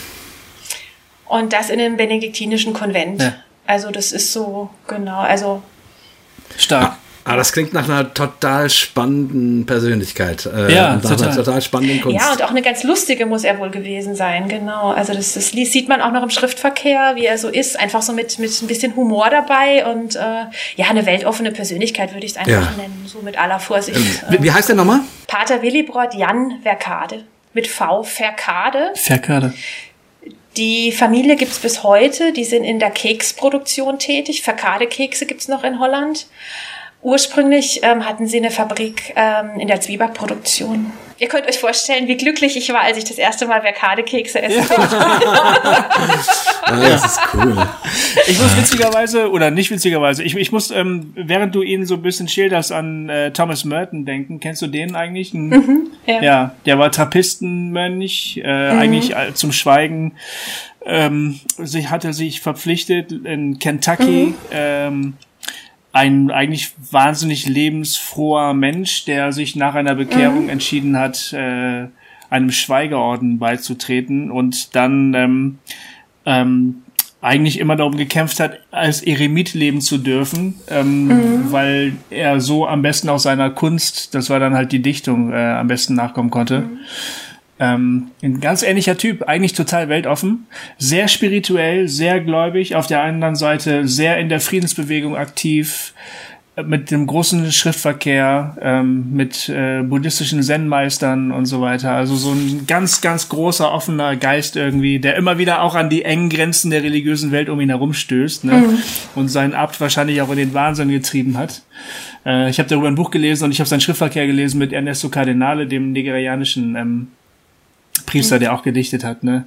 Und das in einem benediktinischen Konvent. Ja. Also das ist so, genau, also stark. Ah, das klingt nach einer total spannenden Persönlichkeit. Äh, ja, nach total. einer total spannenden Kunst. Ja, und auch eine ganz lustige muss er wohl gewesen sein, genau. Also das, das sieht man auch noch im Schriftverkehr, wie er so ist. Einfach so mit, mit ein bisschen Humor dabei und äh, ja, eine weltoffene Persönlichkeit würde ich es einfach ja. nennen, so mit aller Vorsicht. Ähm, wie heißt der nochmal? Pater Willibrord Jan Verkade. Mit V, Verkade. Verkade. Die Familie gibt es bis heute, die sind in der Keksproduktion tätig. Verkade-Kekse gibt es noch in Holland. Ursprünglich ähm, hatten sie eine Fabrik ähm, in der Zwiebackproduktion. Ihr könnt euch vorstellen, wie glücklich ich war, als ich das erste Mal Verkade-Kekse essen konnte. Ja, das ist cool. Ich muss witzigerweise, oder nicht witzigerweise, ich, ich muss, ähm, während du ihn so ein bisschen schilderst, an äh, Thomas Merton denken. Kennst du den eigentlich? Ein, mhm, ja. ja, der war Trappistenmönch, äh, mhm. eigentlich zum Schweigen. Ähm, sich hatte sich verpflichtet in Kentucky, mhm. ähm, ein eigentlich wahnsinnig lebensfroher Mensch, der sich nach einer Bekehrung mhm. entschieden hat, äh, einem Schweigeorden beizutreten und dann ähm, ähm, eigentlich immer darum gekämpft hat, als Eremit leben zu dürfen, ähm, mhm. weil er so am besten aus seiner Kunst, das war dann halt die Dichtung, äh, am besten nachkommen konnte. Mhm. Ähm, ein ganz ähnlicher Typ, eigentlich total weltoffen, sehr spirituell, sehr gläubig, auf der anderen Seite sehr in der Friedensbewegung aktiv, mit dem großen Schriftverkehr, ähm, mit äh, buddhistischen Zen-Meistern und so weiter. Also so ein ganz, ganz großer, offener Geist irgendwie, der immer wieder auch an die engen Grenzen der religiösen Welt um ihn herum stößt, ne? Mhm. Und seinen Abt wahrscheinlich auch in den Wahnsinn getrieben hat. Äh, ich habe darüber ein Buch gelesen und ich habe seinen Schriftverkehr gelesen mit Ernesto Cardenale, dem nigerianischen ähm, Priester, der auch gedichtet hat, ne?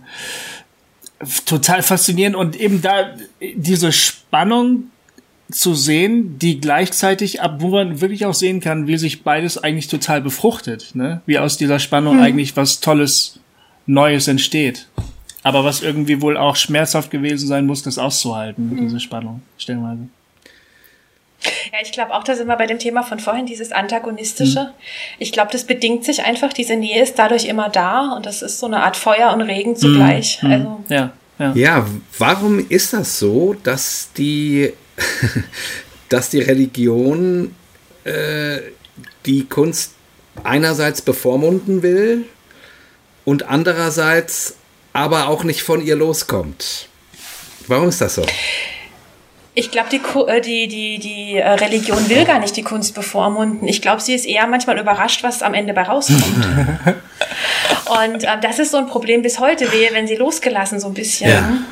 Total faszinierend und eben da diese Spannung zu sehen, die gleichzeitig, ab wo man wirklich auch sehen kann, wie sich beides eigentlich total befruchtet, ne? Wie aus dieser Spannung hm. eigentlich was Tolles, Neues entsteht. Aber was irgendwie wohl auch schmerzhaft gewesen sein muss, das auszuhalten, hm. diese Spannung, stellenweise. Ja, ich glaube auch, da sind wir bei dem Thema von vorhin, dieses Antagonistische. Mhm. Ich glaube, das bedingt sich einfach, diese Nähe ist dadurch immer da und das ist so eine Art Feuer und Regen zugleich. Mhm. Also ja, ja. ja, warum ist das so, dass die, dass die Religion äh, die Kunst einerseits bevormunden will und andererseits aber auch nicht von ihr loskommt? Warum ist das so? Ich glaube, die, die, die, die Religion will gar nicht die Kunst bevormunden. Ich glaube, sie ist eher manchmal überrascht, was am Ende bei rauskommt. Und ähm, das ist so ein Problem bis heute, wehe, wenn sie losgelassen so ein bisschen.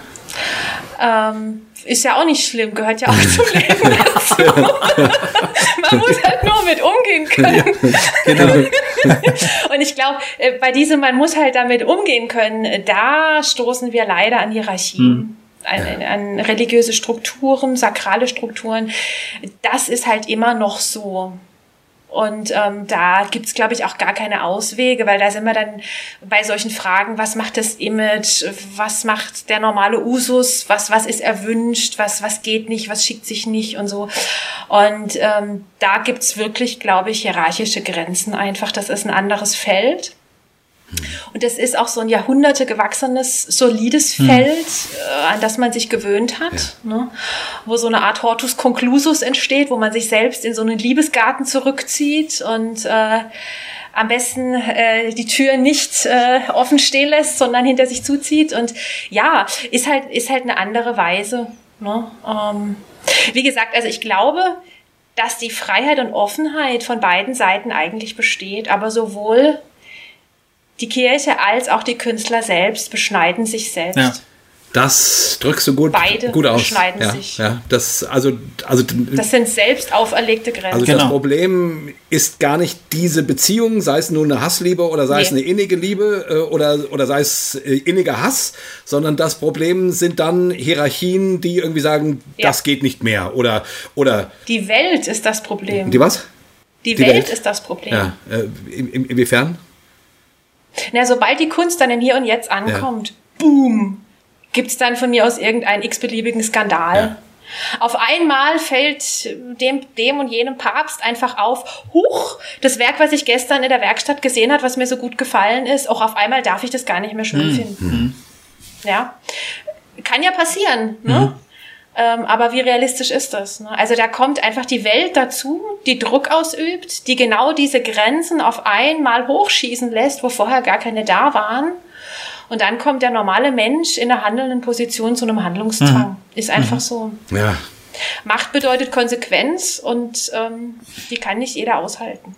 Ja. Ähm, ist ja auch nicht schlimm, gehört ja auch zum Leben dazu. Man muss halt nur mit umgehen können. Ja, genau. Und ich glaube, bei diesem, man muss halt damit umgehen können, da stoßen wir leider an Hierarchien. Hm. An, an religiöse Strukturen, sakrale Strukturen, das ist halt immer noch so. Und ähm, da gibt's, glaube ich, auch gar keine Auswege, weil da sind wir dann bei solchen Fragen, was macht das Image, was macht der normale Usus, was was ist erwünscht, was was geht nicht, was schickt sich nicht und so. Und ähm, da gibt's wirklich, glaube ich, hierarchische Grenzen einfach. Das ist ein anderes Feld. Und es ist auch so ein Jahrhunderte gewachsenes, solides hm. Feld, äh, an das man sich gewöhnt hat, ja. ne? Wo so eine Art Hortus Conclusus entsteht, wo man sich selbst in so einen Liebesgarten zurückzieht und äh, am besten äh, die Tür nicht äh, offen stehen lässt, sondern hinter sich zuzieht. Und ja, ist halt, ist halt eine andere Weise. Ne? Ähm, wie gesagt, also ich glaube, dass die Freiheit und Offenheit von beiden Seiten eigentlich besteht, aber sowohl die Kirche als auch die Künstler selbst beschneiden sich selbst. Ja, das drückst du gut, Beide gut aus. beschneiden ja, sich. Ja, das, also, also, das sind selbst auferlegte Grenzen. Also genau. Das Problem ist gar nicht diese Beziehung, sei es nun eine Hassliebe oder sei nee. es eine innige Liebe äh, oder, oder sei es äh, inniger Hass, sondern das Problem sind dann Hierarchien, die irgendwie sagen, ja. das geht nicht mehr. Oder, oder die Welt ist das Problem. Die was? Die, die Welt, Welt ist das Problem. Ja, äh, in, in, inwiefern? Na, sobald die Kunst dann im Hier und Jetzt ankommt, ja. boom, gibt's dann von mir aus irgendeinen x-beliebigen Skandal. Ja. Auf einmal fällt dem, dem und jenem Papst einfach auf, huch, das Werk, was ich gestern in der Werkstatt gesehen habe, was mir so gut gefallen ist, auch auf einmal darf ich das gar nicht mehr schön mhm. finden. Ja, kann ja passieren, ne? Ähm, aber wie realistisch ist das? Ne? Also da kommt einfach die Welt dazu, die Druck ausübt, die genau diese Grenzen auf einmal hochschießen lässt, wo vorher gar keine da waren. Und dann kommt der normale Mensch in einer handelnden Position zu einem Handlungszwang. Mhm. Ist einfach mhm. so. Ja. Macht bedeutet Konsequenz und ähm, die kann nicht jeder aushalten.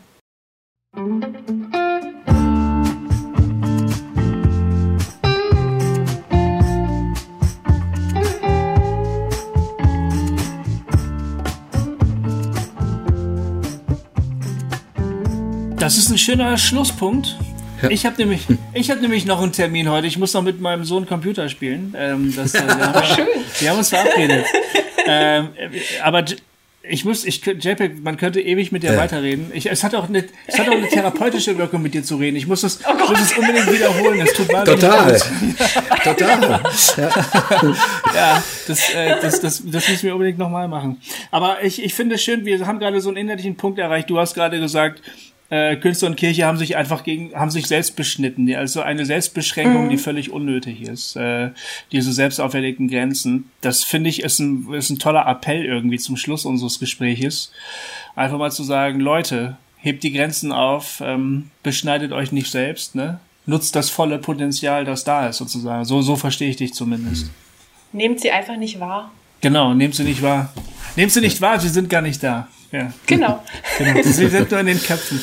Das ist ein schöner Schlusspunkt. Ja. Ich habe nämlich, ich habe nämlich noch einen Termin heute. Ich muss noch mit meinem Sohn Computer spielen. Ähm, das, äh, wir, haben, Schön. wir haben uns verabredet. ähm, aber ich muss, ich, J P E G, man könnte ewig mit dir ja. weiterreden. Ich, es hat auch eine, es hat auch eine therapeutische Wirkung, mit dir zu reden. Ich muss das, oh muss es unbedingt wiederholen. Es tut wahnsinnig Total. Total. Ja, ja das, äh, das, das, das müssen wir unbedingt nochmal machen. Aber ich, ich finde es schön. Wir haben gerade so einen inhaltlichen Punkt erreicht. Du hast gerade gesagt, Äh, Künstler und Kirche haben sich einfach gegen, haben sich selbst beschnitten. Also eine Selbstbeschränkung, mhm. die völlig unnötig ist. Äh, diese selbst auferlegten Grenzen. Das finde ich ist ein, ist ein toller Appell irgendwie zum Schluss unseres Gespräches. Einfach mal zu sagen, Leute, hebt die Grenzen auf, ähm, beschneidet euch nicht selbst, ne? Nutzt das volle Potenzial, das da ist, sozusagen. So, so verstehe ich dich zumindest. Nehmt sie einfach nicht wahr. Genau, nehmt sie nicht wahr. Nehmt sie nicht wahr, sie sind gar nicht da. Ja. Genau. genau. Sie sind nur in den Köpfen.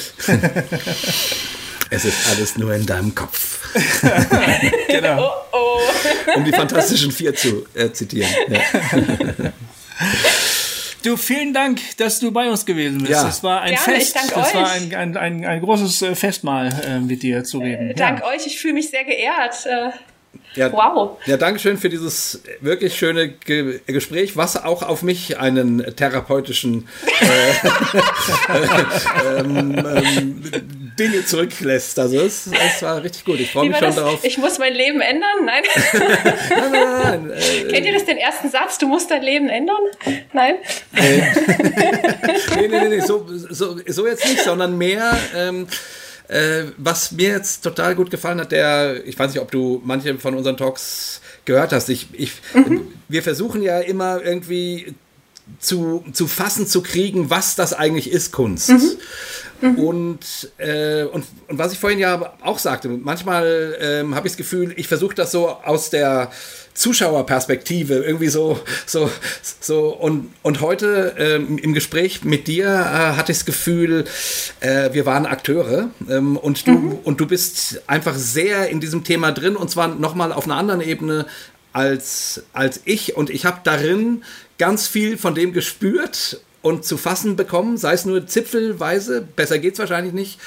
Es ist alles nur in deinem Kopf. Genau. Oh, oh. Um die Fantastischen Vier zu äh, zitieren. Ja. Du, vielen Dank, dass du bei uns gewesen bist. Ja. Das war ein Gerne, Fest. Ich danke das euch. war ein, ein, ein, ein großes Festmahl, äh, mit dir zu reden. Äh, dank ja. euch, ich fühle mich sehr geehrt. Äh, Ja, wow. Ja, danke schön für dieses wirklich schöne Ge- Gespräch, was auch auf mich einen therapeutischen äh, äh, ähm, ähm, Dinge zurücklässt. Also es, es war richtig gut. Ich freue mich schon das? darauf. Ich muss mein Leben ändern? Nein. nein, nein, nein. Äh, Kennt ihr das, den ersten Satz? Du musst dein Leben ändern? Nein? Äh, nee, nee, nee, nee so, so, so jetzt nicht, sondern mehr... Ähm, Äh, was mir jetzt total gut gefallen hat, der, ich weiß nicht, ob du manche von unseren Talks gehört hast, ich, ich, mhm. wir versuchen ja immer irgendwie zu, zu fassen zu kriegen, was das eigentlich ist, Kunst. Mhm. Mhm. Und, äh, und, und was ich vorhin ja auch sagte, manchmal ähm, habe ich das Gefühl, ich versuche das so aus der Zuschauerperspektive irgendwie so, so, so und, und heute ähm, im Gespräch mit dir äh, hatte ich das Gefühl, äh, wir waren Akteure ähm, und, du, mhm. und du bist einfach sehr in diesem Thema drin und zwar nochmal auf einer anderen Ebene als, als ich und ich habe darin ganz viel von dem gespürt und zu fassen bekommen, sei es nur zipfelweise, besser geht's wahrscheinlich nicht,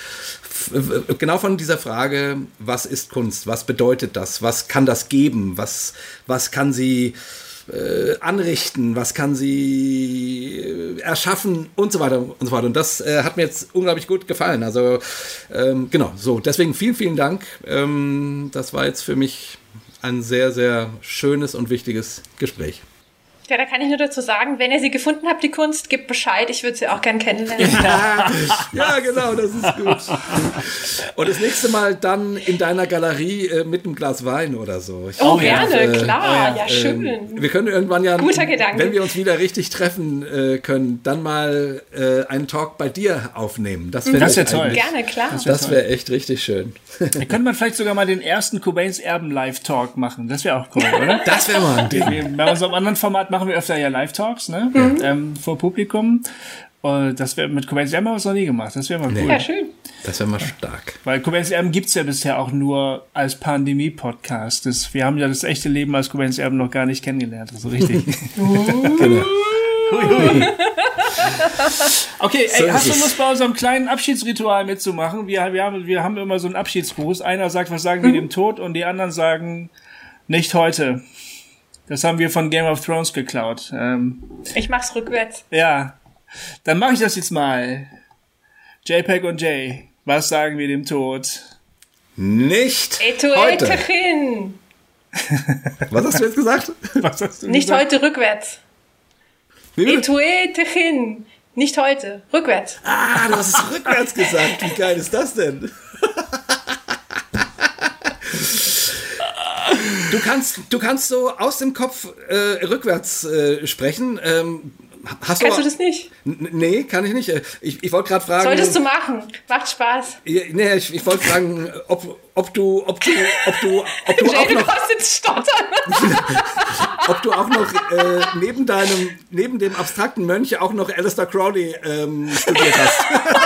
genau von dieser Frage, was ist Kunst, was bedeutet das, was kann das geben, was, was kann sie äh, anrichten, was kann sie äh, erschaffen und so weiter und so weiter. Und das äh, hat mir jetzt unglaublich gut gefallen. Also ähm, genau, so, deswegen vielen, vielen Dank. Ähm, das war jetzt für mich ein sehr, sehr schönes und wichtiges Gespräch. Ja, da kann ich nur dazu sagen, wenn ihr sie gefunden habt, die Kunst, gebt Bescheid, ich würde sie auch gern kennenlernen. Ja, ja, genau, das ist gut. Und das nächste Mal dann in deiner Galerie äh, mit einem Glas Wein oder so. Ich oh, glaub, gerne, äh, klar, ja, äh, schön. Wir können irgendwann ja, guter Gedanke. Wenn wir uns wieder richtig treffen äh, können, dann mal äh, einen Talk bei dir aufnehmen. Das wäre das wär toll. Gerne, klar. Das wäre wär echt richtig schön. Da könnte man vielleicht sogar mal den ersten Cobains Erben Live-Talk machen. Das wäre auch cool, oder? Das wäre mal ein Ding. Bei unserem anderen Format machen wir öfter ja Live-Talks, ne? Mhm. Ähm, vor Publikum. Und das wäre mit Cobains Erben haben wir es noch nie gemacht. Das wäre mal cool. Ja, schön. Das wäre mal stark. Weil Cobains Erben gibt's ja bisher auch nur als Pandemie-Podcast. Das, wir haben ja das echte Leben als Cobains Erben noch gar nicht kennengelernt. Also richtig. Genau. Hui, hui. Okay, ey, So hast du ist es. Lust bei unserem kleinen Abschiedsritual mitzumachen? Wir, wir, haben, wir haben immer so einen Abschiedsgruß. Einer sagt, was sagen wir dem Tod? Und die anderen sagen, nicht heute. Das haben wir von Game of Thrones geklaut. Ähm, Ich mach's rückwärts. ja, dann mache ich das jetzt mal. J P E G und Jay, was sagen wir dem Tod? Nicht Eto heute. etechin. Was hast du jetzt gesagt? Was hast du Nicht gesagt? heute, rückwärts. Wie bitte? Eto etechin. Nicht heute, rückwärts. Ah, du hast es rückwärts gesagt. Wie geil ist das denn? du kannst, du kannst so aus dem Kopf äh, rückwärts äh, sprechen. Ähm, Hast Kannst du, du das nicht? N- nee, kann ich nicht. Ich, ich wollte gerade fragen... Solltest du machen. Macht Spaß. Ja, nee, ich, ich wollte fragen, ob, ob du, ob du, ob du, ob du auch noch... stottern. ob du auch noch äh, neben deinem, neben dem abstrakten Mönch auch noch Aleister Crowley ähm, studiert hast.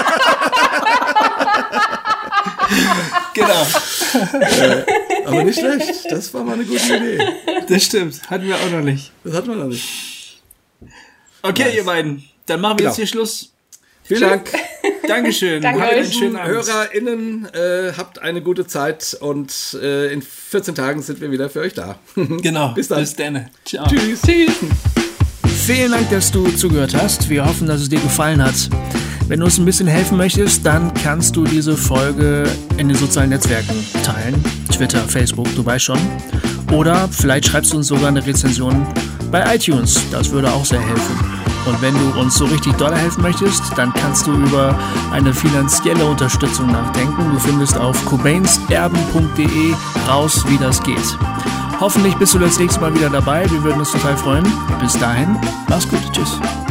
Genau. äh, aber nicht schlecht. Das war mal eine gute Idee. Das stimmt. Hatten wir auch noch nicht. Das hatten wir noch nicht. Okay, nice. Ihr beiden. Dann machen wir genau. jetzt hier Schluss. Vielen Dank. Dankeschön. Danke Habt euch. einen schönen Abend. HörerInnen, äh, habt eine gute Zeit und äh, in vierzehn Tagen sind wir wieder für euch da. Genau. Bis dann. Bis dann. Ciao. Tschüss. Tschüss. Vielen Dank, dass du zugehört hast. Wir hoffen, dass es dir gefallen hat. Wenn du uns ein bisschen helfen möchtest, dann kannst du diese Folge in den sozialen Netzwerken teilen. Twitter, Facebook, du weißt schon. Oder vielleicht schreibst du uns sogar eine Rezension bei iTunes. Das würde auch sehr helfen. Und wenn du uns so richtig doll helfen möchtest, dann kannst du über eine finanzielle Unterstützung nachdenken. Du findest auf cobainserben punkt de raus, wie das geht. Hoffentlich bist du das nächste Mal wieder dabei. Wir würden uns total freuen. Bis dahin, mach's gut. Tschüss.